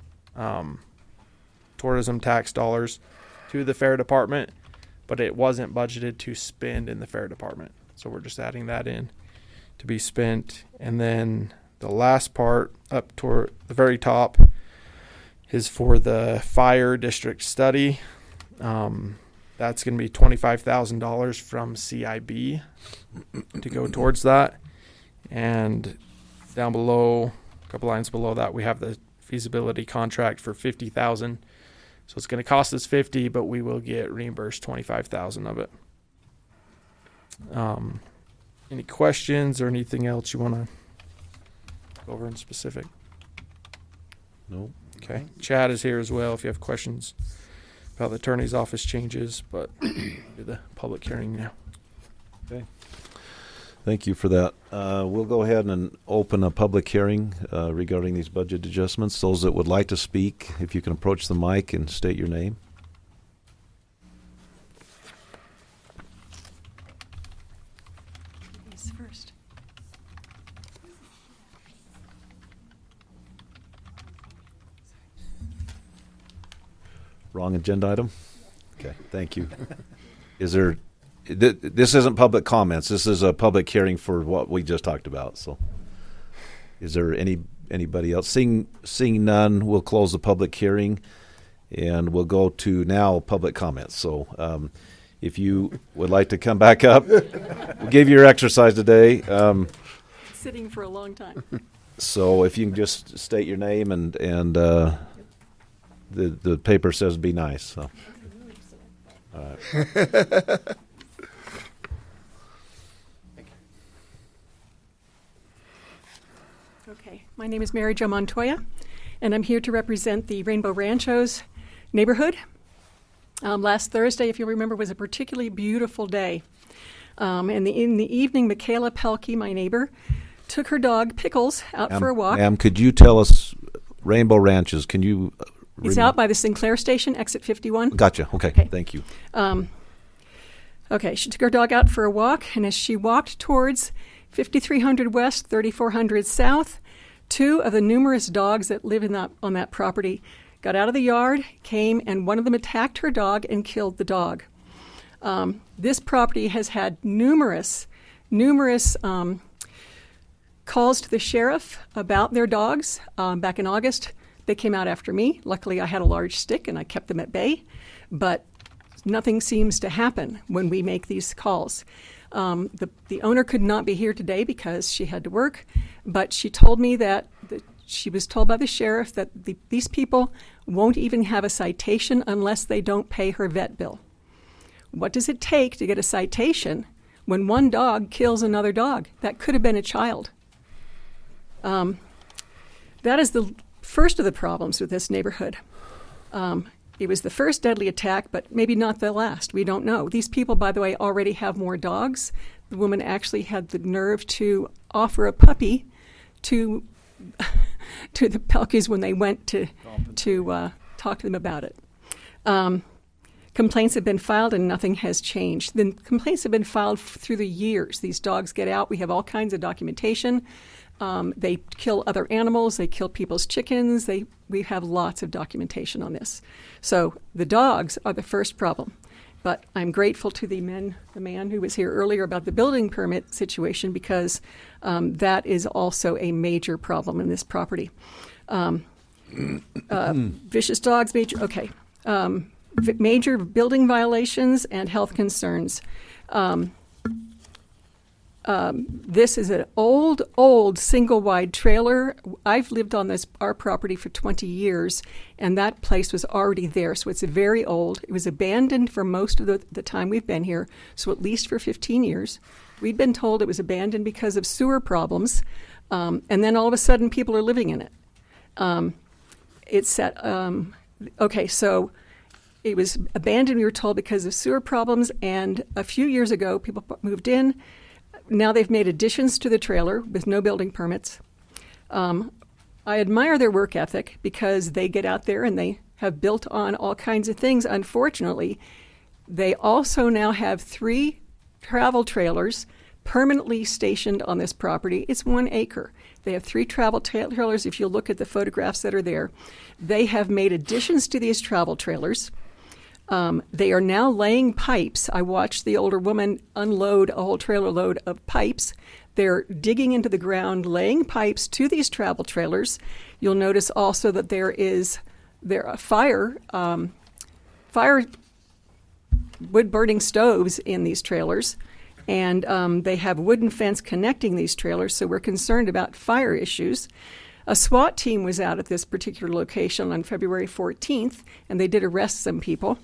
Speaker 3: tourism tax dollars to the fair department, but it wasn't budgeted to spend in the fair department. So we're just adding that in to be spent. And then the last part up toward the very top is for the fire district study. That's going to be $25,000 from CIB to go towards that. And down below, a couple lines below that, we have the feasibility contract for $50,000. So it's going to cost us $50,000, but we will get reimbursed $25,000 of it. Any questions or anything else you want to go over in specific?
Speaker 1: No.
Speaker 3: Okay. Chad is here as well if you have questions about the attorney's office changes, but do the public hearing now.
Speaker 1: Okay. Thank you for that. We'll go ahead and open a public hearing regarding these budget adjustments. Those that would like to speak, if you can approach the mic and state your name.
Speaker 10: First.
Speaker 1: Wrong agenda item? Okay, thank you. Is there, this isn't public comments. This is a public hearing for what we just talked about. So is there anybody else? Seeing none, we'll close the public hearing and we'll go to now public comments. So if you would like to come back up, we'll give you your exercise today.
Speaker 10: Sitting for a long time.
Speaker 1: So if you can just state your name and the paper says be nice. So. All right.
Speaker 10: Okay, my name is Mary Jo Montoya, and I'm here to represent the Rainbow Ranchos neighborhood. Last Thursday, if you remember, was a particularly beautiful day. And in the evening, Michaela Pelkey, my neighbor, took her dog Pickles out for a walk.
Speaker 1: Ma'am, could you tell us Rainbow Ranches? Can you?
Speaker 10: It's out by the Sinclair station, exit 51.
Speaker 1: Gotcha. Okay. Thank you.
Speaker 10: Okay, she took her dog out for a walk, and as she walked towards 5300 West, 3400 South, two of the numerous dogs that live on that property got out of the yard, came, and one of them attacked her dog and killed the dog. This property has had numerous calls to the sheriff about their dogs. Back in August, they came out after me. Luckily, I had a large stick and I kept them at bay, but nothing seems to happen when we make these calls. The owner could not be here today because she had to work, but she told me that she was told by the sheriff that these people won't even have a citation unless they don't pay her vet bill. What does it take to get a citation when one dog kills another dog? That could have been a child. That is the first of the problems with this neighborhood. It was the first deadly attack, but maybe not the last. We don't know. These people, by the way, already have more dogs. The woman actually had the nerve to offer a puppy to the Pelkeys when they went to talk to them about it. Complaints have been filed and nothing has changed. The complaints have been filed through the years. These dogs get out. We have all kinds of documentation. They kill other animals. They kill people's chickens. We have lots of documentation on this. So the dogs are the first problem. But I'm grateful to the man who was here earlier about the building permit situation because that is also a major problem in this property. Vicious dogs, major building violations and health concerns. This is an old single-wide trailer. I've lived on our property for 20 years, and that place was already there, so it's very old. It was abandoned for most of the time we've been here, so at least for 15 years. We'd been told it was abandoned because of sewer problems, and then all of a sudden people are living in it. So it was abandoned, we were told, because of sewer problems, and a few years ago people moved in. Now they've made additions to the trailer with no building permits. I admire their work ethic because they get out there and they have built on all kinds of things. Unfortunately, they also now have 3 travel trailers permanently stationed on this property. It's 1 acre. They have 3 travel trailers. If you look at the photographs that are there, they have made additions to these travel trailers. They are now laying pipes. I watched the older woman unload a whole trailer load of pipes. They're digging into the ground, laying pipes to these travel trailers. You'll notice also that there are fire wood-burning stoves in these trailers, and they have wooden fence connecting these trailers, so we're concerned about fire issues. A SWAT team was out at this particular location on February 14th, and they did arrest some people.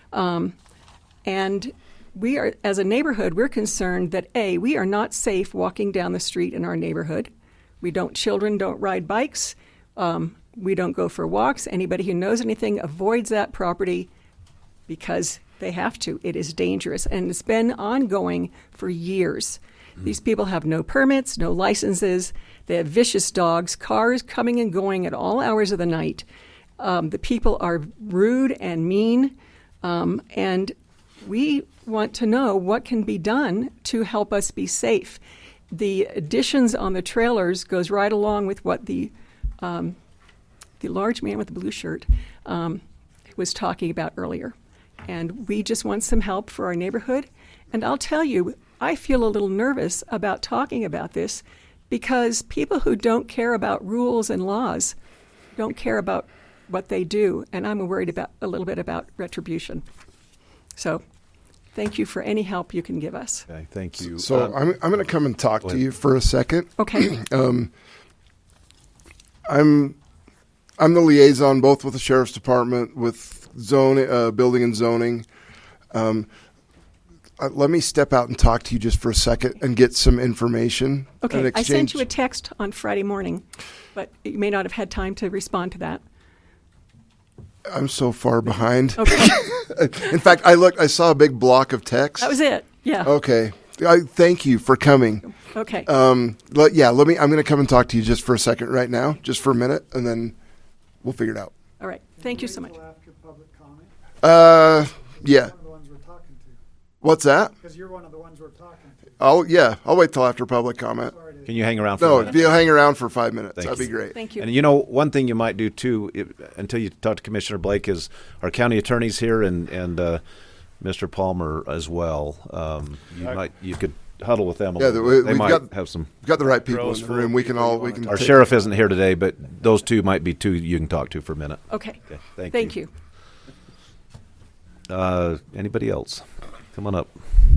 Speaker 10: And we are, as a neighborhood, we're concerned that, A, we are not safe walking down the street in our neighborhood. Children don't ride bikes. We don't go for walks. Anybody who knows anything avoids that property because they have to. It is dangerous, and it's been ongoing for years. These people have no permits, no licenses. They have vicious dogs, cars coming and going at all hours of the night. The people are rude and mean, and we want to know what can be done to help us be safe. The additions on the trailers goes right along with what the large man with the blue shirt was talking about earlier. And we just want some help for our neighborhood. And I'll tell you, I feel a little nervous about talking about this because people who don't care about rules and laws don't care about what they do, and I'm worried about a little bit about retribution. So thank you for any help you can give us.
Speaker 1: Okay, thank you.
Speaker 5: So I'm going to come and talk to you for a second.
Speaker 10: Okay.
Speaker 5: I'm the liaison both with the Sheriff's Department, with building and zoning. Let me step out and talk to you just for a second and get some information.
Speaker 10: Okay, I sent you a text on Friday morning, but you may not have had time to respond to that.
Speaker 5: I'm so far behind.
Speaker 10: Okay.
Speaker 5: In fact, I saw a big block of text.
Speaker 10: That was it. Yeah.
Speaker 5: Okay. Thank you for coming.
Speaker 10: Okay.
Speaker 5: I'm going to come and talk to you just for a second right now, just for a minute, and then we'll figure it out.
Speaker 10: All right. Thank you so much.
Speaker 11: After public comment?
Speaker 5: Yeah.
Speaker 11: One of the ones we're talking to.
Speaker 5: What's that?
Speaker 11: Because you're one of the ones we're talking to.
Speaker 5: Oh, yeah. I'll wait till after public comment.
Speaker 1: Can you hang around for a
Speaker 5: No,
Speaker 1: minute?
Speaker 5: if you'll hang around for 5 minutes,
Speaker 1: Thanks.
Speaker 5: that'd be great.
Speaker 10: Thank you.
Speaker 1: And one thing you might do too, until you talk to Commissioner Blake, is our county attorney's here and Mr. Palmer as well. You could huddle with them a little bit. They might have some.
Speaker 5: We've got the right people in the room.
Speaker 1: Our sheriff isn't here today, but those two might be two you can talk to for a minute.
Speaker 10: Okay.
Speaker 1: Thank you. Anybody else? Come on up.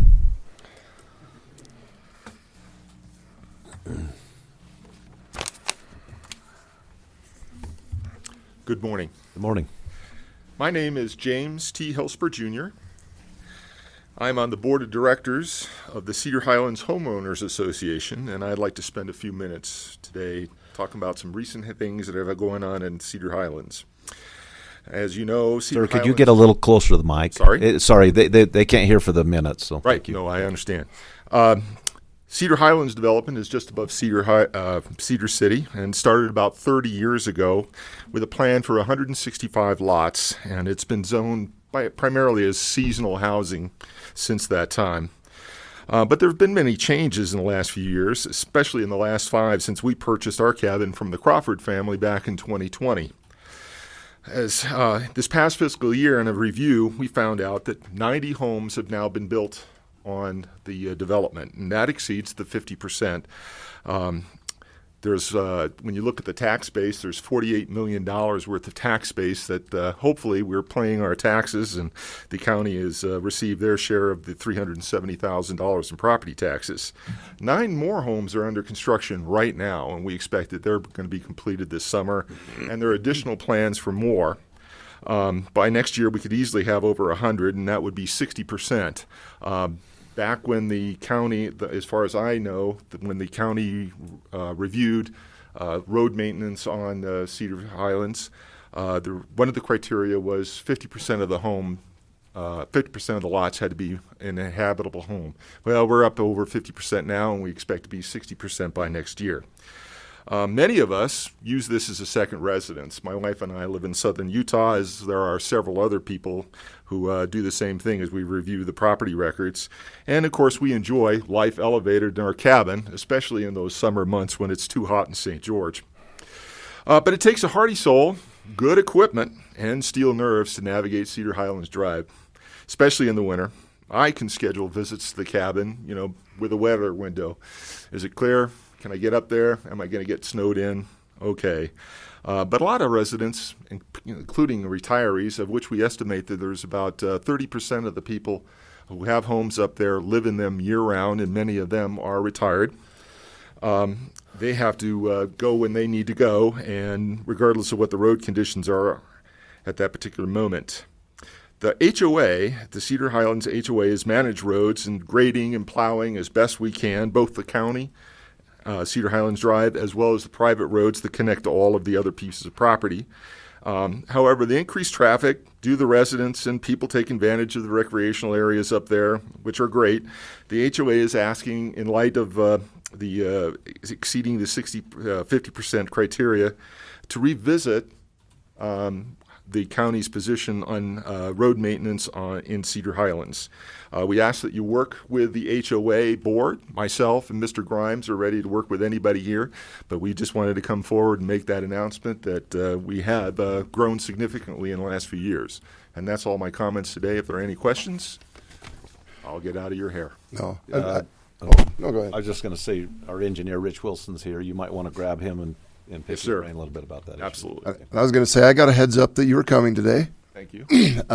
Speaker 12: Good morning.
Speaker 1: Good morning.
Speaker 12: My name is James T. Hillsper, Jr. I'm on the board of directors of the Cedar Highlands Homeowners Association, and I'd like to spend a few minutes today talking about some recent things that are going on in Cedar Highlands. As you know, Cedar
Speaker 1: Sir, could you get a little closer to the mic?
Speaker 12: Sorry?
Speaker 1: They can't hear for the minutes. So
Speaker 12: right.
Speaker 1: Thank you.
Speaker 12: No, I understand. Cedar Highlands development is just above Cedar City and started about 30 years ago with a plan for 165 lots, and it's been zoned primarily as seasonal housing since that time. But there have been many changes in the last few years, especially in the last 5 since we purchased our cabin from the Crawford family back in 2020. As this past fiscal year in a review, we found out that 90 homes have now been built on the development, and that exceeds the 50% There's when you look at the tax base, there's $48 million worth of tax base that hopefully we're paying our taxes, and the county has received their share of the $370,000 in property taxes. 9 more homes are under construction right now, and we expect that they're going to be completed this summer, and there are additional plans for more. By next year, we could easily have over 100, and that would be 60%. Back when the county, as far as I know, when the county reviewed road maintenance on Cedar Highlands, one of the criteria was 50% of the home, 50% of the lots had to be an habitable home. Well, we're up to over 50% now, and we expect to be 60% by next year. Many of us use this as a second residence. My wife and I live in southern Utah, as there are several other people who do the same thing as we review the property records. And, of course, we enjoy life elevated in our cabin, especially in those summer months when it's too hot in St. George. But it takes a hardy soul, good equipment, and steel nerves to navigate Cedar Highlands Drive, especially in the winter. I can schedule visits to the cabin, with a weather window. Is it clear? Can I get up there? Am I going to get snowed in? Okay. But a lot of residents, including retirees, of which we estimate that there's about 30% of the people who have homes up there live in them year-round, and many of them are retired. They have to go when they need to go, and regardless of what the road conditions are at that particular moment. The HOA, the Cedar Highlands HOA, has managed roads and grading and plowing as best we can, both the county, Cedar Highlands Drive, as well as the private roads that connect to all of the other pieces of property. However, the increased traffic due to the residents and people taking advantage of the recreational areas up there, which are great, the HOA is asking, in light of the exceeding the 50% criteria, to revisit the county's position on road maintenance in Cedar Highlands. We ask that you work with the HOA board. Myself and Mr. Grimes are ready to work with anybody here, but we just wanted to come forward and make that announcement that we have grown significantly in the last few years. And that's all my comments today. If there are any questions, I'll get out of your hair.
Speaker 5: No.
Speaker 1: No,
Speaker 5: go ahead.
Speaker 1: I was just going to say, our engineer, Rich Wilson's here. You might want to grab him and pick
Speaker 12: Yes,
Speaker 1: your
Speaker 12: sir.
Speaker 1: brain a little bit about that issue.
Speaker 12: Absolutely.
Speaker 5: I was going to say, I got a heads up that you were coming today.
Speaker 12: Thank you.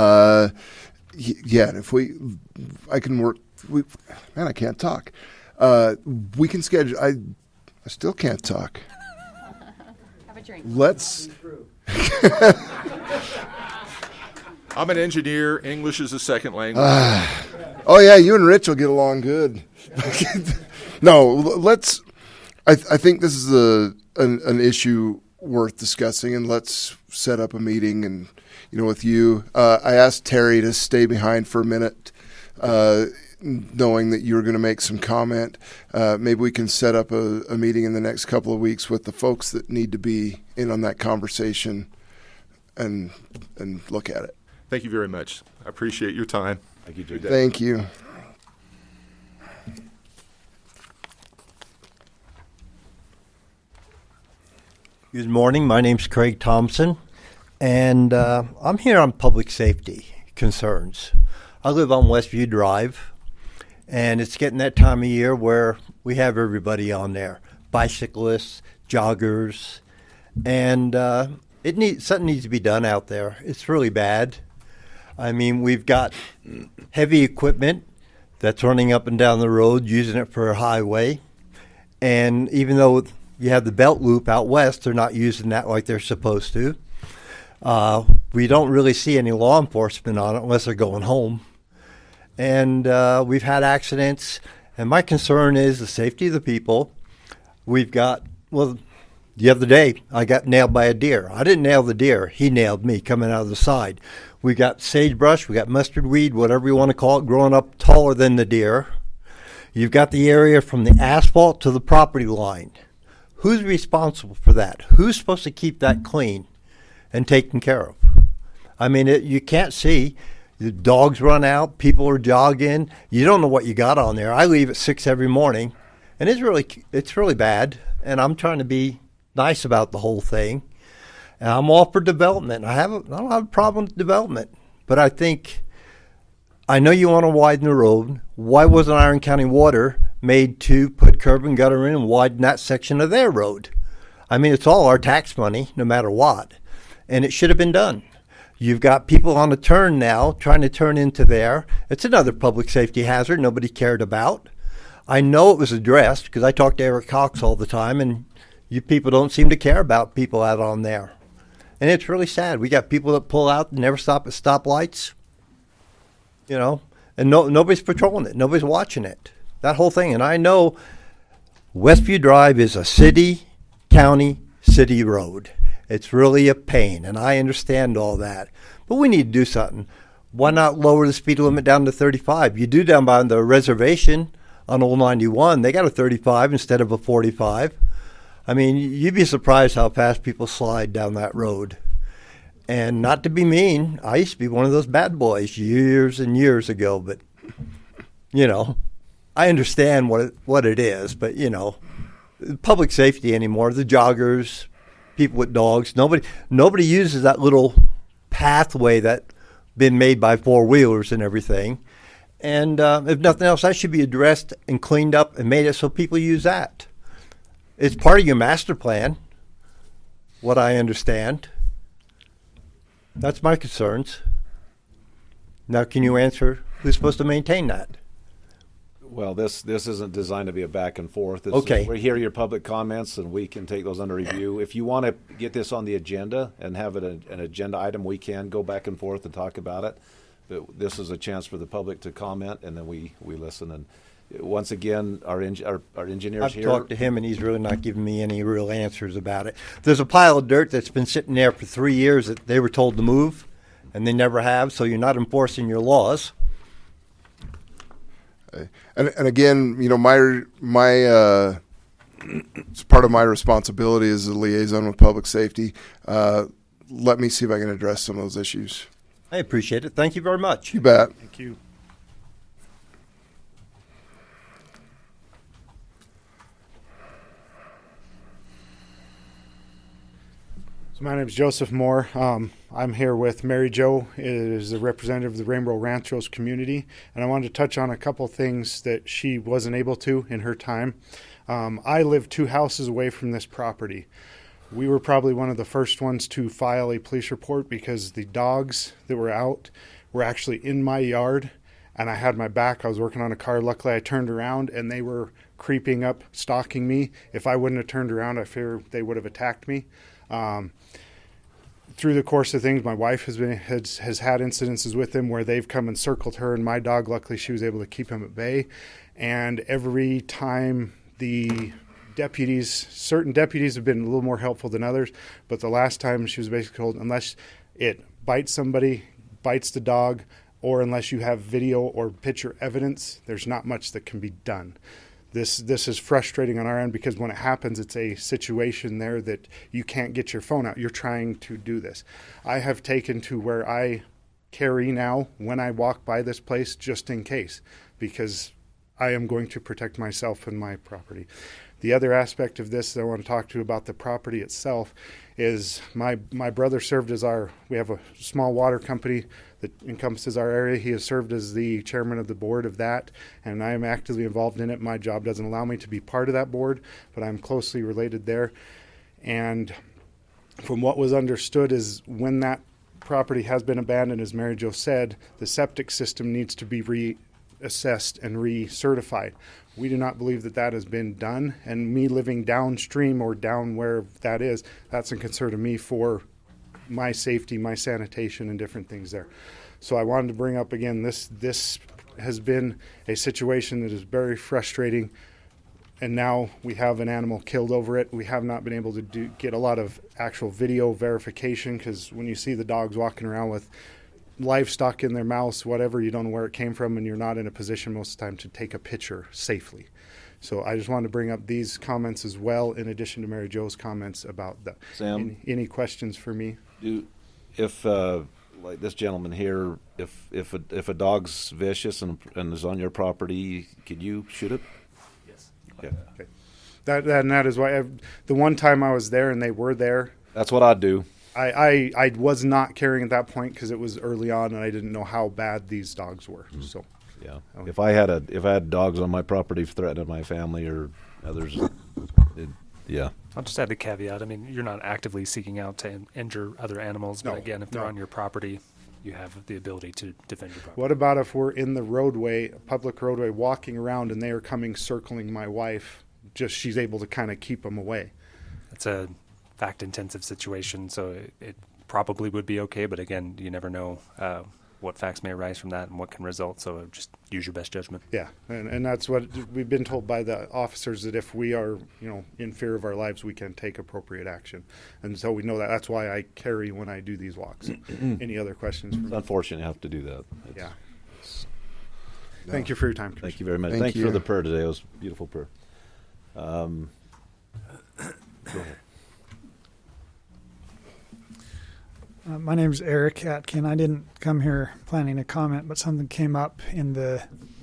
Speaker 5: Yeah, if I can work. Man, I can't talk. We can schedule. I still can't talk.
Speaker 4: Have a drink.
Speaker 5: Let's.
Speaker 12: I'm an engineer. English is a second language.
Speaker 5: Oh yeah, you and Rich will get along good. No, let's. I think this is an issue worth discussing, and let's set up a meeting and with you. I asked Terry to stay behind for a minute, knowing that you were going to make some comment. Maybe we can set up a meeting in the next couple of weeks with the folks that need to be in on that conversation and look at it.
Speaker 12: Thank you very much. I appreciate your time.
Speaker 1: Thank you, Jay.
Speaker 5: Thank you.
Speaker 13: Good morning. My name's Craig Thompson, and I'm here on public safety concerns. I live on Westview Drive, and it's getting that time of year where we have everybody on there, bicyclists, joggers, and something needs to be done out there. It's really bad. I mean, we've got heavy equipment that's running up and down the road, using it for a highway, and even though you have the belt loop out west, they're not using that like they're supposed to. We don't really see any law enforcement on it unless they're going home. And we've had accidents, and my concern is the safety of the people. We've got, the other day, I got nailed by a deer. I didn't nail the deer. He nailed me coming out of the side. We got sagebrush, we got mustard weed, whatever you want to call it, growing up taller than the deer. You've got the area from the asphalt to the property line. Who's responsible for that? Who's supposed to keep that clean and taken care of? I mean, you can't see. The dogs run out. People are jogging. You don't know what you got on there. I leave at 6 every morning, and it's really bad. And I'm trying to be nice about the whole thing. And I'm all for development. I don't have a problem with development, but I know you want to widen the road. Why wasn't Iron County Water made to put curb and gutter in and widen that section of their road? I mean, it's all our tax money, no matter what, and it should have been done. You've got people on a turn now trying to turn into there. It's another public safety hazard nobody cared about. I know it was addressed because I talk to Eric Cox all the time, and you people don't seem to care about people out on there. And it's really sad. We got people that pull out and never stop at stoplights, you know, and nobody's patrolling it. Nobody's watching it. That whole thing. And I know Westview Drive is a city road. It's really a pain, and I understand all that. But we need to do something. Why not lower the speed limit down to 35? You do down by the reservation on Old 91. They got a 35 instead of a 45. I mean, you'd be surprised how fast people slide down that road. And not to be mean, I used to be one of those bad boys years and years ago. But, you know, I understand what it is. But, you know, public safety anymore, the joggers, people with dogs, nobody uses that little pathway that's been made by four-wheelers and everything. And if nothing else, that should be addressed and cleaned up and made it so people use that. It's part of your master plan, what I understand. That's my concerns. Now, can you answer who's supposed to maintain that?
Speaker 1: Well, this isn't designed to be a back and forth.
Speaker 13: Okay.
Speaker 1: We hear your public comments, and we can take those under review. If you want to get this on the agenda and have it an agenda item, we can go back and forth and talk about it. But this is a chance for the public to comment, and then we listen. And once again, our engineer's here.
Speaker 13: I've talked to him, and he's really not giving me any real answers about it. There's a pile of dirt that's been sitting there for 3 years that they were told to move, and they never have, so you're not enforcing your laws.
Speaker 5: And again, you know, my it's part of my responsibility as a liaison with public safety. Let me see if I can address some of those issues.
Speaker 13: I appreciate it. Thank you very much.
Speaker 5: You bet.
Speaker 2: Thank you. So my name is Joseph Moore. I'm here with Mary Jo, is the representative of the Rainbow Ranchos community, and I wanted to touch on a couple things that she wasn't able to in her time. I live 2 houses away from this property. We were probably one of the first ones to file a police report because the dogs that were out were actually in my yard, and I had my back. I was working on a car. Luckily, I turned around, and they were creeping up, stalking me. If I wouldn't have turned around, I fear they would have attacked me. Through the course of things, my wife has had incidences with them where they've come and circled her and my dog. Luckily, she was able to keep him at bay. And every time the certain deputies have been a little more helpful than others, but the last time she was basically told, unless it bites somebody, bites the dog, or unless you have video or picture evidence, there's not much that can be done. This is frustrating on our end because when it happens, it's a situation there that you can't get your phone out. You're trying to do this. I have taken to where I carry now when I walk by this place just in case, because I am going to protect myself and my property. The other aspect of this that I want to talk to you about the property itself is my brother served as we have a small water company that encompasses our area. He has served as the chairman of the board of that, and I am actively involved in it. My job doesn't allow me to be part of that board, but I'm closely related there. And from what was understood is when that property has been abandoned, as Mary Jo said, the septic system needs to be reassessed and recertified. We do not believe that has been done, and me living downstream or down where that is, that's a concern to me for my safety, my sanitation, and different things there. So I wanted to bring up again, this has been a situation that is very frustrating, and now we have an animal killed over it. We have not been able to get a lot of actual video verification, because when you see the dogs walking around with livestock in their mouths, whatever, you don't know where it came from, and you're not in a position most of the time to take a picture safely. So I just wanted to bring up these comments as well, in addition to Mary Jo's comments about that.
Speaker 1: Sam,
Speaker 2: any questions for me?
Speaker 1: If like this gentleman here, if a dog's vicious and is on your property, could you shoot it?
Speaker 2: Yes. Okay. That is why the one time I was there and they were there.
Speaker 1: That's what I'd do.
Speaker 2: I was not carrying at that point because it was early on and I didn't know how bad these dogs were. Mm-hmm. So,
Speaker 1: yeah, if I had dogs on my property threatening my family or others, yeah,
Speaker 14: I'll just add the caveat. I mean, you're not actively seeking out to injure other animals, but
Speaker 2: No,
Speaker 14: again, if they're
Speaker 2: no.
Speaker 14: on your property, you have the ability to defend your property.
Speaker 2: What about if we're in the roadway, a public roadway, walking around, and they are coming circling my wife? Just she's able to kind of keep them away.
Speaker 14: It's a fact-intensive situation, so it probably would be okay. But again, you never know what facts may arise from that and what can result. So just use your best judgment.
Speaker 2: Yeah, and that's what we've been told by the officers, that if we are, in fear of our lives, we can take appropriate action. And so we know that. That's why I carry when I do these walks. Any other questions?
Speaker 1: It's unfortunate you have to do that.
Speaker 2: Yeah. Thank you for your time, Commissioner.
Speaker 1: Thank you very much.
Speaker 5: Thank
Speaker 1: Thank you for
Speaker 5: you.
Speaker 1: the prayer today. It was a beautiful prayer. Go ahead.
Speaker 11: My name's Eric Atkin. I didn't come here planning a comment, but something came up in the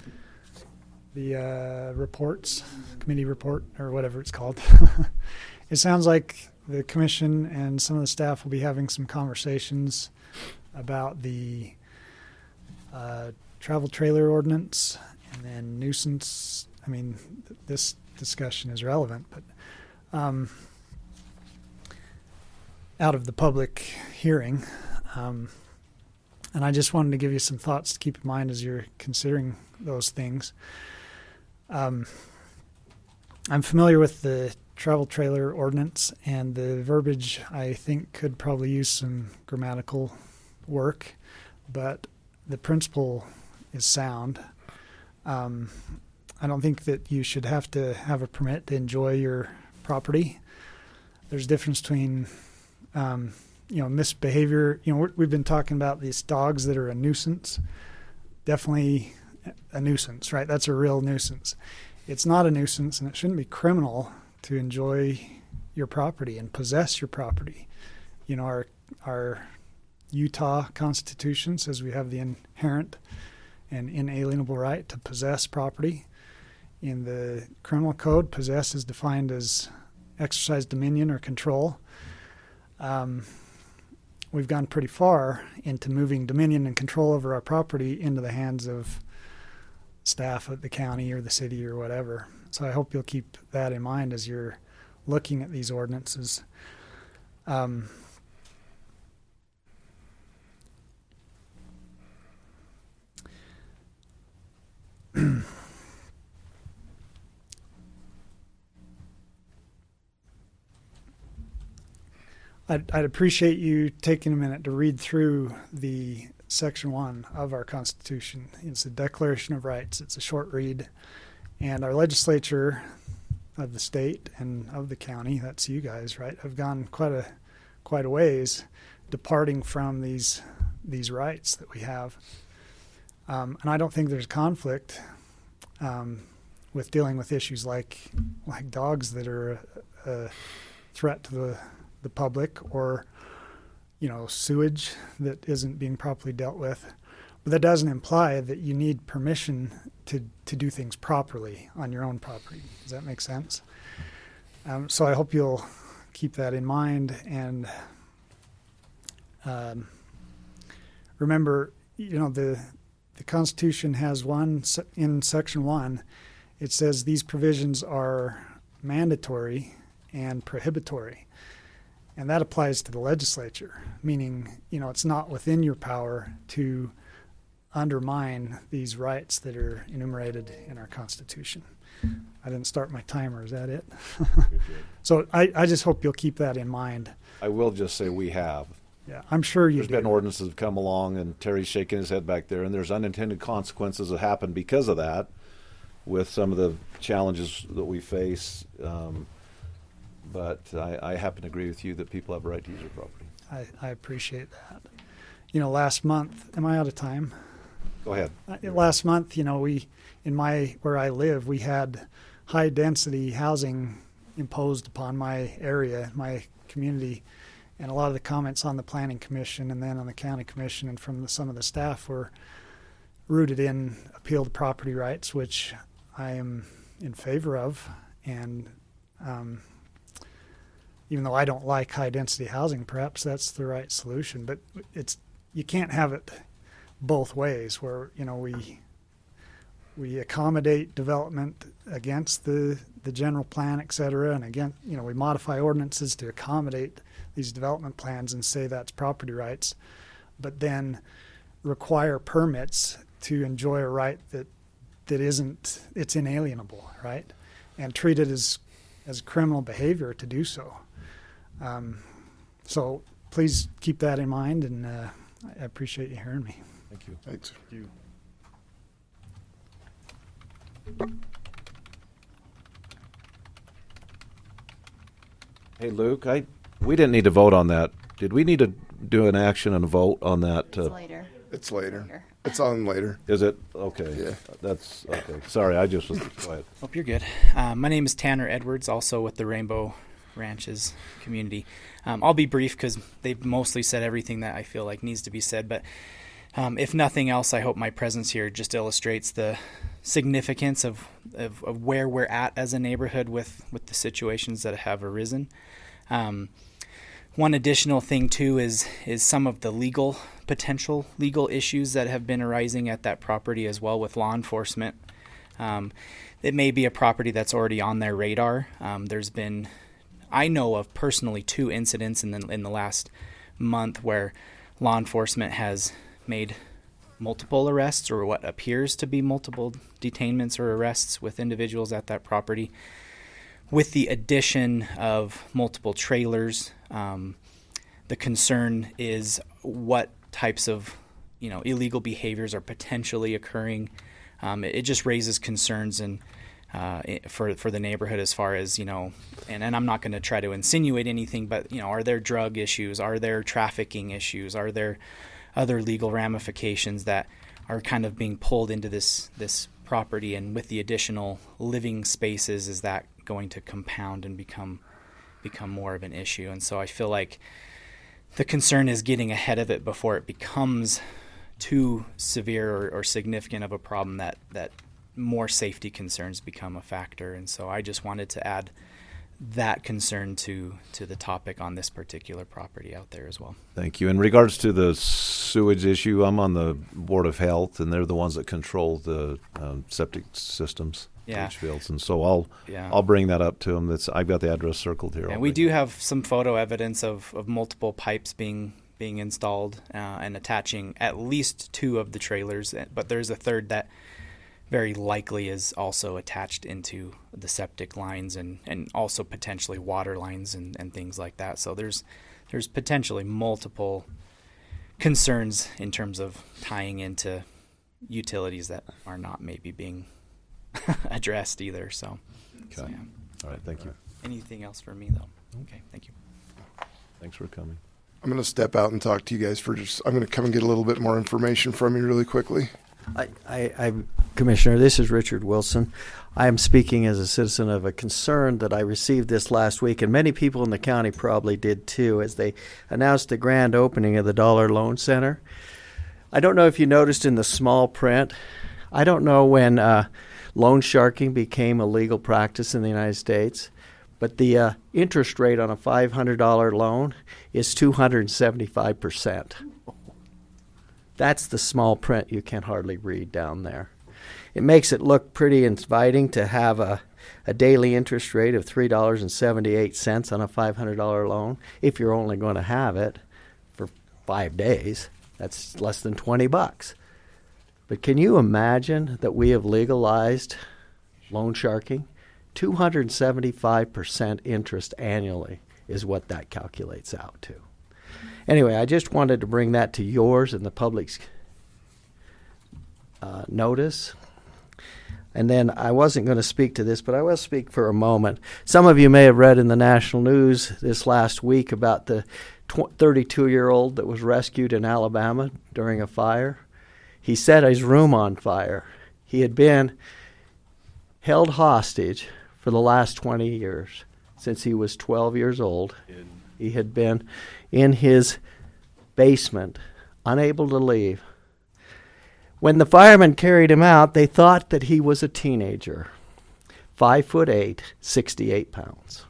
Speaker 11: reports, committee report, or whatever it's called. It sounds like the commission and some of the staff will be having some conversations about the travel trailer ordinance and then nuisance. I mean, this discussion is relevant, but out of the public hearing. And I just wanted to give you some thoughts to keep in mind as you're considering those things. I'm familiar with the travel trailer ordinance, and the verbiage I think could probably use some grammatical work, but the principle is sound. I don't think that you should have to have a permit to enjoy your property. There's a difference between misbehavior. We've been talking about these dogs that are a nuisance. Definitely a nuisance, right? That's a real nuisance. It's not a nuisance, and it shouldn't be criminal to enjoy your property and possess your property. Our Utah Constitution says we have the inherent and inalienable right to possess property. In the criminal code, possess is defined as exercise dominion or control. We've gone pretty far into moving dominion and control over our property into the hands of staff at the county or the city or whatever. So I hope you'll keep that in mind as you're looking at these ordinances. I'd appreciate you taking a minute to read through the Section 1 of our Constitution. It's the Declaration of Rights. It's a short read. And our legislature of the state and of the county, that's you guys, right, have gone quite a ways departing from these rights that we have. And I don't think there's conflict with dealing with issues like dogs that are a threat to the public, or sewage that isn't being properly dealt with. But that doesn't imply that you need permission to do things properly on your own property. Does that make sense? So I hope you'll keep that in mind, and remember, the Constitution has in Section 1, it says these provisions are mandatory and prohibitory. And that applies to the legislature, meaning, it's not within your power to undermine these rights that are enumerated in our Constitution. I didn't start my timer. Is that it? So I just hope you'll keep that in mind.
Speaker 1: I will just say we have.
Speaker 11: Yeah, I'm sure you do.
Speaker 1: There's been ordinances that have come along, and Terry's shaking his head back there, and there's unintended consequences that happen because of that with some of the challenges that we face. But I happen to agree with you that people have a right to use their property.
Speaker 11: I appreciate that. Last month, am I out of time?
Speaker 1: Go ahead.
Speaker 11: Last month, where I live, we had high density housing imposed upon my area, my community, and a lot of the comments on the Planning Commission and then on the County Commission and from some of the staff were rooted in appeal to property rights, which I am in favor of. And even though I don't like high density housing, perhaps that's the right solution. But you can't have it both ways, where we accommodate development against the general plan, et cetera, and again, we modify ordinances to accommodate these development plans and say that's property rights, but then require permits to enjoy a right that it's inalienable, right? And treat it as criminal behavior to do so. So please keep that in mind, and I appreciate you hearing me.
Speaker 1: Thank you.
Speaker 5: Thanks.
Speaker 6: Thank you.
Speaker 1: Hey, Luke, we didn't need to vote on that. Did we need to do an action and a vote on that?
Speaker 4: It's later.
Speaker 5: It's later. It's on later.
Speaker 1: Is it? Okay.
Speaker 5: Yeah.
Speaker 1: That's okay. Sorry, I just was quiet.
Speaker 15: Hope you're good. My name is Tanner Edwards, also with the Rainbow Ranches community. I'll be brief because they've mostly said everything that I feel like needs to be said, but if nothing else, I hope my presence here just illustrates the significance of where we're at as a neighborhood with the situations that have arisen. One additional thing too is some of the potential legal issues that have been arising at that property as well with law enforcement. It may be a property that's already on their radar. There's been, I know of personally, 2 incidents in the last month where law enforcement has made multiple arrests, or what appears to be multiple detainments or arrests with individuals at that property. With the addition of multiple trailers, the concern is what types of illegal behaviors are potentially occurring. It just raises concerns and for the neighborhood as far as, and I'm not going to try to insinuate anything, but are there drug issues? Are there trafficking issues? Are there other legal ramifications that are kind of being pulled into this property? And with the additional living spaces, is that going to compound and become more of an issue? And so I feel like the concern is getting ahead of it before it becomes too severe or significant of a problem that more safety concerns become a factor. And so I just wanted to add that concern to the topic on this particular property out there as well.
Speaker 1: Thank you. In regards to the sewage issue, I'm on the Board of Health, and they're the ones that control the septic systems, leach fields, and so I'll bring that up to them. I've got the address circled here.
Speaker 15: And we do have some photo evidence of multiple pipes being installed and attaching at least 2 of the trailers, but there's a third that very likely is also attached into the septic lines and also potentially water lines and things like that. So there's potentially multiple concerns in terms of tying into utilities that are not maybe being addressed either. So,
Speaker 1: okay. Yeah. All right. Thank you.
Speaker 15: Anything else for me though? Okay. Thank you.
Speaker 1: Thanks for coming.
Speaker 5: I'm going to step out and talk to you guys I'm going to come and get a little bit more information from you really quickly.
Speaker 8: Commissioner, this is Richard Wilson. I am speaking as a citizen of a concern that I received this last week, and many people in the county probably did too, as they announced the grand opening of the Dollar Loan Center. I don't know if you noticed in the small print, I don't know when loan sharking became a legal practice in the United States, but the interest rate on a $500 loan is 275%. That's the small print you can hardly read down there. It makes it look pretty inviting to have a daily interest rate of $3.78 on a $500 loan. If you're only going to have it for 5 days, that's less than $20. But can you imagine that we have legalized loan sharking? 275% interest annually is what that calculates out to. Anyway, I just wanted to bring that to yours and the public's notice. And then I wasn't going to speak to this, but I will speak for a moment. Some of you may have read in the national news this last week about the 32-year-old that was rescued in Alabama during a fire. He set his room on fire. He had been held hostage for the last 20 years, since he was 12 years old. He had been in his basement, unable to leave. When the firemen carried him out, they thought that he was a teenager, 5'8", 68 pounds.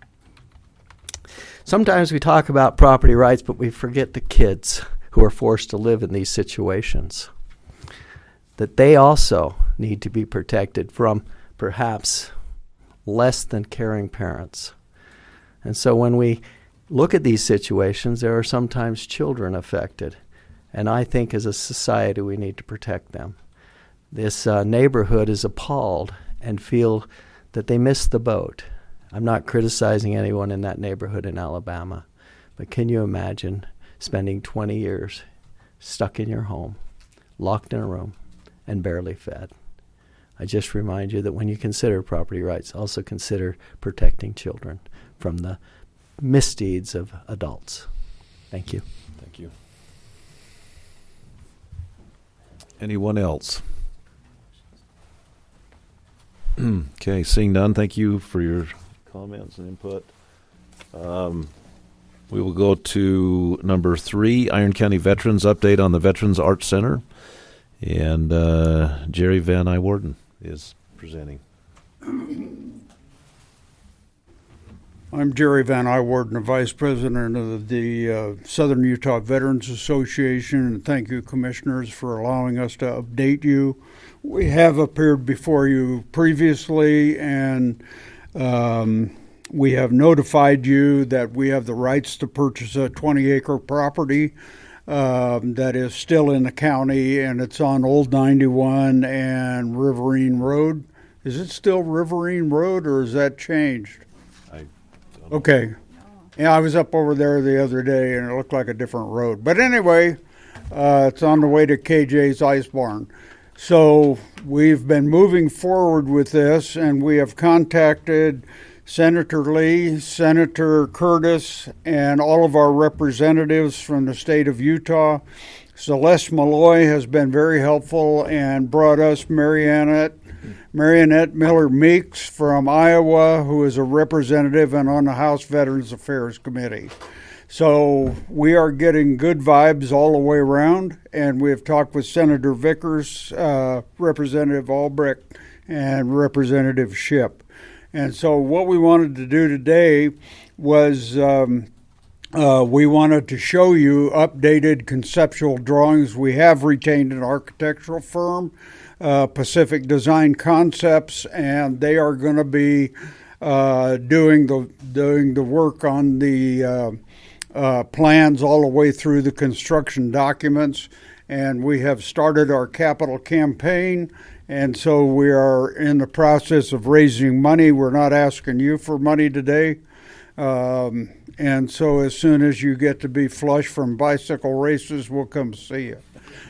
Speaker 8: Sometimes we talk about property rights, but we forget the kids who are forced to live in these situations. that they also need to be protected from perhaps less than caring parents. And so when we look at these situations, there are sometimes children affected. And I think as a society we need to protect them. This neighborhood is appalled and feel that they missed the boat. I'm not criticizing anyone in that neighborhood in Alabama, but can you imagine spending 20 years stuck in your home, locked in a room, and barely fed? I just remind you that when you consider property rights, also consider protecting children from the misdeeds of adults. Thank you.
Speaker 1: Thank you. Anyone else? Okay, seeing none, thank you for your comments and input. We will go to number 3, Iron County Veterans Update on the Veterans Arts Center. And Jerry Van Iwarden is presenting.
Speaker 16: I'm Jerry Van Iwarden, the Vice President of the Southern Utah Veterans Association, and thank you, Commissioners, for allowing us to update you. We have appeared before you previously, and we have notified you that we have the rights to purchase a 20-acre property that is still in the county, and it's on Old 91 and Riverine Road. Is it still Riverine Road, or has that changed? Okay. Yeah, I was up over there the other day, and it looked like a different road. But anyway, it's on the way to KJ's Ice Barn. So we've been moving forward with this, and we have contacted Senator Lee, Senator Curtis, and all of our representatives from the state of Utah. Celeste Malloy has been very helpful and brought us Marionette Miller Meeks from Iowa, who is a representative and on the House Veterans Affairs Committee. So we are getting good vibes all the way around, and we have talked with Senator Vickers, Representative Albrecht, and Representative Shipp. And so what we wanted to do today was we wanted to show you updated conceptual drawings. We have retained an architectural firm, Pacific Design Concepts, and they are going to be doing the work on the plans all the way through the construction documents. And we have started our capital campaign, and so we are in the process of raising money. We're not asking you for money today. And so as soon as you get to be flush from bicycle races, we'll come see you.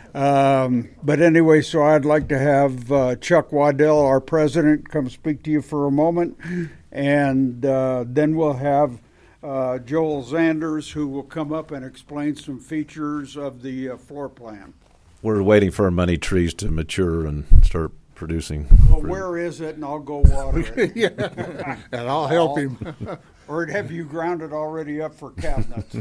Speaker 16: But anyway, so I'd like to have Chuck Waddell, our president, come speak to you for a moment. And then we'll have Joel Zanders, who will come up and explain some features of the floor plan.
Speaker 1: We're waiting for our money trees to mature and start producing.
Speaker 16: Well, where is it? And I'll go water it.
Speaker 7: Yeah. And I'll help him.
Speaker 16: Or have you ground it already up for cabinets?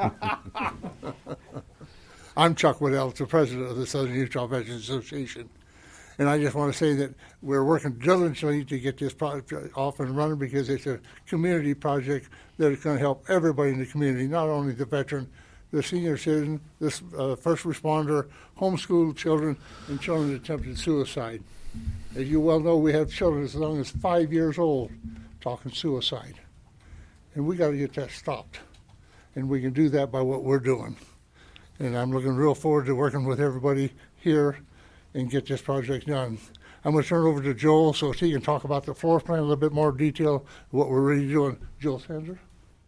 Speaker 7: I'm Chuck Waddell, the president of the Southern Utah Veterans Association. And I just want to say that we're working diligently to get this project off and running because it's a community project that is going to help everybody in the community, not only the veteran, the senior citizen, this first responder, homeschooled children, and children that attempted suicide. As you well know, we have children as young as 5 years old talking suicide. And we got to get that stopped. And we can do that by what we're doing. And I'm looking real forward to working with everybody here and get this project done. I'm going to turn it over to Joel so he can talk about the floor plan in a little bit more detail, what we're really doing. Joel Sander.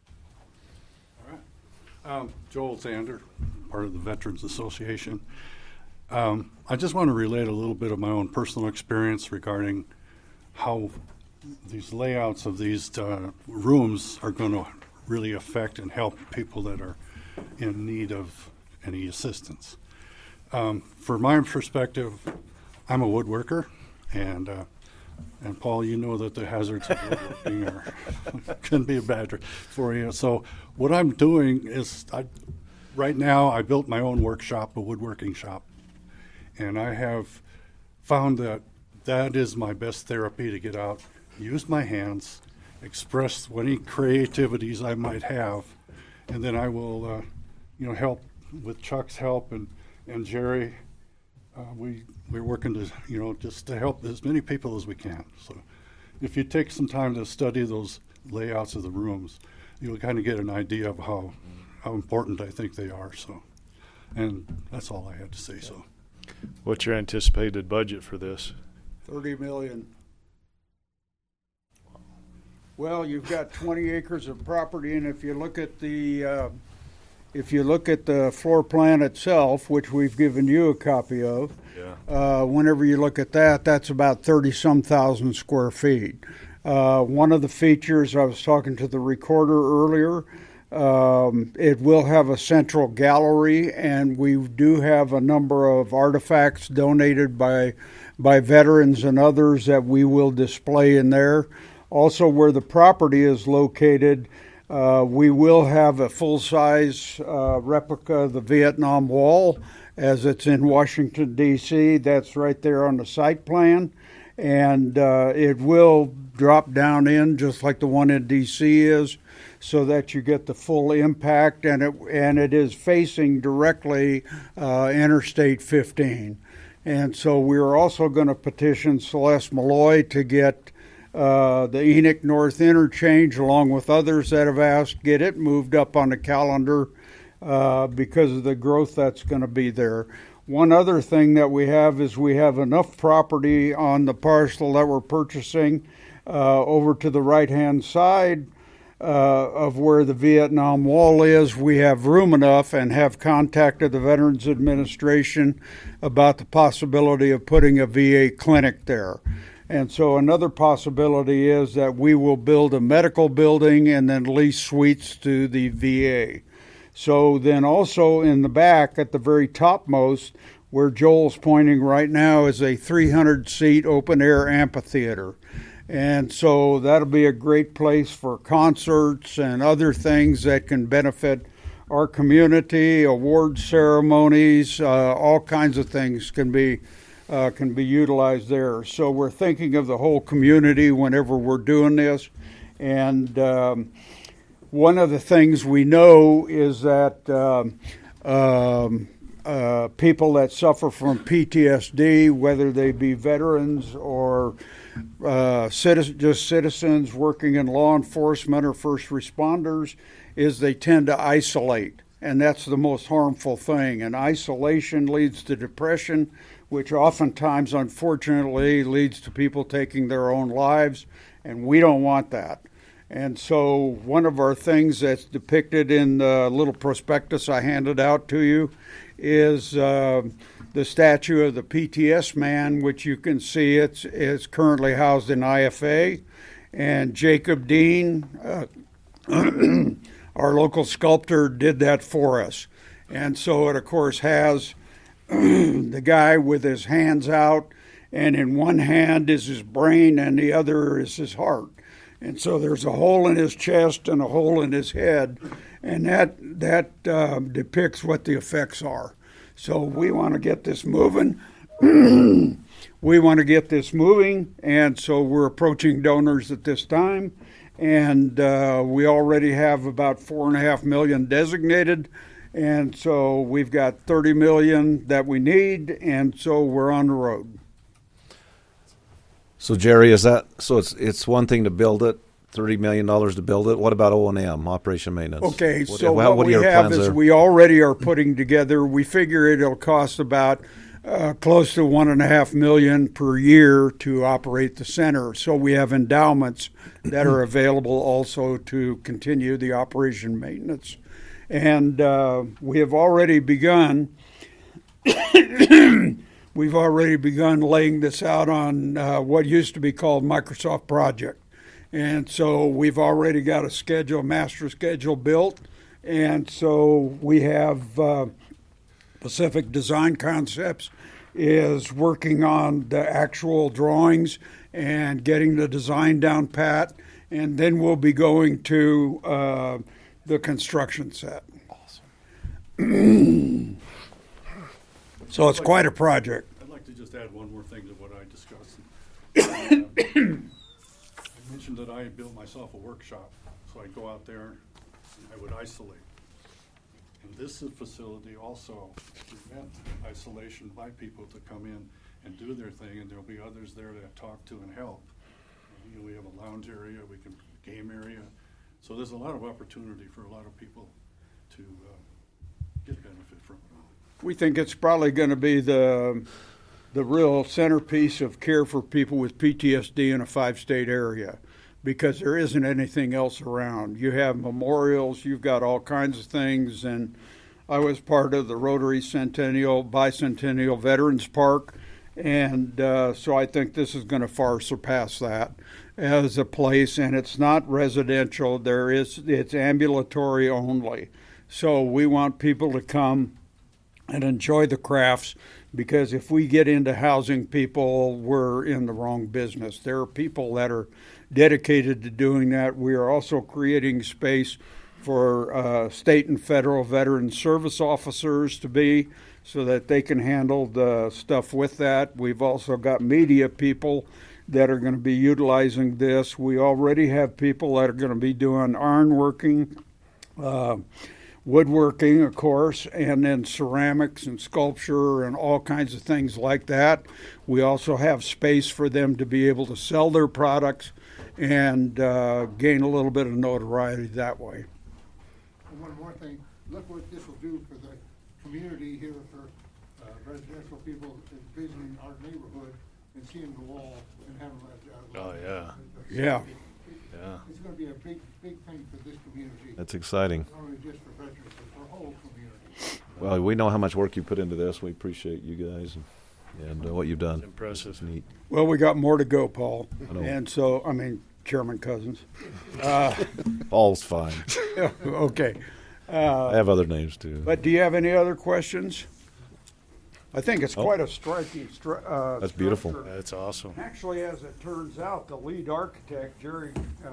Speaker 17: All right. Joel Sander, part of the Veterans Association. I just want to relate a little bit of my own personal experience regarding how these layouts of these rooms are going to really affect and help people that are in need of any assistance. For my perspective, I'm a woodworker, and Paul, you know that the hazards of woodworking can be a bad for you. So what I'm doing is, right now I built my own workshop, a woodworking shop, and I have found that that is my best therapy to get out, use my hands, express any creativities I might have, and then I will, help with Chuck's help and Jerry we're working to, just to help as many people as we can. So if you take some time to study those layouts of the rooms, you'll kind of get an idea of how important I think they are. So, and that's all I had to say. So,
Speaker 6: what's your anticipated budget for this?
Speaker 16: $30 million. Well, you've got 20 acres of property, and if you look at the floor plan itself, which we've given you a copy of, whenever you look at that, that's about 30-some thousand square feet. One of the features, I was talking to the recorder earlier, it will have a central gallery, and we do have a number of artifacts donated by veterans and others that we will display in there. Also, where the property is located, we will have a full-size replica of the Vietnam Wall, as it's in Washington, D.C. That's right there on the site plan. And it will drop down in just like the one in D.C. is, so that you get the full impact. And it is facing directly Interstate 15. And so we're also going to petition Celeste Malloy to get the Enoch North Interchange, along with others that have asked, get it moved up on the calendar because of the growth that's going to be there. One other thing that we have is we have enough property on the parcel that we're purchasing over to the right-hand side of where the Vietnam Wall is. We have room enough and have contacted the Veterans Administration about the possibility of putting a VA clinic there. And so another possibility is that we will build a medical building and then lease suites to the VA. So then also in the back at the very topmost, where Joel's pointing right now, is a 300-seat open-air amphitheater. And so that'll be a great place for concerts and other things that can benefit our community, award ceremonies, all kinds of things can be utilized there. So we're thinking of the whole community whenever we're doing this. And one of the things we know is that people that suffer from PTSD, whether they be veterans or just citizens working in law enforcement or first responders, is they tend to isolate. And that's the most harmful thing. And isolation leads to depression, which oftentimes, unfortunately, leads to people taking their own lives, and we don't want that. And so one of our things that's depicted in the little prospectus I handed out to you is the statue of the PTS man, which you can see it's currently housed in IFA. And Jacob Dean, our local sculptor, did that for us. And so it, of course, has the guy with his hands out, and in one hand is his brain and the other is his heart. And so there's a hole in his chest and a hole in his head, and that depicts what the effects are. So we want to get this moving. And so we're approaching donors at this time, and we already have about $4.5 million designated. And so we've got $30 million that we need, and so we're on the road.
Speaker 1: So Jerry, it's one thing to build it, $30 million to build it. What about O&M, operation maintenance?
Speaker 16: Okay, so what we have is we already are putting together. We figure it'll cost about close to $1.5 million per year to operate the center. So we have endowments that are available also to continue the operation maintenance. And we have already begun. We've already begun laying this out on what used to be called Microsoft Project, and so we've already got a master schedule built, and so we have Pacific Design Concepts is working on the actual drawings and getting the design down pat, and then we'll be going to the construction set. Awesome. So it's quite a project.
Speaker 17: I'd like to just add one more thing to what I discussed. I mentioned that I built myself a workshop, so I'd go out there and I would isolate. And this facility also meant isolation by people to come in and do their thing, and there'll be others there to talk to and help. You know, we have a lounge area, game area, so there's a lot of opportunity for a lot of people to get benefit from it all.
Speaker 16: We think it's probably going to be the real centerpiece of care for people with PTSD in a 5-state area, because there isn't anything else around. You have memorials, you've got all kinds of things, and I was part of the Rotary Bicentennial Veterans Park, and so I think this is going to far surpass that as a place, and it's not residential. It's ambulatory only. So we want people to come and enjoy the crafts, because if we get into housing people, we're in the wrong business. There are people that are dedicated to doing that. We are also creating space for state and federal veteran service officers to be, so that they can handle the stuff with that. We've also got media people that are going to be utilizing this. We already have people that are going to be doing ironworking, woodworking, of course, and then ceramics and sculpture and all kinds of things like that. We also have space for them to be able to sell their products and gain a little bit of notoriety that way.
Speaker 18: And one more thing, look what this will do for the community here, for residential people visiting our neighborhood and seeing the wall and having that.
Speaker 6: Oh, yeah.
Speaker 16: Yeah.
Speaker 6: Yeah.
Speaker 18: It's going to be a big thing for this community.
Speaker 1: That's exciting.
Speaker 18: Not only just for veterans, but for the whole community.
Speaker 1: Well, we know how much work you put into this. We appreciate you guys and what you've done.
Speaker 6: It's impressive.
Speaker 1: It's neat.
Speaker 16: Well, we got more to go, Paul.
Speaker 1: I know.
Speaker 16: And so, Chairman Cousins.
Speaker 1: Paul's fine.
Speaker 16: Okay.
Speaker 1: I have other names too.
Speaker 16: But do you have any other questions? I think it's quite a striking
Speaker 1: That's beautiful.
Speaker 16: structure.
Speaker 6: That's awesome.
Speaker 16: Actually, as it turns out, the lead architect, Jerry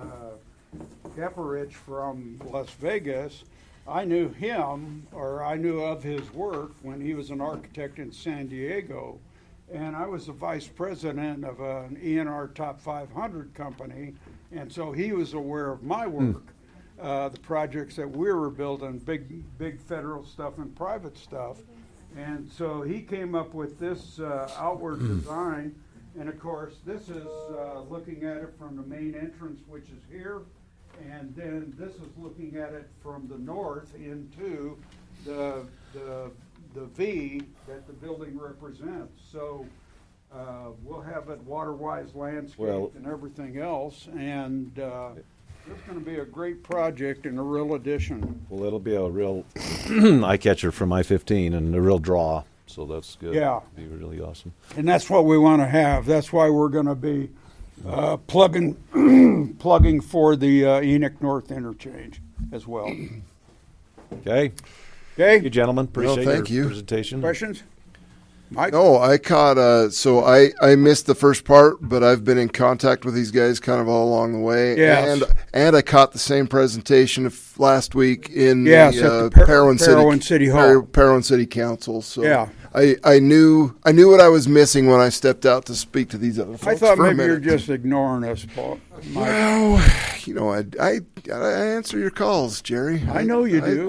Speaker 16: Gepperich from Las Vegas, I knew him, or I knew of his work when he was an architect in San Diego. And I was the vice president of an ENR Top 500 company, and so he was aware of my work, the projects that we were building, big federal stuff and private stuff. And so he came up with this outward design, and of course this is looking at it from the main entrance, which is here, and then this is looking at it from the north into the V that the building represents. So we'll have it water-wise landscaped and everything else, and it's going to be a great project and a real addition.
Speaker 1: Well, it'll be a real eye catcher from I-15 and a real draw. So that's good.
Speaker 16: Yeah.
Speaker 1: It'll be really awesome.
Speaker 16: And that's what we want to have. That's why we're going to be plugging for the Enoch North interchange as well.
Speaker 1: Okay.
Speaker 16: Okay.
Speaker 1: You gentlemen, appreciate
Speaker 5: thank
Speaker 1: your
Speaker 5: you.
Speaker 1: presentation.
Speaker 16: Questions? Mike?
Speaker 5: No, I caught, so I missed the first part, but I've been in contact with these guys kind of all along the way.
Speaker 16: Yes.
Speaker 5: And I caught the same presentation last week in
Speaker 16: at the Parowan City Hall.
Speaker 5: Parowan City Council. So
Speaker 16: yeah.
Speaker 5: I knew what I was missing when I stepped out to speak to these other folks.
Speaker 16: I thought
Speaker 5: for a
Speaker 16: maybe you're
Speaker 5: minute.
Speaker 16: just ignoring us, Paul. Mike.
Speaker 5: Well, you know, I answer your calls, Jerry.
Speaker 16: I know you do.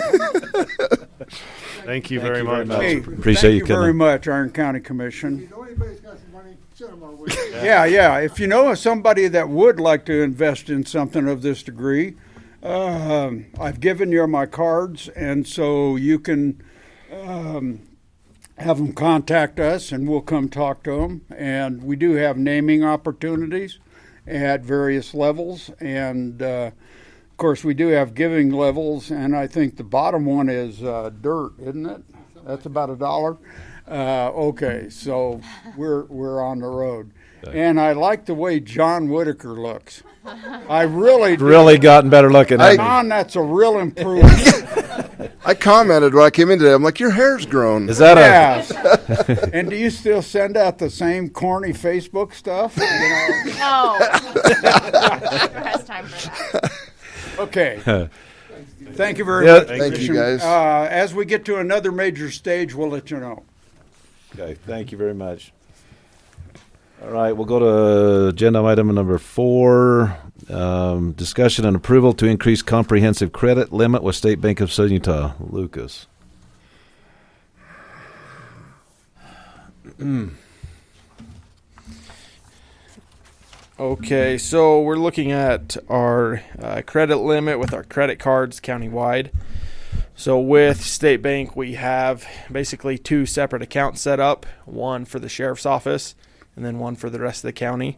Speaker 6: Thank you very much.
Speaker 16: Hey,
Speaker 1: Appreciate
Speaker 16: thank
Speaker 1: you
Speaker 16: you
Speaker 1: coming.
Speaker 16: very much, Iron County Commission.
Speaker 18: If you know anybody's got some money, send them our way.
Speaker 16: Yeah. If you know of somebody that would like to invest in something of this degree, I've given you my cards, and so you can have them contact us, and we'll come talk to them. And we do have naming opportunities at various levels, and of course we do have giving levels, and I think the bottom one is dirt, isn't it? That's about $1. Okay, so we're on the road. And I like the way John Whitaker looks. I really do.
Speaker 1: Really gotten better looking at me.
Speaker 16: John, that's a real improvement.
Speaker 5: I commented when I came in today. I'm like, your hair's grown.
Speaker 1: Is that
Speaker 16: Yes. And do you still send out the same corny Facebook stuff? You know?
Speaker 4: No. Never has time for that.
Speaker 16: Okay. Thank you very
Speaker 1: Yeah,
Speaker 16: much.
Speaker 5: thank you,
Speaker 16: Commissioner.
Speaker 5: guys.
Speaker 16: As we get to another major stage, we'll let you know.
Speaker 1: Okay, thank you very much. All right, we'll go to agenda item number 4, discussion and approval to increase comprehensive credit limit with State Bank of Southern Utah. Lucas.
Speaker 3: Okay, so we're looking at our credit limit with our credit cards countywide. So with State Bank, we have basically 2 separate accounts set up, one for the sheriff's office and then one for the rest of the county.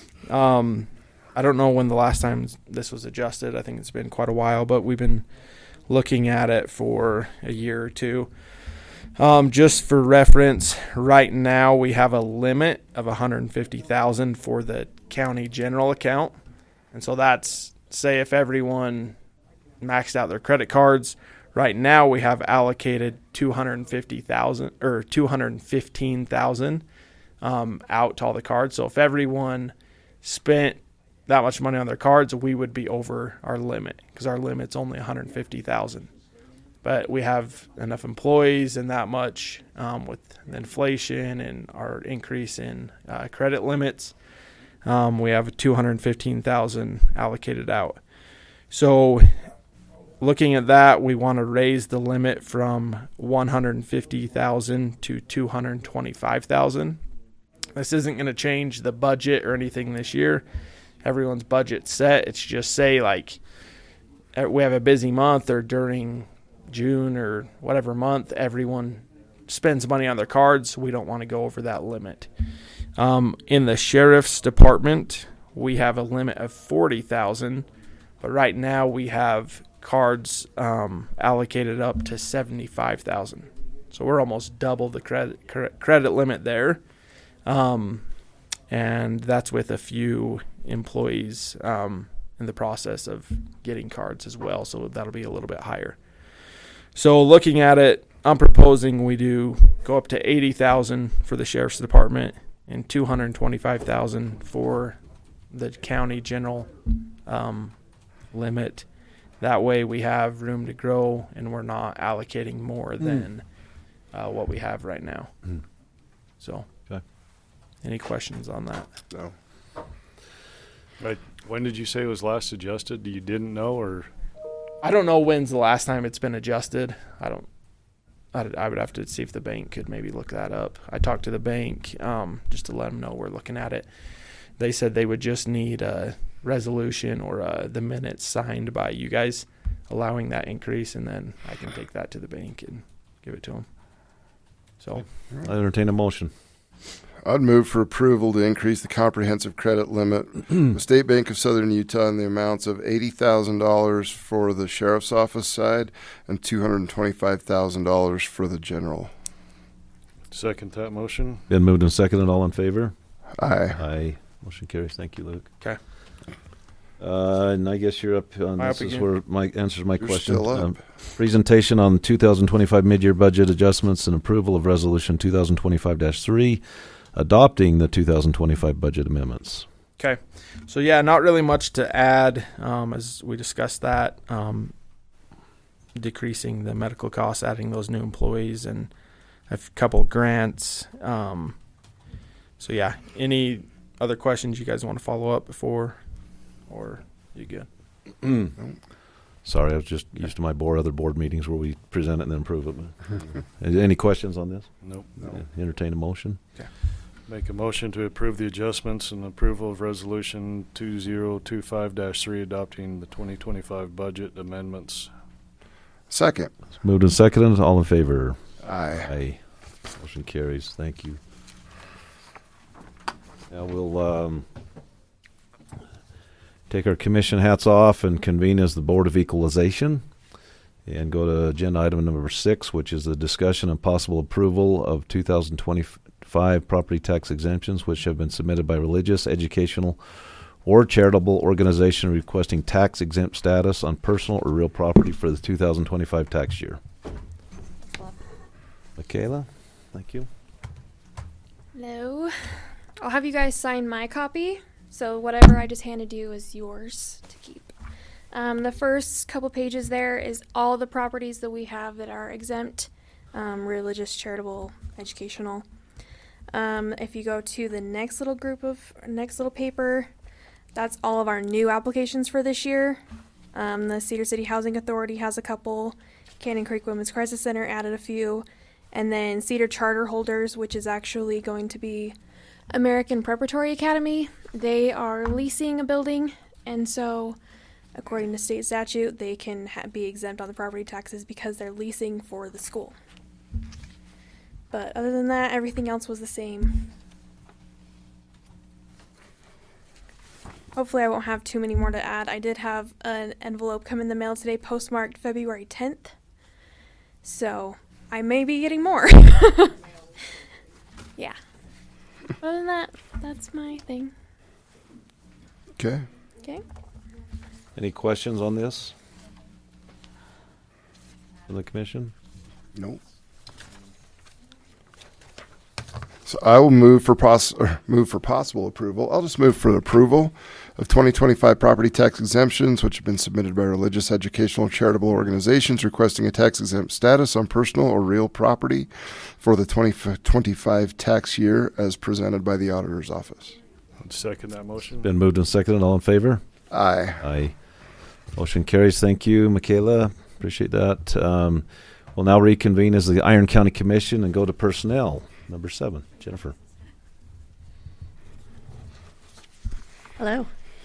Speaker 3: I don't know when the last time this was adjusted. I think it's been quite a while, but we've been looking at it for a year or two. Just for reference, right now we have a limit of $150,000 for the county general account. And so that's, say if everyone maxed out their credit cards, right now we have allocated $250,000 or $215,000 out to all the cards. So if everyone spent that much money on their cards, we would be over our limit because our limit's only $150,000. But we have enough employees and that much with inflation and our increase in credit limits. We have $215,000 allocated out. So looking at that, we want to raise the limit from $150,000 to $225,000. This isn't going to change the budget or anything this year. Everyone's budget's set. It's just say like we have a busy month or during June or whatever month, everyone spends money on their cards. We don't want to go over that limit. In the sheriff's department, we have a limit of $40,000, but right now we have cards allocated up to $75,000. So we're almost double the credit limit there. And that's with a few employees in the process of getting cards as well. So that'll be a little bit higher. So looking at it, I'm proposing we do go up to $80,000 for the sheriff's department and $225,000 for the county general limit. That way we have room to grow and we're not allocating more than what we have right now. So,
Speaker 1: okay.
Speaker 3: Any questions on that?
Speaker 5: No.
Speaker 6: Right. When did you say it was last adjusted? You didn't know, or?
Speaker 3: I don't know when's the last time it's been adjusted. I would have to see if the bank could maybe look that up. I talked to the bank just to let them know we're looking at it. They said they would just need a resolution or the minutes signed by you guys allowing that increase, and then I can take that to the bank and give it to them. So
Speaker 1: I entertain a motion.
Speaker 5: I'd move for approval to increase the comprehensive credit limit the State Bank of Southern Utah in the amounts of $80,000 for the sheriff's office side and $225,000 for the general.
Speaker 6: Second that motion.
Speaker 1: Been moved and seconded. All in favor?
Speaker 5: Aye.
Speaker 1: Aye. Motion carries. Thank you, Luke.
Speaker 3: Okay.
Speaker 1: And I guess you're up on this. Is where my answers my
Speaker 5: You're
Speaker 1: question.
Speaker 5: still up.
Speaker 1: Presentation on 2025 mid-year budget adjustments and approval of resolution 2025-3, adopting the 2025 budget amendments.
Speaker 3: Okay. So yeah, not really much to add as we discussed that. Decreasing the medical costs, adding those new employees, and a couple grants. So yeah, any other questions you guys want to follow up before, or you good?
Speaker 1: Sorry, I was just used to my other board meetings where we present it and then approve it. Any questions on this?
Speaker 6: Nope.
Speaker 1: No. Entertain a motion.
Speaker 3: Okay.
Speaker 6: Make a motion to approve the adjustments and approval of resolution 2025-3, adopting the 2025 budget amendments.
Speaker 5: Second.
Speaker 1: It's moved and seconded. All in favor?
Speaker 5: Aye.
Speaker 1: Motion carries. Thank you. Now we'll take our commission hats off and convene as the Board of Equalization and go to agenda item number 6, which is the discussion and possible approval of 2025 property tax exemptions, which have been submitted by religious, educational, or charitable organization requesting tax exempt status on personal or real property for the 2025 tax year. Michaela, thank you.
Speaker 19: Hello. I'll have you guys sign my copy. So whatever I just handed you is yours to keep. The first couple pages there is all the properties that we have that are exempt, religious, charitable, educational. If you go to the next little paper, that's all of our new applications for this year. The Cedar City Housing Authority has a couple. Cannon Creek Women's Crisis Center added a few. And then Cedar Charter Holders, which is actually going to be American Preparatory Academy. They are leasing a building, and so according to state statute, they can be exempt on the property taxes because they're leasing for the school. But other than that, everything else was the same. Hopefully I won't have too many more to add. I did have an envelope come in the mail today, postmarked February 10th. So I may be getting more. Yeah. Other than that, that's my thing.
Speaker 5: Okay.
Speaker 19: Okay.
Speaker 1: Any questions on this from the commission?
Speaker 5: Nope. So I will move for possible approval. I'll just move for the approval of 2025 property tax exemptions, which have been submitted by religious, educational, and charitable organizations requesting a tax exempt status on personal or real property for the 2025 tax year, as presented by the auditor's office.
Speaker 6: I'd second that motion.
Speaker 1: Been moved and seconded. All in favor?
Speaker 5: Aye.
Speaker 1: Aye. Motion carries. Thank you, Michaela. Appreciate that. We'll now reconvene as the Iron County Commission and go to personnel. Number 7, Jennifer.
Speaker 20: Hello.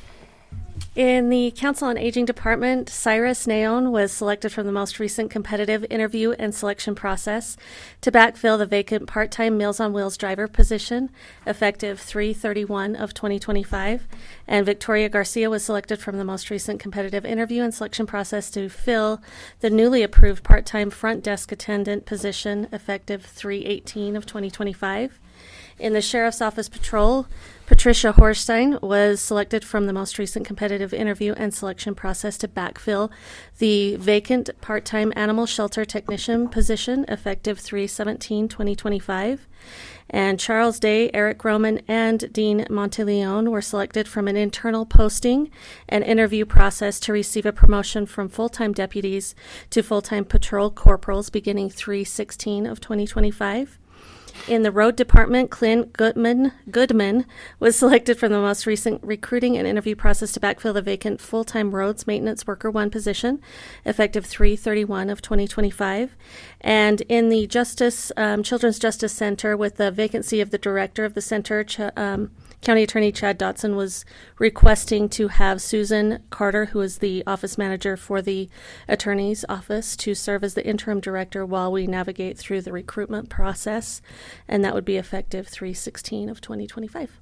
Speaker 20: In the Council on Aging Department, Cyrus Naon was selected from the most recent competitive interview and selection process to backfill the vacant part-time Meals on Wheels driver position, effective 3/31 of 2025. And Victoria Garcia was selected from the most recent competitive interview and selection process to fill the newly approved part-time front desk attendant position, effective 3/18 of 2025. In the Sheriff's Office Patrol, Patricia Horstein was selected from the most recent competitive interview and selection process to backfill the vacant part-time animal shelter technician position, effective 3/17/2025. And Charles Day, Eric Roman, and Dean Monteleone were selected from an internal posting and interview process to receive a promotion from full-time deputies to full-time patrol corporals beginning 3/16 of 2025. In the Road Department, Clint Goodman was selected from the most recent recruiting and interview process to backfill the vacant full-time roads maintenance worker 1 position, effective 3/31 of 2025. And in the Children's Justice Center, with the vacancy of the director of the center, County Attorney Chad Dotson was requesting to have Susan Carter, who is the office manager for the attorney's office, to serve as the interim director while we navigate through the recruitment process, and that would be effective 3/16 of 2025.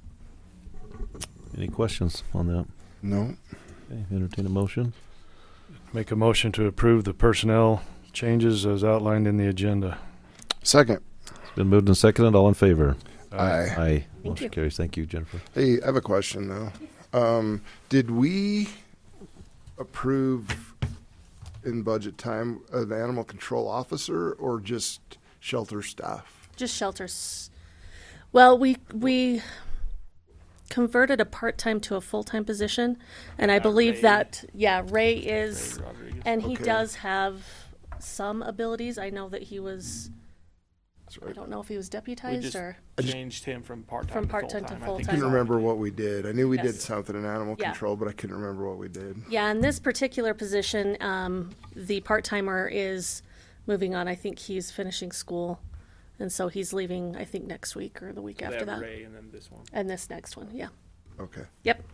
Speaker 1: Any questions on that?
Speaker 5: No.
Speaker 1: Okay, entertain a motion.
Speaker 6: Make a motion to approve the personnel changes as outlined in the agenda.
Speaker 5: Second.
Speaker 1: It's been moved and seconded. All in favor?
Speaker 5: Aye.
Speaker 1: Aye.
Speaker 20: Thank
Speaker 1: Motion
Speaker 20: you.
Speaker 1: carries. Thank you, Jennifer.
Speaker 5: Hey, I have a question, though. Did we approve in budget time an animal control officer or just shelter staff?
Speaker 20: Just shelters. Well, we converted a part-time to a full-time position, and I believe Ray is, and he
Speaker 5: Okay.
Speaker 20: does have some abilities. I know that he was,
Speaker 5: That's right.
Speaker 20: I don't know if he was
Speaker 3: We
Speaker 20: deputized
Speaker 3: just
Speaker 20: or
Speaker 3: changed him from part-time
Speaker 20: From
Speaker 3: to
Speaker 20: part-time to
Speaker 3: full-time. I
Speaker 20: full-time.
Speaker 3: think
Speaker 5: I couldn't
Speaker 3: that's all
Speaker 5: remember
Speaker 3: we
Speaker 5: what we did. I knew we did
Speaker 20: Yes.
Speaker 5: something in animal
Speaker 20: Yeah.
Speaker 5: control, but I couldn't remember what we did.
Speaker 20: Yeah, in this particular position, the part-timer is moving on. I think he's finishing school, and so he's leaving, I think, next week or the week
Speaker 3: They
Speaker 20: after
Speaker 3: have
Speaker 20: that.
Speaker 3: Ray and then this one.
Speaker 20: And this next one, yeah.
Speaker 5: Okay.
Speaker 20: Yep.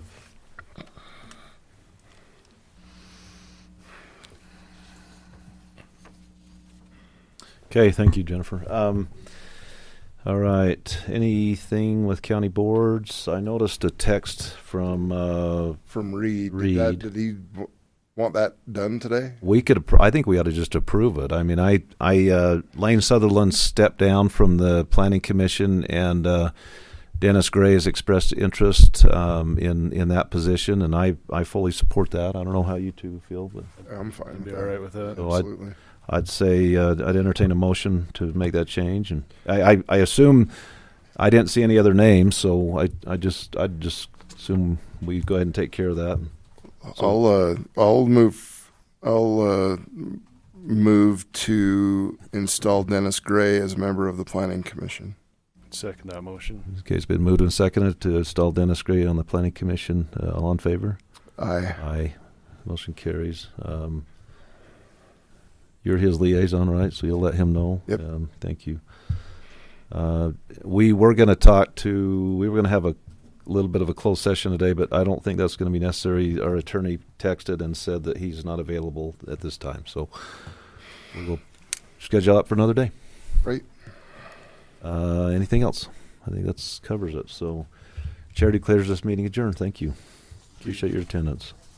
Speaker 1: Okay, thank you, Jennifer. All right. Anything with county boards? I noticed a text from
Speaker 5: Reed.
Speaker 1: Reed.
Speaker 5: Did he want that done today?
Speaker 1: We could. I think we ought to just approve it. I mean, Lane Sutherland stepped down from the planning commission, and Dennis Gray has expressed interest in that position, and I fully support that. I don't know how you two feel, but
Speaker 5: I'm fine.
Speaker 6: I'd
Speaker 5: with
Speaker 6: be
Speaker 5: that.
Speaker 6: all right with that.
Speaker 1: So
Speaker 5: Absolutely.
Speaker 1: I'd say I'd entertain a motion to make that change, and I assume I didn't see any other names, so I'd just assume we go ahead and take care of that. So,
Speaker 5: I'll move to install Dennis Gray as a member of the planning commission.
Speaker 6: Second that motion.
Speaker 1: Okay, it's been moved and seconded to install Dennis Gray on the planning commission. All in favor?
Speaker 5: Aye.
Speaker 1: Aye. Motion carries. You're his liaison, right? So you'll let him know.
Speaker 5: Yep.
Speaker 1: Thank you. We were going to have a little bit of a closed session today, but I don't think that's going to be necessary. Our attorney texted and said that he's not available at this time. So we'll schedule out for another day.
Speaker 5: Right.
Speaker 1: Anything else? I think that covers it. So Chair declares this meeting adjourned. Thank you. Appreciate your attendance.